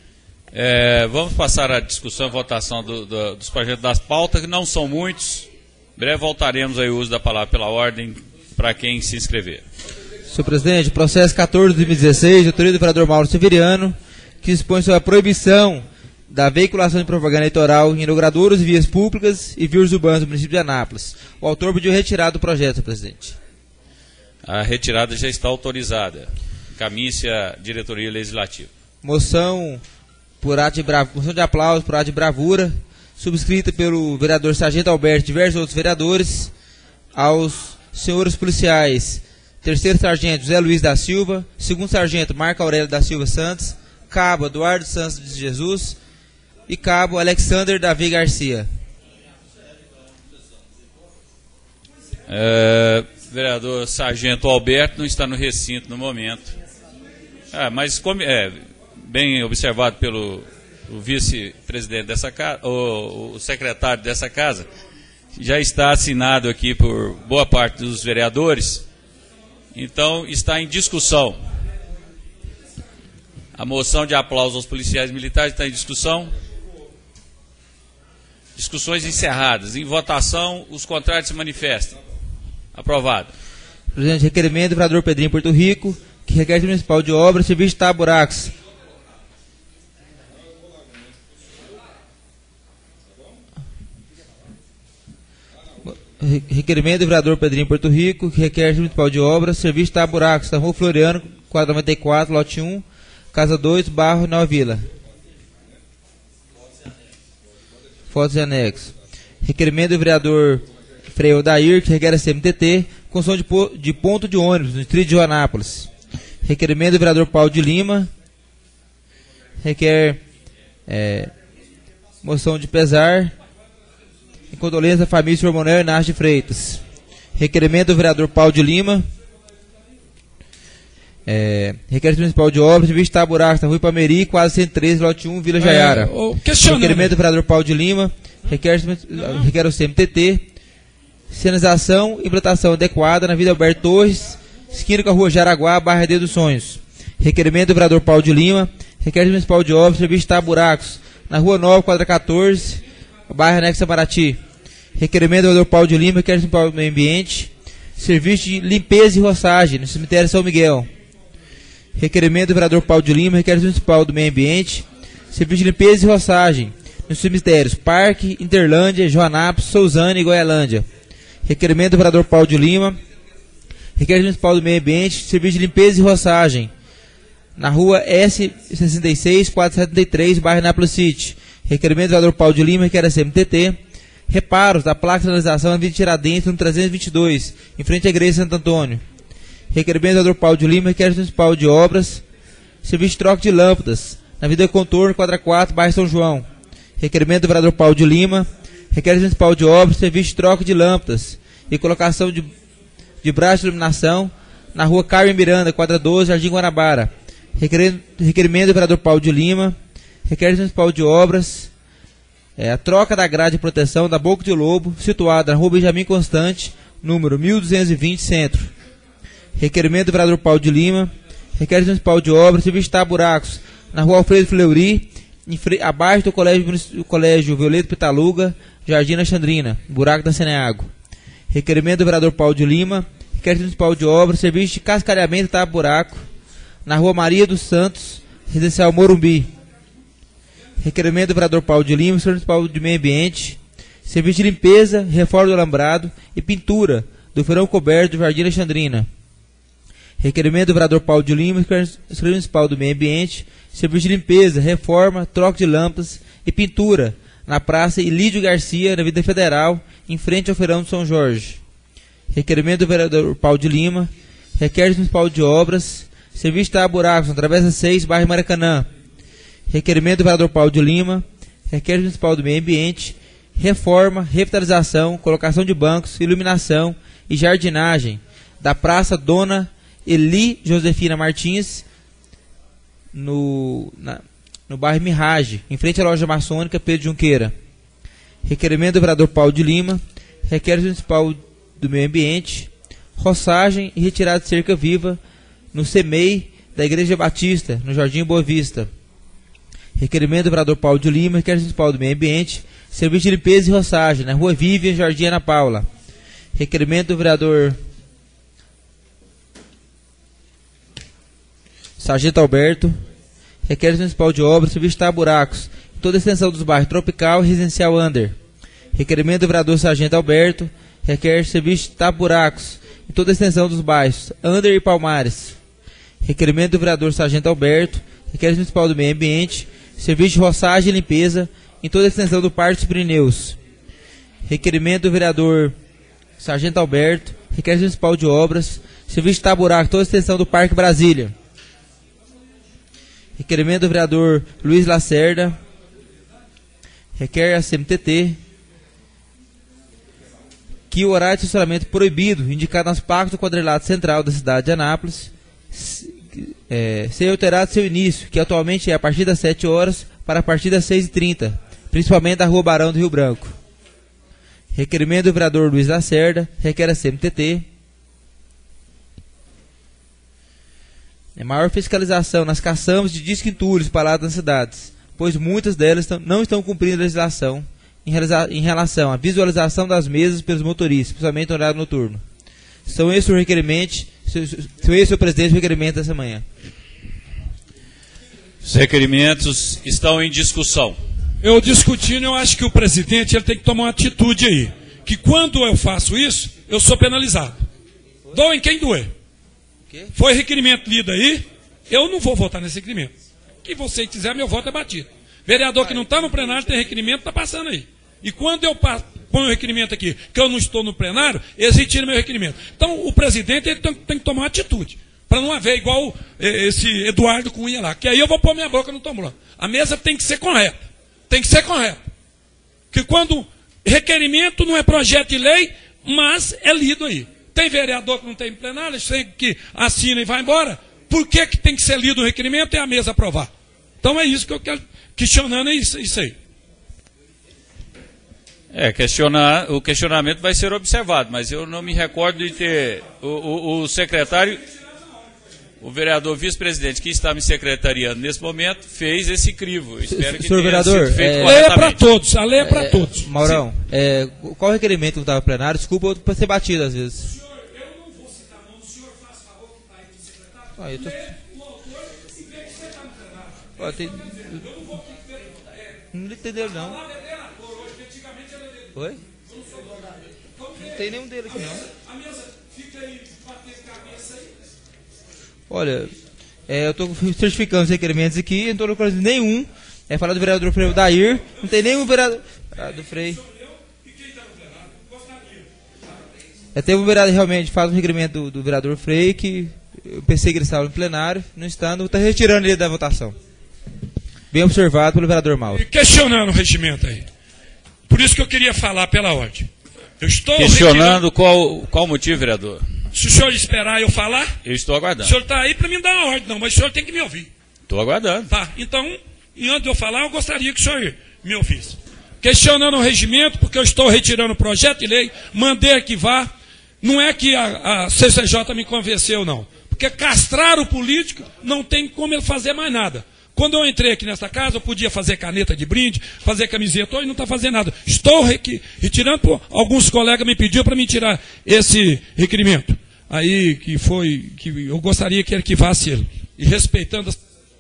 É, vamos passar a discussão e votação do, do, dos projetos das pautas, que não são muitos. Em breve voltaremos aí o uso da palavra pela ordem para quem se inscrever. Senhor presidente, processo quatorze de dois mil e dezesseis, de autoria do vereador Mauro Severiano, que dispõe sobre a proibição da veiculação de propaganda eleitoral em inauguradouros, vias públicas e vias urbanas do município de Anápolis. O autor pediu retirada do projeto, senhor presidente. A retirada já está autorizada. Caminhe-se a diretoria legislativa. Moção, por ato de brav... Moção de aplauso por ato de bravura, subscrita pelo vereador Sargento Alberto e diversos outros vereadores, aos senhores policiais, terceiro sargento José Luiz da Silva, segundo sargento Marco Aurélio da Silva Santos, cabo Eduardo Santos de Jesus e cabo Alexander Davi Garcia. É, vereador Sargento Alberto não está no recinto no momento. Ah, mas como, é, bem observado pelo o vice-presidente dessa casa, o, o secretário dessa casa, já está assinado aqui por boa parte dos vereadores, então está em discussão. A moção de aplauso aos policiais militares está em discussão. Discussões encerradas. Em votação, os contrários se manifestam. Aprovado. Presidente, requerimento do vereador Pedrinho Porto Rico, que requer municipal de obras, serviço de taburacos. Requerimento do vereador Pedrinho Porto Rico, que requer municipal de obras, serviço de taburacos, na rua Floriano, quadro noventa e quatro, lote um, casa dois, bairro Nova Vila. Fotos e anexos. Requerimento do vereador Frei Odair, que requer a C M T T, construção de, po de ponto de ônibus no distrito de Joanápolis. Requerimento do vereador Paulo de Lima, requer é, moção de pesar em condolência à família do senhor Manuel Inácio de Freitas. Requerimento do vereador Paulo de Lima, é, requerimento municipal de obras, serviço de taburacos na rua Ipameri, quase cento e treze, lote um, Vila Jaiara. É, requerimento do vereador Paulo de Lima, requer, requer o C M T T, sinalização e implantação adequada na Vida Alberto Torres, esquina com a rua Jaraguá, Barra D dos Sonhos. Requerimento do vereador Paulo de Lima, requerimento municipal de obras, serviço de taburacos na rua nove, quadra quatorze, bairro Anexo Marati. Requerimento do vereador Paulo de Lima, requerimento municipal do meio ambiente, serviço de limpeza e roçagem no cemitério São Miguel. Requerimento do vereador Paulo de Lima, requerimento municipal do meio ambiente, serviço de limpeza e roçagem nos cemitérios Parque, Interlândia, Joanápolis, Sousana e Goialândia. Requerimento do vereador Paulo de Lima, requerimento municipal do meio ambiente, serviço de limpeza e roçagem na rua S sessenta e seis, quatrocentos e setenta e três, bairro Nápoles City. Requerimento do vereador Paulo de Lima, requer a C M T T, reparos da placa de sinalização na Avenida Tiradentes, no trezentos e vinte e dois, em frente à igreja de Santo Antônio. Requerimento do vereador Paulo de Lima, requer municipal de obras, serviço de troca de lâmpadas na Avenida Contorno, quadra quatro, bairro São João. Requerimento do vereador Paulo de Lima, requer municipal de obras, serviço de troca de lâmpadas e colocação de, de braço de iluminação na rua Carmen Miranda, quadra doze, Jardim Guanabara. Requerimento do vereador Paulo de Lima, requer municipal de obras, é, a troca da grade de proteção da Boca de Lobo, situada na rua Benjamin Constante, número mil duzentos e vinte, Centro. Requerimento do vereador Paulo de Lima, requer municipal de obras, serviço de taburacos na rua Alfredo Fleury, abaixo do colégio, do colégio Violeto Pitaluga, Jardim Alexandrina, buraco da Ceneago. Requerimento do vereador Paulo de Lima, requerimento municipal de obras, serviço de cascalhamento e tapa-buraco na rua Maria dos Santos, residencial Morumbi. Requerimento do vereador Paulo de Lima, serviço municipal de meio ambiente, serviço de limpeza, reforma do alambrado e pintura do feirão coberto do Jardim Alexandrina. Requerimento do vereador Paulo de Lima, serviço municipal do meio ambiente, serviço de limpeza, reforma, troca de lâmpadas e pintura na Praça Ilídio Garcia, na Avenida Federal, em frente ao Feirão de São Jorge. Requerimento do vereador Paulo de Lima, requer municipal de obras, serviço de taburacos na Travessa seis, bairro Maracanã. Requerimento do vereador Paulo de Lima, requer municipal do meio ambiente, reforma, revitalização, colocação de bancos, iluminação e jardinagem da Praça Dona Eli Josefina Martins, no, na, no bairro Mirage, em frente à loja maçônica Pedro Junqueira. Requerimento do vereador Paulo de Lima, requer municipal do meio ambiente, roçagem e retirada de cerca viva no C M E I da Igreja Batista, no Jardim Boa Vista. Requerimento do vereador Paulo de Lima, requer municipal do meio ambiente, serviço de limpeza e roçagem na rua Vivian, Jardim Ana Paula. Requerimento do vereador Sargento Alberto. Requer municipal de obras, serviço de buracos em toda a extensão dos bairros Tropical e Residencial Under. Requerimento do vereador Sargento Alberto. Requer serviço de buracos em toda a extensão dos bairros Under e Palmares. Requerimento do vereador Sargento Alberto. Requer municipal do meio ambiente, serviço de roçagem e limpeza em toda a extensão do Parque dos Pirineus. Requerimento do vereador Sargento Alberto. Requer municipal de obras, serviço de taburaco, toda a extensão do Parque Brasília. Requerimento do vereador Luiz Lacerda. Requer a C M T T que o horário de estacionamento proibido, indicado nas placas do quadrilátero central da cidade de Anápolis, é, seja alterado seu início, que atualmente é a partir das sete horas para a partir das seis e trinta, principalmente da Rua Barão do Rio Branco. Requerimento do vereador Luiz Lacerda. Requer a C M T T é maior fiscalização nas caçambas de disco entulhos espalhadas nas cidades, pois muitas delas não estão cumprindo a legislação em, em relação à visualização das mesas pelos motoristas, principalmente no horário noturno. São esses os requerimentos, são esses o presidente, o requerimento dessa manhã. Os requerimentos estão em discussão. Eu discutindo, eu acho que o presidente ele tem que tomar uma atitude aí. Que quando eu faço isso, eu sou penalizado. Dou em quem doer. Foi requerimento lido aí, eu não vou votar nesse requerimento. Que você quiser, meu voto é batido. Vereador que não está no plenário tem requerimento, está passando aí. E quando eu ponho o requerimento aqui, que eu não estou no plenário, eles retiram meu requerimento. Então, o presidente ele tem, tem que tomar uma atitude. Para não haver igual esse Eduardo Cunha lá. Que aí eu vou pôr minha boca no tambor. A mesa tem que ser correta. Tem que ser correta. Porque quando requerimento não é projeto de lei, mas é lido aí. Tem vereador que não tem plenário, tem que assina e vai embora. Por que, que tem que ser lido o requerimento e a mesa aprovar? Então é isso que eu quero questionando, é isso, isso aí. É, questionar, o questionamento vai ser observado, mas eu não me recordo de ter o, o, o secretário, o vereador vice-presidente que está me secretariando nesse momento, fez esse crivo. Eu espero que senhor tenha vereador, sido feito é, a lei é para todos, a lei é para é, todos. Maurão, é, qual o requerimento que estava plenário? Desculpa para ser batido às vezes. Ah, eu tô... Ó, tem... Não entendeu não. Oi? Não tem nenhum dele aqui não. Olha, é, eu estou certificando os requerimentos aqui, não estou localizando nenhum. É falar do vereador Frei Dair, não tem nenhum vereador. Ah, do Frei. É, teve um vereador realmente, faz um requerimento do, do vereador Frei que. Eu pensei que ele estava no plenário, não estando, está retirando ele da votação. Bem observado pelo vereador Mauro. E questionando o regimento aí. Por isso que eu queria falar pela ordem. Eu estou questionando retirando... qual qual motivo, vereador? Se o senhor esperar eu falar... Eu estou aguardando. O senhor está aí para me dar uma ordem, não, mas o senhor tem que me ouvir. Estou aguardando. Tá, então, e antes de eu falar, eu gostaria que o senhor me ouvisse. Questionando o regimento, porque eu estou retirando o projeto de lei, mandei arquivar. Não é que a, a C C J me convenceu, não. Porque castrar o político não tem como ele fazer mais nada. Quando eu entrei aqui nessa casa, eu podia fazer caneta de brinde, fazer camiseta, hoje não está fazendo nada. Estou retirando, pô, alguns colegas me pediram para me tirar esse requerimento. Aí que foi, que eu gostaria que arquivasse ele. E respeitando as...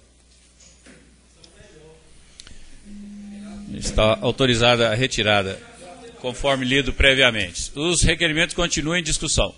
Está autorizada a retirada, conforme lido previamente. Os requerimentos continuam em discussão.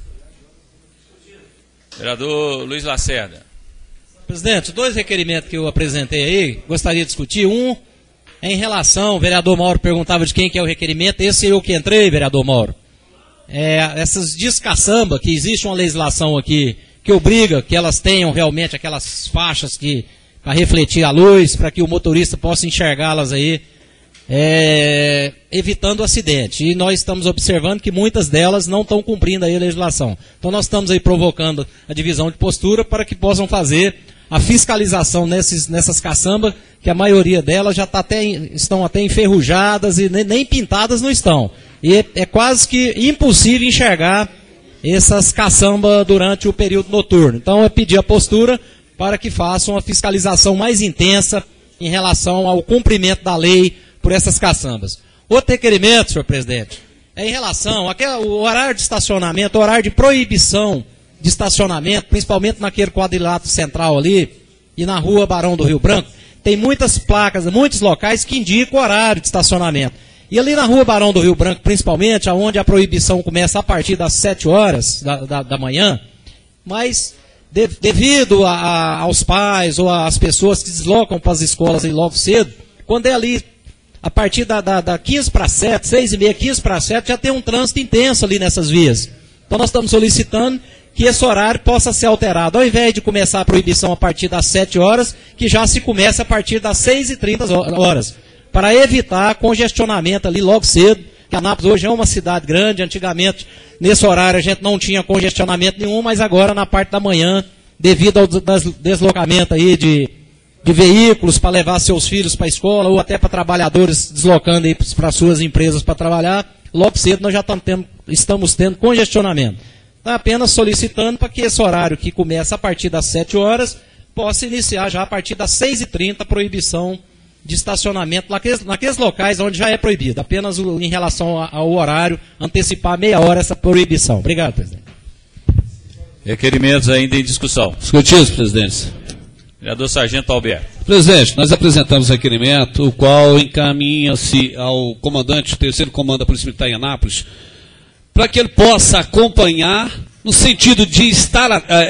Vereador Luiz Lacerda. Presidente, dois requerimentos que eu apresentei aí, gostaria de discutir. Um é em relação, o vereador Mauro perguntava de quem que é o requerimento, esse eu que entrei, vereador Mauro. É, essas descaçamba, que existe uma legislação aqui que obriga que elas tenham realmente aquelas faixas que para refletir a luz, para que o motorista possa enxergá-las aí, é, evitando acidente. E nós estamos observando que muitas delas não estão cumprindo aí a legislação. Então nós estamos aí provocando a divisão de postura para que possam fazer a fiscalização nesses, nessas caçambas, que a maioria delas já tá até, estão até enferrujadas e nem, nem pintadas não estão. E é, é quase que impossível enxergar essas caçambas durante o período noturno. Então é pedir a postura para que façam uma fiscalização mais intensa em relação ao cumprimento da lei por essas caçambas. Outro requerimento, senhor presidente, é em relação ao horário de estacionamento, o horário de proibição de estacionamento, principalmente naquele quadrilátero central ali e na rua Barão do Rio Branco, tem muitas placas, muitos locais que indicam o horário de estacionamento. E ali na rua Barão do Rio Branco, principalmente, onde a proibição começa a partir das sete horas da, da, da manhã, mas de, devido a, a, aos pais ou às pessoas que deslocam para as escolas ali logo cedo, quando é ali a partir da, da, da quinze para sete, seis e meia, quinze para sete, já tem um trânsito intenso ali nessas vias. Então nós estamos solicitando que esse horário possa ser alterado. Ao invés de começar a proibição a partir das sete horas, que já se comece a partir das seis e trinta horas. Para evitar congestionamento ali logo cedo, que Anápolis hoje é uma cidade grande, antigamente nesse horário a gente não tinha congestionamento nenhum, mas agora na parte da manhã, devido ao deslocamento aí de, de veículos para levar seus filhos para a escola, ou até para trabalhadores deslocando aí para suas empresas para trabalhar, logo cedo nós já estamos tendo, estamos tendo congestionamento. Então apenas solicitando para que esse horário que começa a partir das sete horas, possa iniciar já a partir das seis e trinta a proibição de estacionamento naqueles, naqueles locais onde já é proibido. Apenas o, em relação ao horário, antecipar meia hora essa proibição. Obrigado, presidente. Requerimentos ainda em discussão. Discutidos, presidente. Vereador Sargento Alberto. Presidente, nós apresentamos um requerimento, o qual encaminha-se ao comandante, terceiro comando da Polícia Militar em Anápolis, para que ele possa acompanhar, no sentido de estar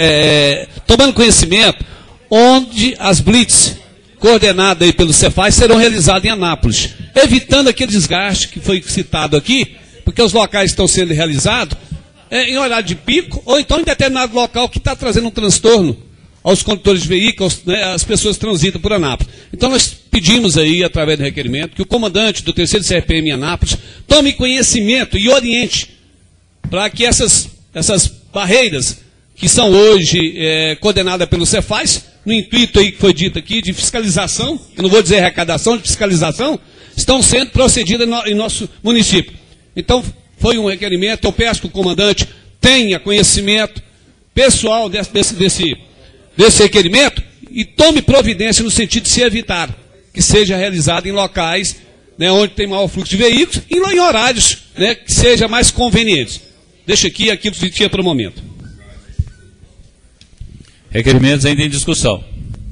é, tomando conhecimento, onde as blitz coordenadas aí pelo Cefaz serão realizadas em Anápolis, evitando aquele desgaste que foi citado aqui, porque os locais estão sendo realizados é, em horário de pico, ou então em determinado local que está trazendo um transtorno aos condutores de veículos, né, as pessoas transitam por Anápolis. Então nós pedimos aí, através do requerimento, que o comandante do terceiro C R P M em Anápolis tome conhecimento e oriente para que essas, essas barreiras que são hoje é, coordenadas pelo Cefaz, no intuito aí que foi dito aqui, de fiscalização, eu não vou dizer arrecadação, de fiscalização, estão sendo procedidas no, em nosso município. Então, foi um requerimento, eu peço que o comandante tenha conhecimento pessoal desse, desse, desse, desse requerimento e tome providência no sentido de se evitar que seja realizado em locais, né, onde tem maior fluxo de veículos e em horários, né, que seja mais convenientes. Deixa aqui aquilo que tinha para o momento. Requerimentos ainda em discussão.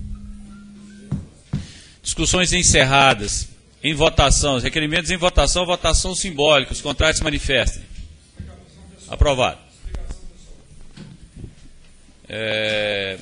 Discussões encerradas. Em votação. Os requerimentos em votação, votação simbólica. Os contrários se manifestem. Aprovado. É...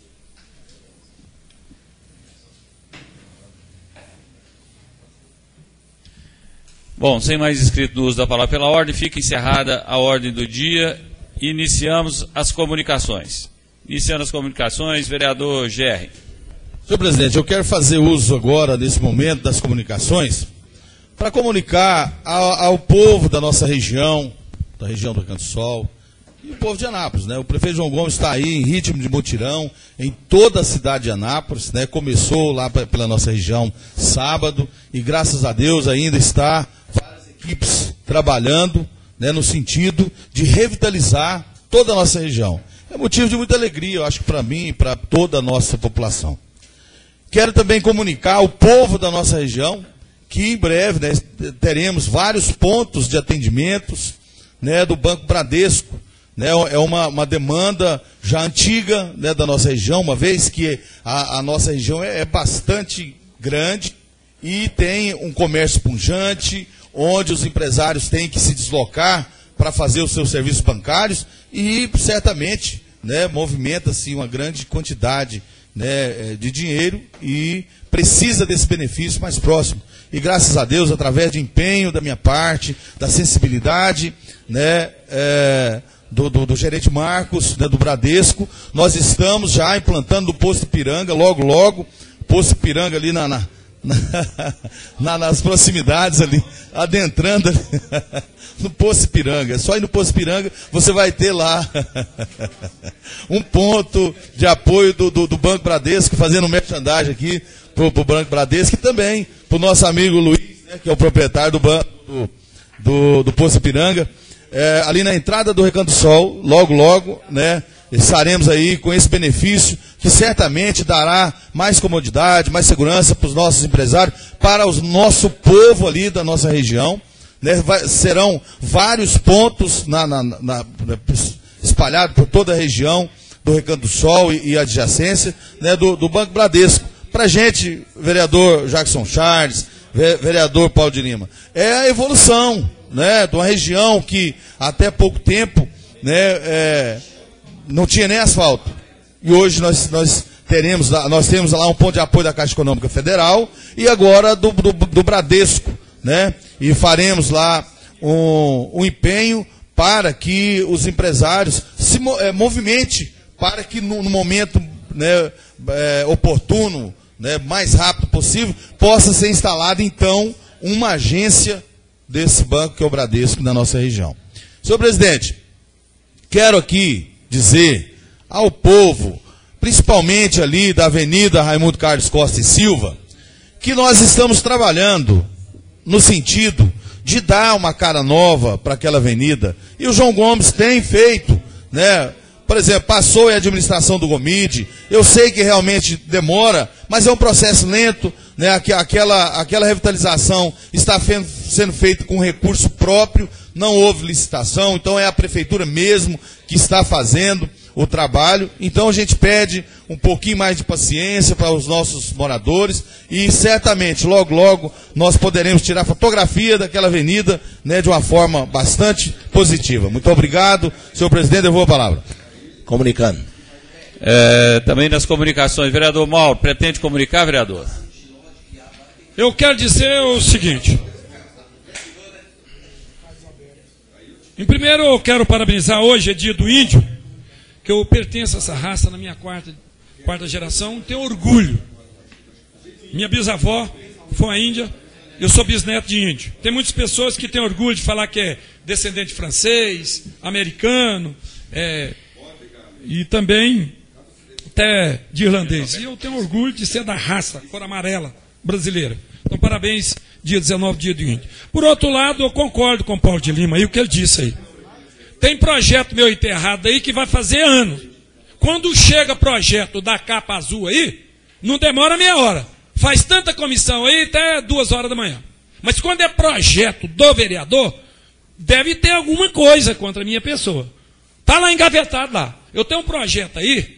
Bom, sem mais inscrito no uso da palavra pela ordem, fica encerrada a ordem do dia. Iniciamos as comunicações. Iniciando as comunicações, vereador Gerri. Senhor presidente, eu quero fazer uso agora, nesse momento, das comunicações, para comunicar ao, ao povo da nossa região, da região do Recanto do Sol, e o povo de Anápolis, né? O prefeito João Gomes está aí em ritmo de mutirão, em toda a cidade de Anápolis, né? Começou lá pra, pela nossa região sábado, e graças a Deus ainda está várias equipes trabalhando, né, no sentido de revitalizar toda a nossa região. É motivo de muita alegria, eu acho que para mim e para toda a nossa população. Quero também comunicar ao povo da nossa região que em breve, né, teremos vários pontos de atendimentos, né, do Banco Bradesco. Né, é uma, uma demanda já antiga, né, da nossa região, uma vez que a, a nossa região é, é bastante grande e tem um comércio pujante, onde os empresários têm que se deslocar para fazer os seus serviços bancários e certamente, né, movimenta-se uma grande quantidade, né, de dinheiro e precisa desse benefício mais próximo. E graças a Deus, através de empenho da minha parte, da sensibilidade, né, é, do, do, do gerente Marcos, né, do Bradesco, nós estamos já implantando o Posto Ipiranga, logo, logo, Posto Ipiranga ali na, na, na, nas proximidades ali, adentrando ali, no Posto Ipiranga. Só ir no Posto Ipiranga você vai ter lá um ponto de apoio do, do, do Banco Bradesco, fazendo merchandising aqui para o Banco Bradesco e também para o nosso amigo Luiz, né, que é o proprietário do, banco, do, do, do Posto Ipiranga. É, ali na entrada do Recanto do Sol, logo, logo, né, estaremos aí com esse benefício que certamente dará mais comodidade, mais segurança para os nossos empresários, para o nosso povo ali da nossa região. Né, vai, serão vários pontos na, na, na, na, espalhado por toda a região do Recanto do Sol e, e adjacência, né, do, do Banco Bradesco. Para a gente, vereador Jackson Charles, ve, vereador Paulo de Lima, é a evolução, né, de uma região que até pouco tempo, né, é, não tinha nem asfalto. E hoje nós, nós, teremos, nós temos lá um ponto de apoio da Caixa Econômica Federal e agora do, do, do Bradesco, né, e faremos lá um, um empenho para que os empresários se é, movimentem, para que no, no momento, né, é, oportuno, né, mais rápido possível, possa ser instalada então uma agência desse banco que é o Bradesco na nossa região. Senhor presidente, quero aqui dizer ao povo, principalmente ali da Avenida Raimundo Carlos Costa e Silva, que nós estamos trabalhando no sentido de dar uma cara nova para aquela avenida. E o João Gomes tem feito, né? Por exemplo, passou em administração do Gomide. Eu sei que realmente demora, mas é um processo lento, né? Aquela, aquela revitalização está fe- sendo feita com recurso próprio, não houve licitação, então é a prefeitura mesmo que está fazendo o trabalho. Então a gente pede um pouquinho mais de paciência para os nossos moradores e certamente logo logo nós poderemos tirar fotografia daquela avenida, né, de uma forma bastante positiva. Muito obrigado, senhor presidente, eu vou a palavra. Comunicando. É, também nas comunicações, vereador Mauro, pretende comunicar, vereador? Eu quero dizer o seguinte. Em primeiro, eu quero parabenizar, hoje é dia do índio, que eu pertenço a essa raça na minha quarta, quarta geração, tenho orgulho. Minha bisavó foi uma índia, eu sou bisneto de índio. Tem muitas pessoas que têm orgulho de falar que é descendente francês, americano, é, e também até de irlandês. E eu tenho orgulho de ser da raça, cor amarela, brasileira. Então, parabéns, dia dezenove, dia do índio. Por outro lado, eu concordo com o Paulo de Lima aí, o que ele disse aí. Tem projeto meu enterrado aí que vai fazer anos. Quando chega projeto da capa azul aí, não demora meia hora. Faz tanta comissão aí até duas horas da manhã. Mas quando é projeto do vereador, deve ter alguma coisa contra a minha pessoa. Está lá engavetado lá. Eu tenho um projeto aí.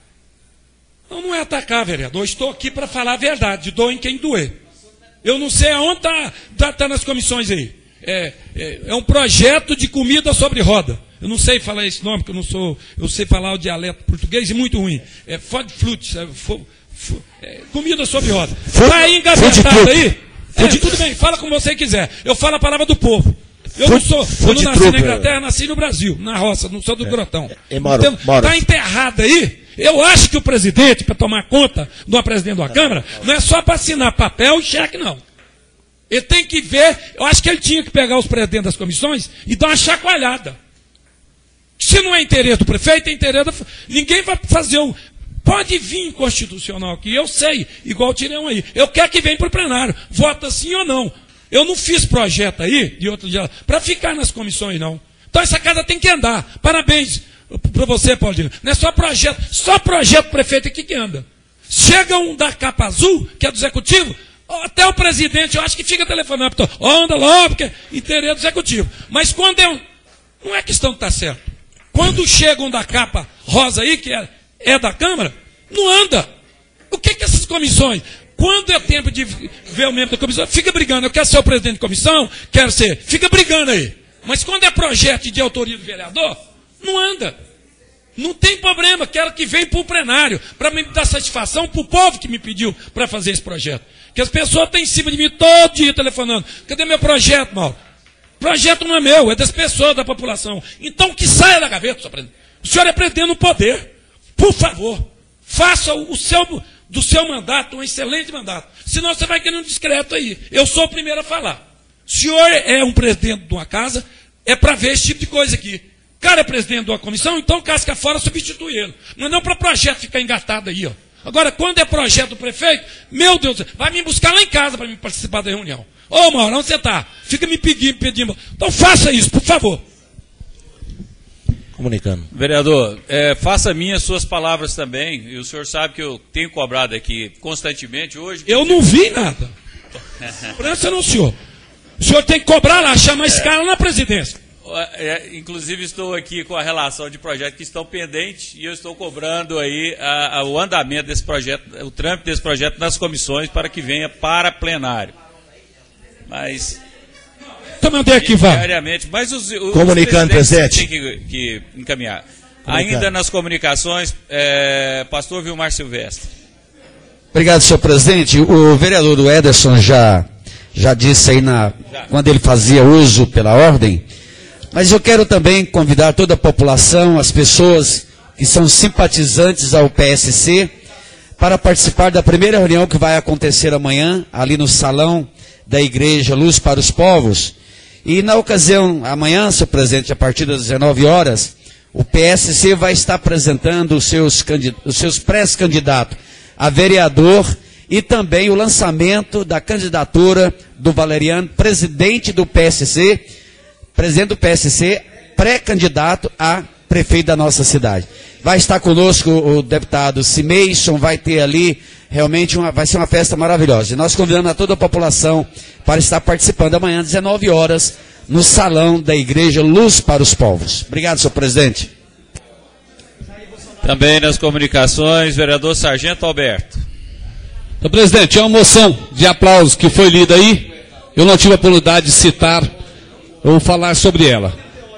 Não, não é atacar, vereador. Eu estou aqui para falar a verdade. Dou em quem doer. Eu não sei aonde está tá, tá nas comissões aí. É, é, é um projeto de comida sobre roda. Eu não sei falar esse nome, porque eu não sou. Eu sei falar o dialeto português e muito ruim. É food flute, é, é, comida sobre roda. Está aí engavetado aí. É, tudo bem, fala como você quiser. Eu falo a palavra do povo. Eu não sou, eu não nasci na Inglaterra, nasci no Brasil, na roça, não sou do Grotão. Está enterrado aí. Eu acho que o presidente, para tomar conta do presidente da Câmara, não é só para assinar papel e cheque, não. Ele tem que ver, eu acho que ele tinha que pegar os presidentes das comissões e dar uma chacoalhada. Se não é interesse do prefeito, é interesse da... Ninguém vai fazer o... Pode vir inconstitucional aqui, eu sei, igual o Tirão aí. Eu quero que venha para o plenário, vota sim ou não. Eu não fiz projeto aí, de outro dia, para ficar nas comissões, não. Então essa casa tem que andar. Parabéns para você, Paulinho. Não é só projeto, só projeto prefeito aqui que anda. Chega um da capa azul, que é do executivo, até o presidente, eu acho que fica telefonando, oh, anda logo, porque é interesse do executivo. Mas quando é um, não é questão de estar certo. Quando chega um da capa rosa aí, que é, é da Câmara, não anda. O que que essas comissões... Quando é tempo de ver o membro da comissão, fica brigando. Eu quero ser o presidente de comissão, quero ser. Fica brigando aí. Mas quando é projeto de autoria do vereador, não anda. Não tem problema. Quero que venha para o plenário, para me dar satisfação para o povo que me pediu para fazer esse projeto. Que as pessoas estão em cima de mim todo dia telefonando. Cadê meu projeto, Mauro? Projeto não é meu, é das pessoas, da população. Então que saia da gaveta, senhor presidente. O senhor é presidente no poder. Por favor, faça o seu... do seu mandato, um excelente mandato. Senão você vai querer um discreto aí. Eu sou o primeiro a falar. O senhor é um presidente de uma casa, é para ver esse tipo de coisa aqui. O cara é presidente de uma comissão, então casca fora, substitui ele. Mas não para projeto ficar engatado aí, ó. Agora, quando é projeto do prefeito, meu Deus, vai me buscar lá em casa para me participar da reunião. Ô, Mauro, onde você está? Fica me pedindo, pedindo. Então faça isso, por favor. Comunicando. Vereador, é, faça minhas suas palavras também. E o senhor sabe que eu tenho cobrado aqui constantemente hoje. Eu não vi nada. Presta não, senhor. O senhor tem que cobrar lá, chamar esse cara na presidência. é, inclusive estou aqui com a relação de projetos que estão pendentes e eu estou cobrando aí a, a, o andamento desse projeto, o trâmite desse projeto nas comissões para que venha para plenário. Mas... Então, onde é que vai? Diariamente, mas os, os Comunicando, presidente. Tem que, que encaminhar. Ainda nas comunicações, é, pastor Vilmar Silvestre. Obrigado, senhor presidente. O vereador Ederson já, já disse aí na, quando ele fazia uso pela ordem, mas eu quero também convidar toda a população, as pessoas que são simpatizantes ao P S C, para participar da primeira reunião que vai acontecer amanhã, ali no salão da Igreja Luz para os Povos. E na ocasião, amanhã, senhor presidente, a partir das dezenove horas, o P S C vai estar apresentando os seus, os seus pré-candidatos a vereador e também o lançamento da candidatura do Valeriano, presidente do P S C, presidente do P S C, pré-candidato a prefeito da nossa cidade. Vai estar conosco o deputado Cimeison, vai ter ali realmente uma, vai ser uma festa maravilhosa. E nós convidamos a toda a população para estar participando amanhã às dezenove horas no salão da Igreja Luz para os Povos. Obrigado, senhor presidente. Também nas comunicações, vereador Sargento Alberto. Senhor presidente, é uma moção de aplausos que foi lida aí. Eu não tive a oportunidade de citar ou falar sobre ela.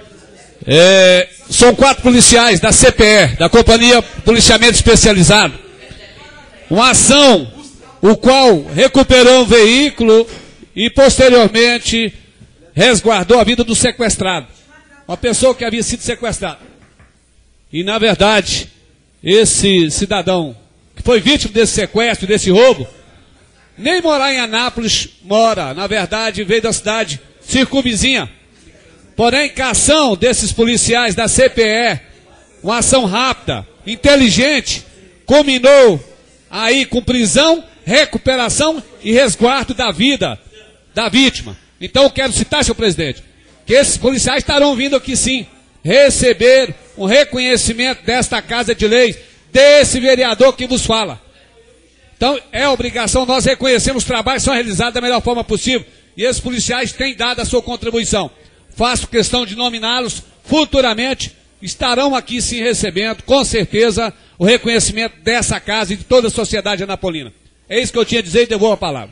É, são quatro policiais da C P E, da Companhia Policiamento Especializado. Uma ação, o qual recuperou um veículo e posteriormente resguardou a vida do sequestrado. Uma pessoa que havia sido sequestrada. E na verdade, esse cidadão que foi vítima desse sequestro, desse roubo, nem morar em Anápolis mora. Na verdade, veio da cidade circunvizinha. Porém, com a ação desses policiais da C P E, uma ação rápida, inteligente, combinou aí com prisão, recuperação e resguardo da vida da vítima. Então eu quero citar, senhor presidente, que esses policiais estarão vindo aqui sim, receber um reconhecimento desta Casa de Leis, desse vereador que vos fala. Então é obrigação nós reconhecermos os trabalhos que são realizados da melhor forma possível. E esses policiais têm dado a sua contribuição. Faço questão de nominá-los futuramente, estarão aqui sim recebendo, com certeza, o reconhecimento dessa casa e de toda a sociedade anapolina. É isso que eu tinha a dizer e devolvo a palavra.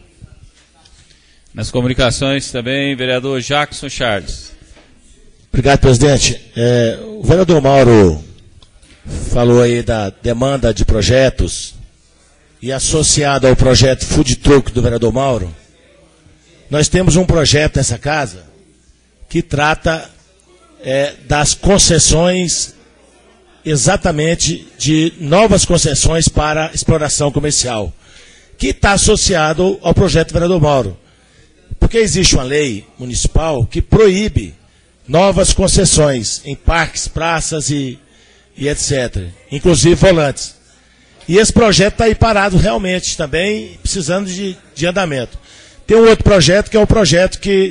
Nas comunicações também, vereador Jackson Charles. Obrigado, presidente. É, o vereador Mauro falou aí da demanda de projetos e associado ao projeto Food Truck do vereador Mauro, nós temos um projeto nessa casa que trata é, das concessões, exatamente de novas concessões para exploração comercial, que está associado ao projeto do vereador Mauro. Porque existe uma lei municipal que proíbe novas concessões em parques, praças e, e etcétera. Inclusive volantes. E esse projeto está aí parado realmente também, precisando de, de andamento. Tem um outro projeto que é o projeto que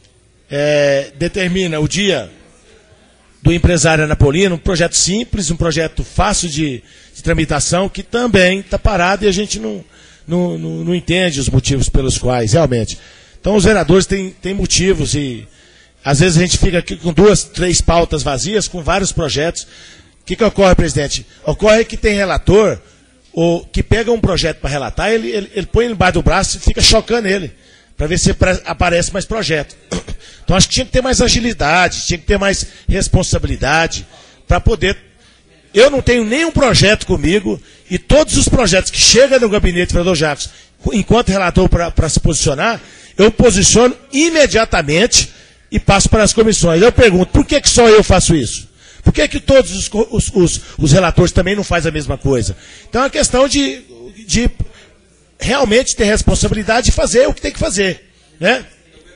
é, determina o dia do empresário anapolino, um projeto simples, um projeto fácil de, de tramitação, que também está parado e a gente não, não, não, não entende os motivos pelos quais, realmente. Então os vereadores têm, têm motivos e às vezes a gente fica aqui com duas, três pautas vazias, com vários projetos. O que, que ocorre, presidente? Ocorre que tem relator ou, que pega um projeto para relatar, ele, ele, ele põe ele embaixo do braço e fica chocando ele, para ver se aparece mais projeto. Então acho que tinha que ter mais agilidade, tinha que ter mais responsabilidade, para poder... Eu não tenho nenhum projeto comigo, e todos os projetos que chegam no gabinete do vereador Jacques, enquanto relator para se posicionar, eu posiciono imediatamente e passo para as comissões. Eu pergunto, por que, que só eu faço isso? Por que, que todos os, os, os, os relatores também não fazem a mesma coisa? Então é uma questão de, de realmente ter responsabilidade de fazer o que tem que fazer. Né?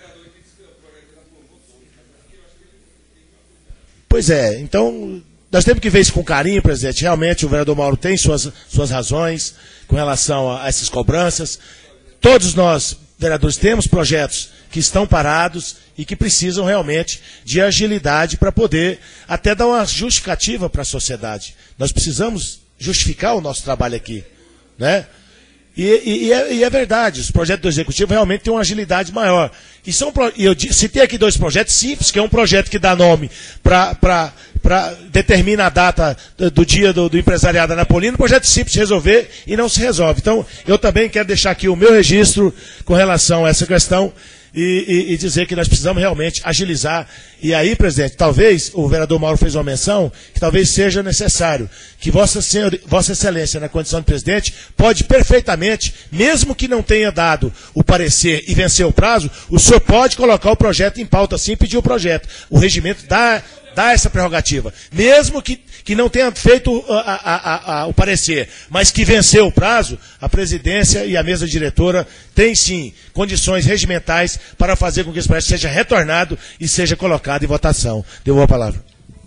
Pois é, então nós temos que ver isso com carinho, presidente. Realmente o vereador Mauro tem suas, suas razões com relação a, a essas cobranças. Todos nós, vereadores, temos projetos que estão parados e que precisam realmente de agilidade para poder até dar uma justificativa para a sociedade. Nós precisamos justificar o nosso trabalho aqui, né? E, e, e, é, e é verdade, os projetos do Executivo realmente têm uma agilidade maior. E são, e eu citei aqui dois projetos simples, que é um projeto que dá nome para determina a data do, do dia do, do empresariado anapolino, um projeto simples de resolver e não se resolve. Então, eu também quero deixar aqui o meu registro com relação a essa questão. E, e, e dizer que nós precisamos realmente agilizar. E aí, presidente, talvez, o vereador Mauro fez uma menção, que talvez seja necessário que Vossa, Senhor, Vossa Excelência, na condição de presidente, pode perfeitamente, mesmo que não tenha dado o parecer e venceu o prazo, o senhor pode colocar o projeto em pauta sim, pedir o projeto. O regimento dá, dá essa prerrogativa. Mesmo que, que não tenha feito a, a, a, a, o parecer, mas que venceu o prazo, a presidência e a mesa diretora têm sim condições regimentais para fazer com que esse projeto seja retornado e seja colocado em votação. Devolvo a palavra.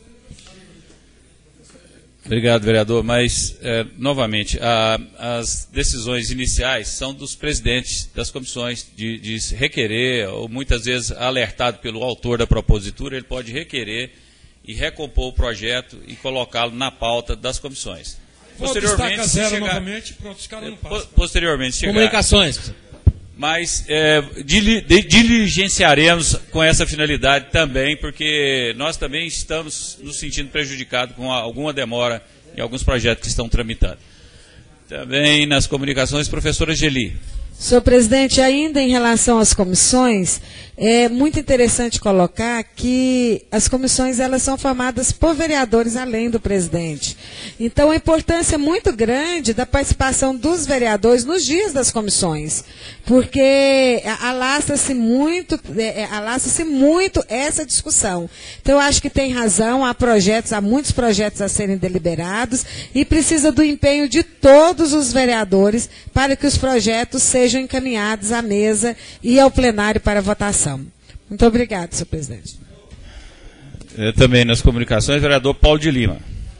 Obrigado, vereador. Mas, é, novamente, a, as decisões iniciais são dos presidentes das comissões de, de requerer, ou muitas vezes alertado pelo autor da propositura, ele pode requerer e recompor o projeto e colocá-lo na pauta das comissões. Posteriormente, se chegar, novamente, pronto, os caras não passam. Posteriormente, chegar, comunicações. Mas é, diligenciaremos com essa finalidade também, porque nós também estamos nos sentindo prejudicados com alguma demora em alguns projetos que estão tramitando. Também nas comunicações, professora Geli. Senhor presidente, ainda em relação às comissões, é muito interessante colocar que as comissões elas são formadas por vereadores além do presidente. Então, a importância é muito grande da participação dos vereadores nos dias das comissões, porque alastra-se muito, alastra-se muito essa discussão. Então, eu acho que tem razão, há projetos, há muitos projetos a serem deliberados e precisa do empenho de todos os vereadores para que os projetos sejam encaminhados à mesa e ao plenário para votação. Muito obrigado, senhor presidente. Eu também nas comunicações, vereador Paulo de Lima.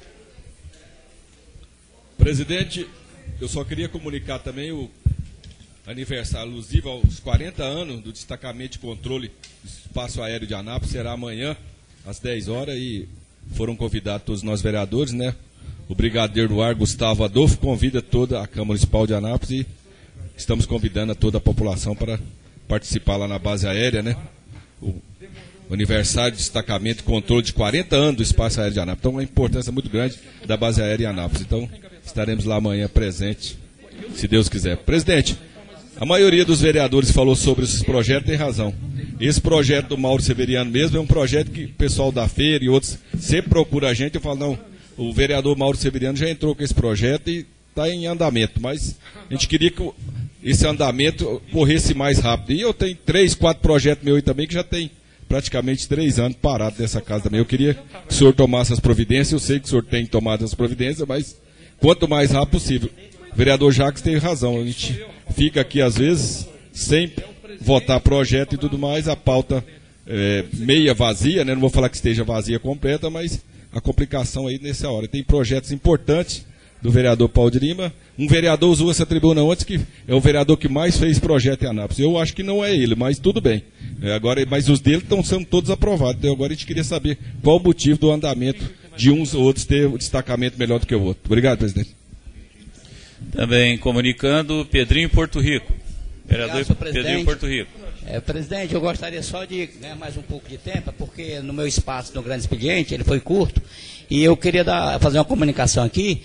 Presidente, eu só queria comunicar também o aniversário alusivo aos quarenta anos do destacamento de controle do espaço aéreo de Anápolis, será amanhã às dez horas e foram convidados todos nós vereadores, né? O brigadeiro do ar, Gustavo Adolfo, convida toda a Câmara Municipal de Anápolis e estamos convidando a toda a população para participar lá na base aérea, né? O aniversário de destacamento e controle de quarenta anos do espaço aéreo de Anápolis. Então, uma importância muito grande da base aérea em Anápolis. Então, estaremos lá amanhã presente, se Deus quiser. Presidente, a maioria dos vereadores falou sobre esses projetos, tem razão. Esse projeto do Mauro Severiano mesmo é um projeto que o pessoal da feira e outros sempre procuram a gente. Eu falo, não, o vereador Mauro Severiano já entrou com esse projeto e está em andamento, mas a gente queria que esse andamento corresse mais rápido. E eu tenho três, quatro projetos meus aí também que já tem praticamente três anos parado nessa casa também. Eu queria que o senhor tomasse as providências, eu sei que o senhor tem tomado as providências, mas quanto mais rápido possível. O vereador Jacques tem razão, a gente fica aqui às vezes sem votar projeto e tudo mais, a pauta é, meia vazia, né? Não vou falar que esteja vazia completa, mas a complicação aí nessa hora. Tem projetos importantes do vereador Paulo de Lima. Um vereador usou essa tribuna ontem que é o vereador que mais fez projeto em Anápolis. Eu acho que não é ele, mas tudo bem. É, agora, mas os dele estão sendo todos aprovados. Então agora a gente queria saber qual o motivo do andamento de uns ou outros ter o destacamento melhor do que o outro. Obrigado, presidente. Também comunicando, Pedrinho Porto Rico. Vereador Obrigado, Pedrinho Porto Rico. É, presidente, eu gostaria só de ganhar mais um pouco de tempo, porque no meu espaço no grande expediente, ele foi curto, e eu queria dar, fazer uma comunicação aqui,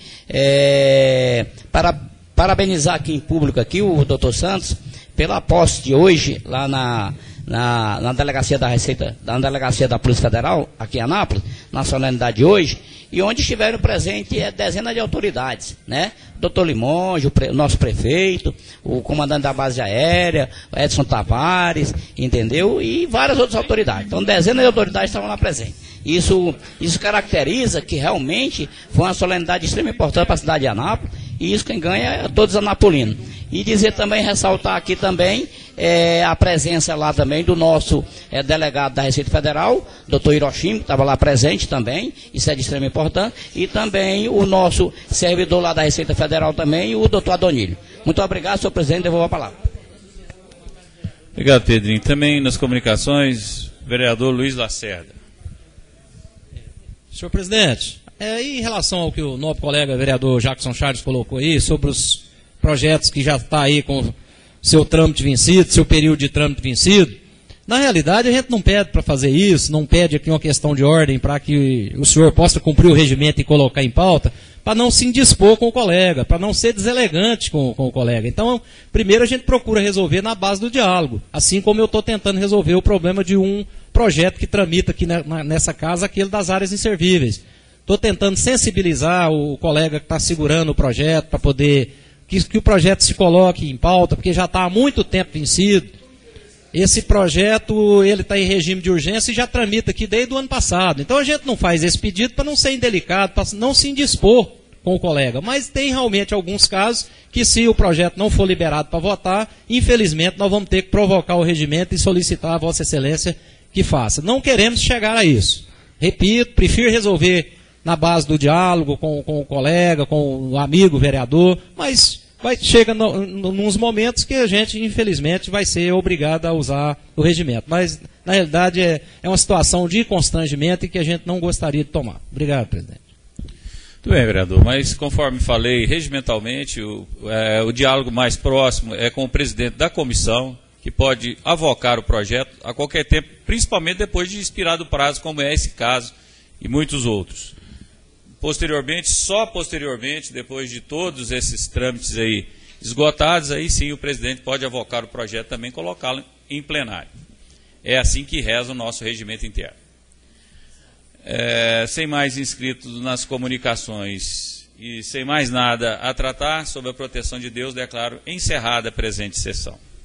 é, para parabenizar aqui em público aqui o doutor Santos, pela posse de hoje, lá na, na, na delegacia da Receita, na delegacia da Polícia Federal, aqui em Anápolis, na solenidade de hoje, e onde estiveram presentes é, dezenas de autoridades, né? Doutor Limonge, o, pre, o nosso prefeito, o comandante da base aérea, o Edson Tavares, entendeu? E várias outras autoridades. Então, dezenas de autoridades estavam lá presentes. Isso, isso caracteriza que realmente foi uma solenidade de extrema importância para a cidade de Anápolis, e isso quem ganha é todos os anapolinos. E dizer também, ressaltar aqui também é, a presença lá também do nosso é, delegado da Receita Federal, doutor Hiroshima, que estava lá presente também, isso é de extrema importância, e também o nosso servidor lá da Receita Federal também, o doutor Adonilho. Muito obrigado, senhor presidente, devolvo a palavra. Obrigado, Pedrinho. Também nas comunicações, vereador Luiz Lacerda. Senhor presidente, é, em relação ao que o novo colega vereador Jackson Charles colocou aí, sobre os projetos que já está aí com seu trâmite vencido, seu período de trâmite vencido. Na realidade, a gente não pede para fazer isso, não pede aqui uma questão de ordem para que o senhor possa cumprir o regimento e colocar em pauta, para não se indispor com o colega, para não ser deselegante com, com o colega. Então, primeiro a gente procura resolver na base do diálogo, assim como eu estou tentando resolver o problema de um projeto que tramita aqui na, na, nessa casa, aquele das áreas inservíveis. Estou tentando sensibilizar o colega que está segurando o projeto para poder que, que o projeto se coloque em pauta, porque já está há muito tempo vencido. Esse projeto ele está em regime de urgência e já tramita aqui desde o ano passado. Então a gente não faz esse pedido para não ser indelicado, para não se indispor com o colega. Mas tem realmente alguns casos que, se o projeto não for liberado para votar, infelizmente nós vamos ter que provocar o regimento e solicitar a Vossa Excelência que faça. Não queremos chegar a isso. Repito, prefiro resolver na base do diálogo com, com o colega, com o amigo vereador, mas vai, chega no, no, nos momentos que a gente, infelizmente, vai ser obrigado a usar o regimento. Mas, na realidade, é, é uma situação de constrangimento e que a gente não gostaria de tomar. Obrigado, presidente. Muito bem, vereador, mas conforme falei, regimentalmente, o, é, o diálogo mais próximo é com o presidente da comissão, que pode avocar o projeto a qualquer tempo, principalmente depois de expirado o prazo, como é esse caso e muitos outros. Posteriormente, só posteriormente, depois de todos esses trâmites aí esgotados, aí sim o presidente pode avocar o projeto também e colocá-lo em plenário. É assim que reza o nosso regimento interno. É, sem mais inscritos nas comunicações e sem mais nada a tratar, sob a proteção de Deus, declaro encerrada a presente sessão.